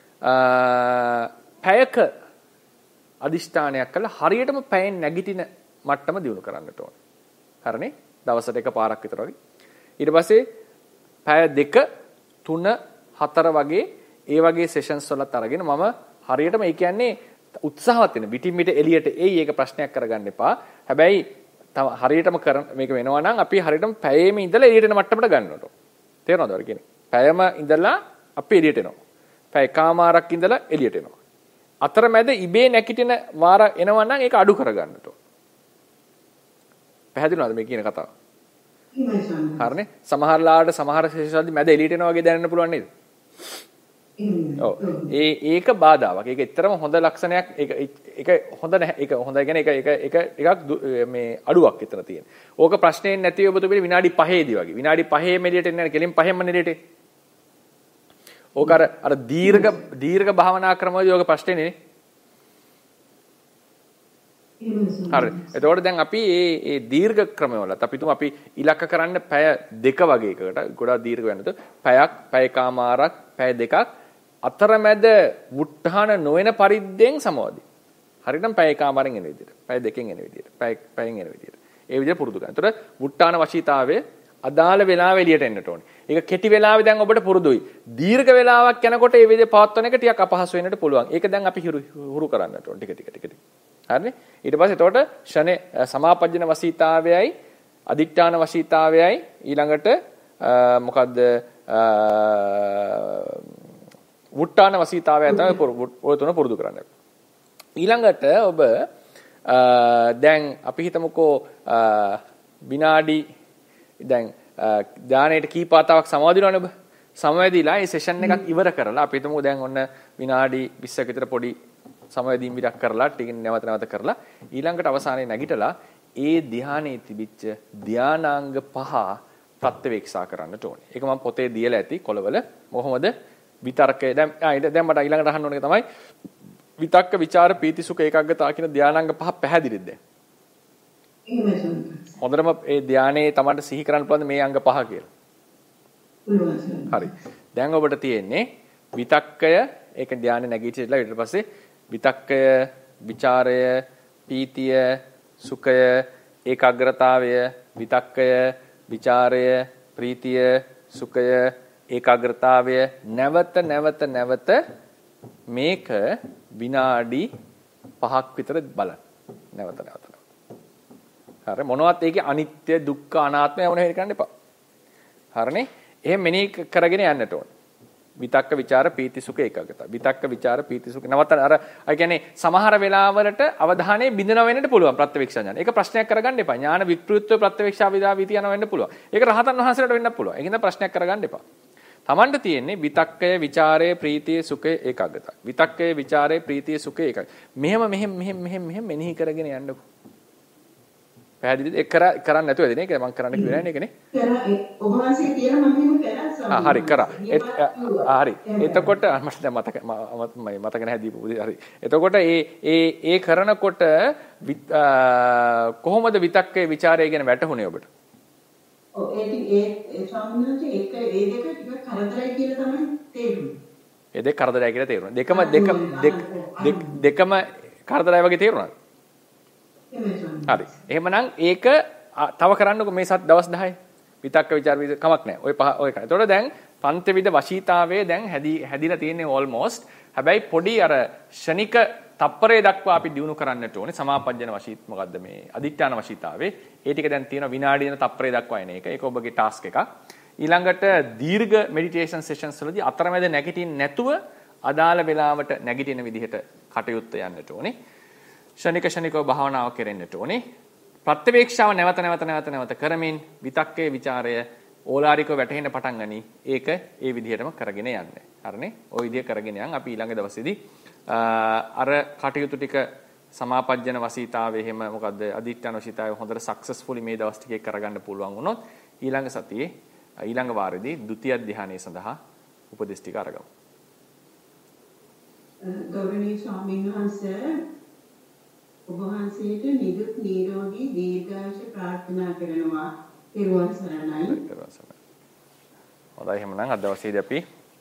පැයක අදිෂ්ඨානයක් කළා හරියටම පැයෙන් නැගිටින මට්ටම දිනු කරන්නට ඕන. හරිනේ? දවසට එක පාරක් විතර වගේ. ඊට පස්සේ පැය දෙක තුන හතර වගේ ඒ වගේ සෙෂන්ස් වලත් අරගෙන මම හරියටම ඒ කියන්නේ උත්සාහවත් වෙන පිටින් පිට එළියට එයි ඒක ප්‍රශ්නයක් කරගන්න එපා. හැබැයි තව හරියටම කරන මේක වෙනවා නම් අපි හරියටම පැයෙම ඉඳලා එළියට එන මට්ටමට ගන්නවට. තේරෙනවද ඔය කියන්නේ? පැයම ඉඳලා අපි එළියට එනවා. පැය කමාරක් ඉඳලා එළියට එනවා. අතරමැද ඉබේ නැකිටින වාර එනවා නම් ඒක අඩු කරගන්නට ඕන. පැහැදිලිවද මේ කියන කතාව? හරිනේ. සමහරලාට සමහර ශේෂවලදී මැද එළියට එනවා වගේ දැනෙන්න පුළුවන් නේද? ඔව්. ඒ ඒක බාධාවක්. ඒක ඇත්තටම හොඳ ලක්ෂණයක්. ඒක ඒක හොඳ නැහැ. ඒක හොඳයි කියන්නේ ඒක ඒක ඒක එකක් මේ අඩුවක් එතන තියෙන. ඕක ප්‍රශ්නේ නැති ඔබ තුබේ විනාඩි පහේදී වගේ. විනාඩි පහේම එළියට එන්නේ නැහැ. කෙලින් පහෙන්ම එළියට එන්නේ. ඕක අර අර දීර්ඝ දීර්ඝ භාවනා ක්‍රමවලදී ඕක ප්‍රශ්නේ නේ. හරි. එතකොට දැන් අපි මේ මේ දීර්ඝ ක්‍රමවලත් අපි තුමු අපි ඉලක්ක කරන්න පැය දෙක වගේ එකකට ගොඩාක් දීර්ඝ වෙනද පැයක් පැයකමාරක් පැය දෙකක් අතරමැද වුට්ටහන නොවන පරිද්දෙන් සමවදී. හරිනම් පැයකමාරෙන් එන විදිහට පැය දෙකෙන් එන විදිහට පැය පැයෙන් එන විදිහට ඒ විදිහට පුරුදු කරන්න. එතකොට වුට්ටහන වශීතාවයේ අදාළ වෙලාව එළියට එන්නට ඕනේ. ඒක කෙටි වෙලාවේ දැන් ඔබට පුරුදුයි. දීර්ඝ වෙලාවක් යනකොට ඒ විදිහේ පවත්වන එක ටිකක් අපහසු වෙන්නට පුළුවන්. ඒක දැන් අපි හුරු කරන්නට ඕනේ ටික ටික ටික ටික. හරිනේ? ඊට පස්සේ එතකොට ෂණේ සමාපජ්ජන වශීතාවයයි අදිඨාන වශීතාවයයි ඊළඟට මොකද්ද වුට්ටාන වශීතාවය තමයි ඔය තුන පුරුදු කරන්න. ඊළඟට ඔබ දැන් අපි හිතමුකෝ විනාඩි දැන් ධානයේට කීප වතාවක් සමාදිනවනේ ඔබ. සමවැදීලා මේ සෙෂන් එකක් ඉවර කරලා අපි හිතමුකෝ දැන් ඔන්න විනාඩි විස්සක විතර පොඩි සමවැදීම් විඩක් කරලා ටිකින් නැවත නැවත කරලා ඊළඟට අවසානයේ නැගිටලා ඒ ධානයේ තිබිච්ච ධානාංග පහ ප්‍රත්‍යවේක්ෂා කරන්නට ඕනේ. ඒක මම පොතේ දීලා ඇති කොළවල කොහොමද විතර්කය දැන් දැන් මට ඊළඟට අහන්න ඕන එක තමයි විතක්ක ਵਿਚාර පීති සුඛ ඒකාග්‍රතාව කියන ධානාංග පහ පැහැදිලිද දැන්? හොඳටම ඒ ධානයේ Tamanට සිහි කරන්න පුළුවන් මේ අංග පහ කියලා. හරි. දැන් ඔබට තියෙන්නේ විතක්කය ඒක ධානයේ නැගීචිලා ඊට පස්සේ විතක්කය, ਵਿਚාරය, පීතිය, සුඛය, ඒකාග්‍රතාවය, විතක්කය, ਵਿਚාරය, ප්‍රීතිය, සුඛය, ඒකාග්‍රතාවය නැවත නැවත නැවත මේක විනාඩි පහක් විතර බලන්න. නැවත නැවත. හරි මොනවත් ඒකේ අනිත්‍ය, දුක්ඛ, අනාත්මය වුණ හේතු කරන්න එපා. හරිනේ? එහෙම මෙනෙහි කරගෙන යන්නට ඕන. විතක්ක ਵਿਚාර පීති සුඛ ඒකාග්‍රතාව. විතක්ක විචාර පීති සුඛ. නවත අර ඒ කියන්නේ සමහර වෙලාවලට අවධානය බිඳිනව වෙන්නට පුළුවන් ප්‍රත්‍යවේක්ෂා ඥාන. ඒක ප්‍රශ්නයක් කරගන්න එපා. ඥාන විප්‍රයුක්තව ප්‍රත්‍යවේක්ෂා විදා වීති යන වෙන්න පුළුවන්. ඒක රහතන් වහන්සේලාට වෙන්නත් පුළුවන්. ඒකින්ද ප්‍රශ්නයක් කරගන්න එපා. Tamanට තියෙන්නේ විතක්කය, ਵਿਚාරය, ප්‍රීතිය, සුඛය, ඒකාග්‍රතාව. විතක්කය, ਵਿਚාරය, ප්‍රීතිය, සුඛය, ඒකාග්‍රතාව. මෙහෙම මෙහෙම මෙහෙම මෙහෙම මෙහෙම මෙනෙහි කරගෙන යන්නකො. පැහැදිලිද? ඒක කර කරන්නේ නැතුව ඇදිනේ. ඒක මම කරන්න කිව්වේ නෑනේ ඒකනේ. කරා ඔබ වහන්සේ කියලා මම එහෙම කරා ස්වාමීනි. ආ හරි කරා. හරි. එතකොට මට දැන් මතක මම මතක නැහැ දීපු හරි. එතකොට ඒ ඒ ඒ කරනකොට කොහොමද විතක්කේ ਵਿਚාරය ගැන වැටහුනේ ඔබට? ඔව් ඒ ඒ ස්වාමීන් වහන්සේ ඒක ඒ දෙක ටිකක් කරදරයි කියලා තමයි තේරුනේ. ඒ දෙක කරදරයි කියලා තේරුණා. දෙකම දෙක දෙකම කරදරයි වගේ තේරුණාද? හරි. එහෙමනම් ඒක තව කරන්නකො මේ සත් දවස් දහය. විතක්ක ਵਿਚාර විද කමක් නැහැ. ওই පහ ඔය කයි. එතකොට දැන් පංචවිධ වශීතාවයේ දැන් හැදි හැදිලා තියෙන්නේ ඕල්මෝස්ට්. හැබැයි පොඩි අර ෂණික තප්පරේ දක්වා අපි දිනු කරන්නට ඕනේ. සමාපජ්ජන වශීත් මොකද්ද මේ අදිත්‍යාන වශීතාවේ. ඒ ටික දැන් තියෙනවා විනාඩි දෙන තප්පරේ දක්වා එන එක. ඒක ඔබගේ ටාස්ක් එකක්. ඊළඟට දීර්ඝ මෙඩිටේෂන් සෙෂන්ස් වලදී අතරමැද නැගිටින්න නැතුව අදාළ වෙලාවට නැගිටින විදිහට කටයුත්ත යන්නට ඕනේ. ෂණික ෂණිකව භාවනාව කෙරෙන්නට ඕනේ. ප්‍රත්‍යවේක්ෂාව නැවත නැවත නැවත නැවත කරමින් විතක්කේ ਵਿਚාරය ඕලාරිකව වැටෙන්න පටන් ගනි. ඒක ඒ විදිහටම කරගෙන යන්න. හරිනේ? ওই විදිහ කරගෙන යන් අපි ඊළඟ දවසේදී අර කටයුතු ටික සමාපජ්ජන වසීතාවේ එහෙම මොකද්ද අදිත්‍යන වසීතාවේ හොඳට සක්සස්ෆුලි මේ දවස් ටිකේ කරගන්න පුළුවන් වුණොත් ඊළඟ සතියේ ඊළඟ වාරෙදී ဒုတိ ය ධ්‍යානයේ සඳහා උපදෙස් ටික අරගමු. ගෞරවනීය ස්වාමීන් වහන්සේ ඔබ වහන්සේට නිදුක් නිරෝගී දීර්ඝායුෂ ප්‍රාර්ථනා කරනවා. ඊළඟ සරණයි. හොඳයි එහෙනම් අද දවසේදී අපි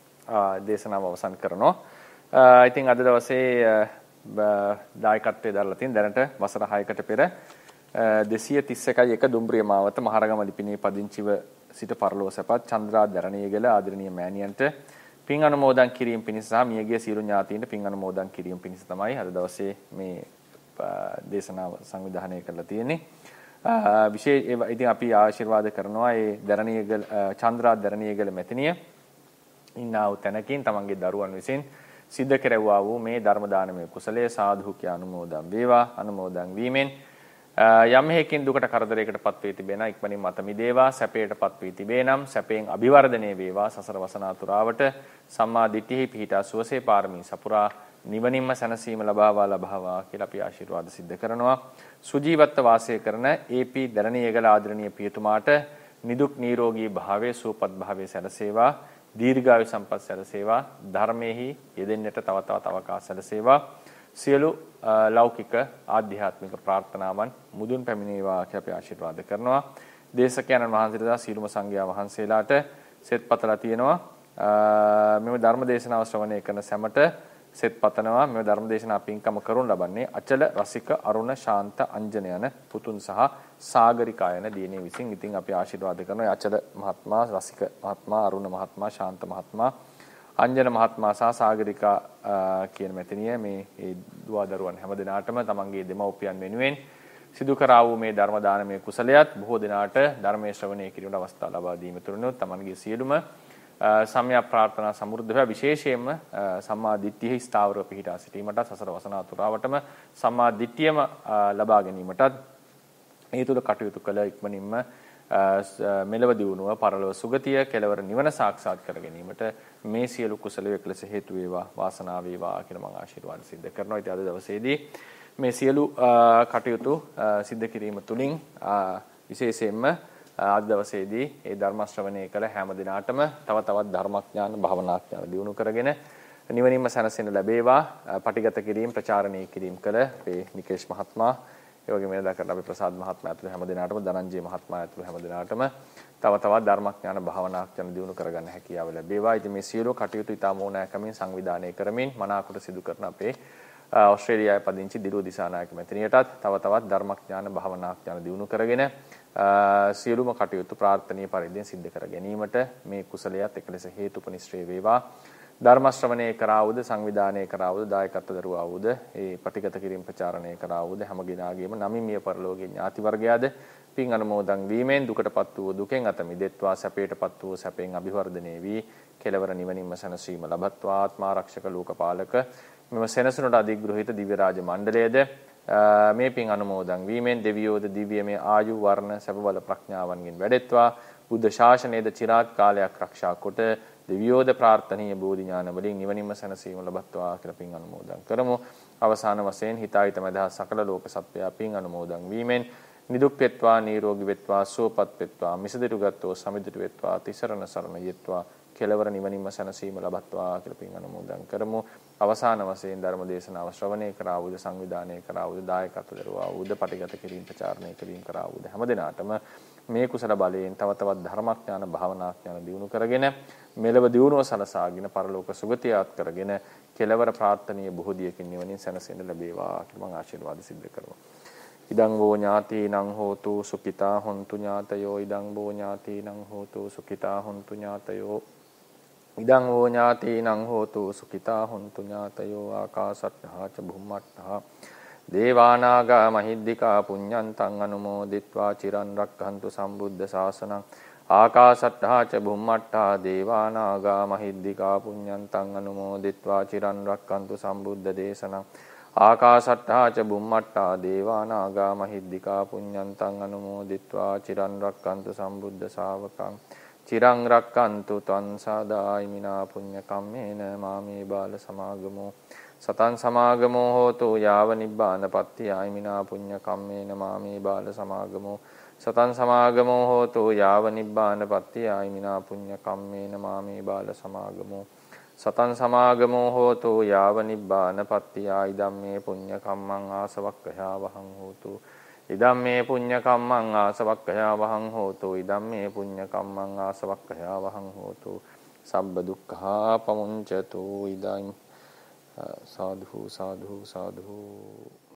දේශනාව අවසන් කරනවා. ඉතින් අද දවසේ දායකත්වයේ දරලා තියෙන දැනට වසර හයකට පෙර දෙසිය තිස් එකයි එක දුම්රිය මාවත මහරගම ලිපිනේ පදිංචිව සිට පරලෝව සැපත් චන්ද්‍රා දරණීයගල ආදරණීය මෑණියන්ට පින් අනුමෝදන් කිරීම පිණිස සහ මියගිය සියලු ඥාතීන්ට පින් අනුමෝදන් කිරීම පිණිස තමයි අද දවසේ මේ දේශනාව සංවිධානය කරලා තියෙන්නේ. විශේෂ ඉතින් අපි ආශිර්වාද කරනවා ඒ දරණීයගල චන්ද්‍රා දරණීයගල මෙතනිය ඉන්නා වූ තැනකින් තමන්ගේ දරුවන් විසින් සිද්ධ කෙරෙව්වා වූ මේ ධර්ම දානමය කුසලයේ සාධු කිය අනුමෝදන් වේවා. අනුමෝදන් වීමෙන් යම් හේකින් දුකට කරදරයකටපත් වී තිබෙනා ඉක්මනින් මත මිදේවා. සැපයටපත් වී තිබේ නම් සැපයෙන් අභිවර්ධනය වේවා. සසර වසනාතුරාවට සම්මා දිට්ඨිෙහි පිහිටා සුවසේ පාරමී සපුරා නිවනින්ම සැනසීම ලබාවා ලබාවා කියලා අපි ආශිර්වාද සිද්ධ කරනවා. සුජීවත්ව වාසය කරන ඒ.පී. දරණීයගල ආදරණීය පියතුමාට නිදුක් නිරෝගී භාවයේ සුවපත් භාවයේ සැලසේවා. දීර්ඝායු සම්පත් සැලසේවා. ධර්මයේහි යෙදෙන්නට තව තවත් අවකාශ සැලසේවා. සියලු ලෞකික ආධ්‍යාත්මික ප්‍රාර්ථනාවන් මුදුන් පැමිණේවා කියලා අපි ආශිර්වාද කරනවා. දේශකයන්න් වහන්සේලා සීලම සංඝයා වහන්සේලාට සෙත් පතලා තියෙනවා. මෙම ධර්ම දේශනාව ශ්‍රවණය කරන සැමට සෙත් පතනවා. මෙම ධර්ම දේශනා පින්කම කරුණ ලබන්නේ අචල රසික අරුණ ශාන්ත අංජන යන පුතුන් සහ සාගරිකා යන දියණිය විසින්. ඉතින් අපි ආශිර්වාද කරනවා අචල මහත්මයා, රසික මහත්මයා, අරුණ මහත්මයා, ශාන්ත මහත්මයා, අංජන මහත්මයා සහ සාගරිකා කියන මෙතනිය මේ ඒ දුවා දරුවන් හැම දිනාටම තමන්ගේ දෙමව්පියන් වෙනුවෙන් සිදු කරා වූ මේ ධර්ම දානමය කුසලයත් බොහෝ දිනාට ධර්මයේ ශ්‍රවණය කිරීමට අවස්ථාව ලබා දීම තුරුනොත් තමන්ගේ සියලුම සම්‍යක් ප්‍රාර්ථනා සමෘද්ධ වේ. විශේෂයෙන්ම සම්මා දිට්ඨියෙහි ස්ථාවරව පිහිටා සිටීමට සසර වසනාතුරාවටම සම්මා දිට්ඨියම ලබා ගැනීමටත් මේ තුල කටයුතු කළ ඉක්මනින්ම මෙලව දියුණුව පරලොව සුගතිය කෙලවර නිවන සාක්ෂාත් කර ගැනීමට මේ සියලු කුසල වේකලස හේතු වේවා වාසනාව වේවා කියලා මම ආශිර්වාද සිද්ධ කරනවා. ඉතින් අද දවසේදී මේ සියලු කටයුතු සිද්ධ කිරීම තුලින් විශේෂයෙන්ම අද දවසේදී ඒ ධර්ම ශ්‍රවණය කළ හැම දිනාටම තව තවත් ධර්මඥාන භාවනාඥාන දියුණු කරගෙන නිවනින්ම සැනසෙන්න ලැබේවා. පටිගත කිරීම ප්‍රචාරණය කිරීම කළ මේ නිකේෂ් මහත්මයා ඒ වගේම වෙනදා කරන අපි ප්‍රසාද් මහත්මයා ඇතුළු හැම දිනාටම ධනංජය මහත්මයා ඇතුළු හැම දිනාටම තව තවත් ධර්මඥාන භාවනාඥාන දියුණු කරගන්න හැකියාව ලැබේවා. ඉතින් මේ සියලු කටයුතු ඉතාම ඕනෑකමින් සංවිධානය කරමින් මනාකොට සිදු කරන අපේ ඕස්ට්‍රේලියාවේ පදිංචි දිරුව දිසානායක මැතිණියටත් තව තවත් ධර්මඥාන භාවනාඥාන දියුණු කරගෙන සියලුම කටයුතු ප්‍රාර්ථනීය පරිදි සිද්ධ කර ගැනීමට මේ කුසලයට එකලෙස හේතුපනිශ්‍රේ වේවා. ධර්ම ශ්‍රවණය කරා වූද සංවිධානය කරා වූද දායකත්ව දරුවා වූද ඒ පටිගත කිරීම ප්‍රචාරණය කරා වූද හැම දිනාගේම නමින් මිය පරලෝකීය ඥාති වර්ගයාද පින් අනුමෝදන් වීමෙන් දුකටපත් වූ දුකෙන් අත මිදෙත්වා. සැපයටපත් වූ සැපෙන් අභිවර්ධනය වී කෙලවර නිවනින්ම සැනසීම ලබත්වා. ආත්මාරක්ෂක ලෝකපාලක මෙම සෙනසුනට අධිග්‍රහිත දිව්‍ය රාජ මණ්ඩලයේද මේ පින් අනුමෝදන් වීමෙන් දෙවියෝද දිව්‍යමය ආයු වර්ණ සැප බල ප්‍රඥාවන්ගෙන් වැඩෙත්වා. බුද්ධ ශාසනයේද চিරාත් කාලයක් ආරක්ෂා කොට දෙවියෝද ප්‍රාර්ථනීය බෝධි ඥාන වලින් නිවනින්ම සැනසීම ලබත්වා කියලා පින් අනුමෝදන් කරමු. අවසාන වශයෙන් හිතායිත මදහ සකල ලෝක සත්වයා පින් අනුමෝදන් වීමෙන් නිදුක් වෙත්වා, නිරෝගී වෙත්වා, සුවපත් වෙත්වා, මිසදිටුගත්ෝ සමිදිටු වෙත්වා, තිසරණ සරණ යෙත්වා, කෙලවර නිවනින්ම සැනසීම ලබත්වා කියලා පින් අනුමෝදන් කරමු. අවසාන වශයෙන් ධර්ම දේශනාව ශ්‍රවණය කරා වූද සංවිධානය කරා වූද දායකත්ව දරුවා වූද පටිගත කිරීම ප්‍රචාරණය කිරීම කරා වූද හැම දිනාටම මේ කුසල බලයෙන් තව තවත් ධර්මඥාන භාවනාඥාන දියුණු කරගෙන මෙලව දියුණුව සලසාගෙන පරලෝක සුගතියත් කරගෙන කෙලවර ප්‍රාර්ථනීය බොහෝදියකින් නිවනින් සැනසෙන්න ලැබේවා කියලා මම ආශිර්වාද සිද්ධ කරනවා. ඉදං වූ ඥාතීනං හෝතු සුඛිතා හොන්තු ඥාතයෝ ඉදං වූ ඥාතීනං හෝතු සුඛිතා හොන්තු ඥාතයෝ ඉදං වූ ඥාතීනං හෝතු සුඛිතා හොන්තු ඥාතයෝ ආකාසට්ඨා ච බුම්මට්ඨා දේවානාගා මහිද්దికා පුඤ්ඤන්තං අනුමෝදිත්වා චිරන් රක්ඛන්තු සම්බුද්ධ ශාසනං ආකාසට්ඨා ච බුම්මට්ඨා දේවානාගා මහිද්దికා පුඤ්ඤන්තං අනුමෝදිත්වා චිරන් රක්ඛන්තු සම්බුද්ධ දේශනං ආකාසට්ඨා ච බුම්මට්ඨා දේවානාගා මහිද්దికා පුඤ්ඤන්තං අනුමෝදිත්වා චිරන් රක්ඛන්තු සම්බුද්ධ ශාවකං චිරං රක්ඛන්තු ත්වං සදායිමිනා පුඤ්ඤ කම්මේන මාමේ බාල සමාගමෝ සතං සමාගමෝ හෝතු යාව නිබ්බානපත්ති ආයිමිනා පුඤ්ඤ කම්මේන මාමේ බාල සමාගමෝ සතං සමාගමෝ හෝතු යාව නිබ්බානපත්ති ආයිමිනා පුඤ්ඤ කම්මේන මාමේ බාල සමාගමෝ සතං සමාගමෝ හෝතු යාව නිබ්බානපත්ති ආයිදම්මේ පුඤ්ඤ කම්මං ආසවක්ඛයා වහං හෝතු ඉදම්මේ පුඤ්ඤ කම්මං ආසවක්ඛයා වහං හෝතු ඉදම්මේ පුඤ්ඤ කම්මං ආසවක්ඛයා වහං හෝතු සබ්බ දුක්ඛා පමුඤ්චතු ඉදං साधु साधु साधु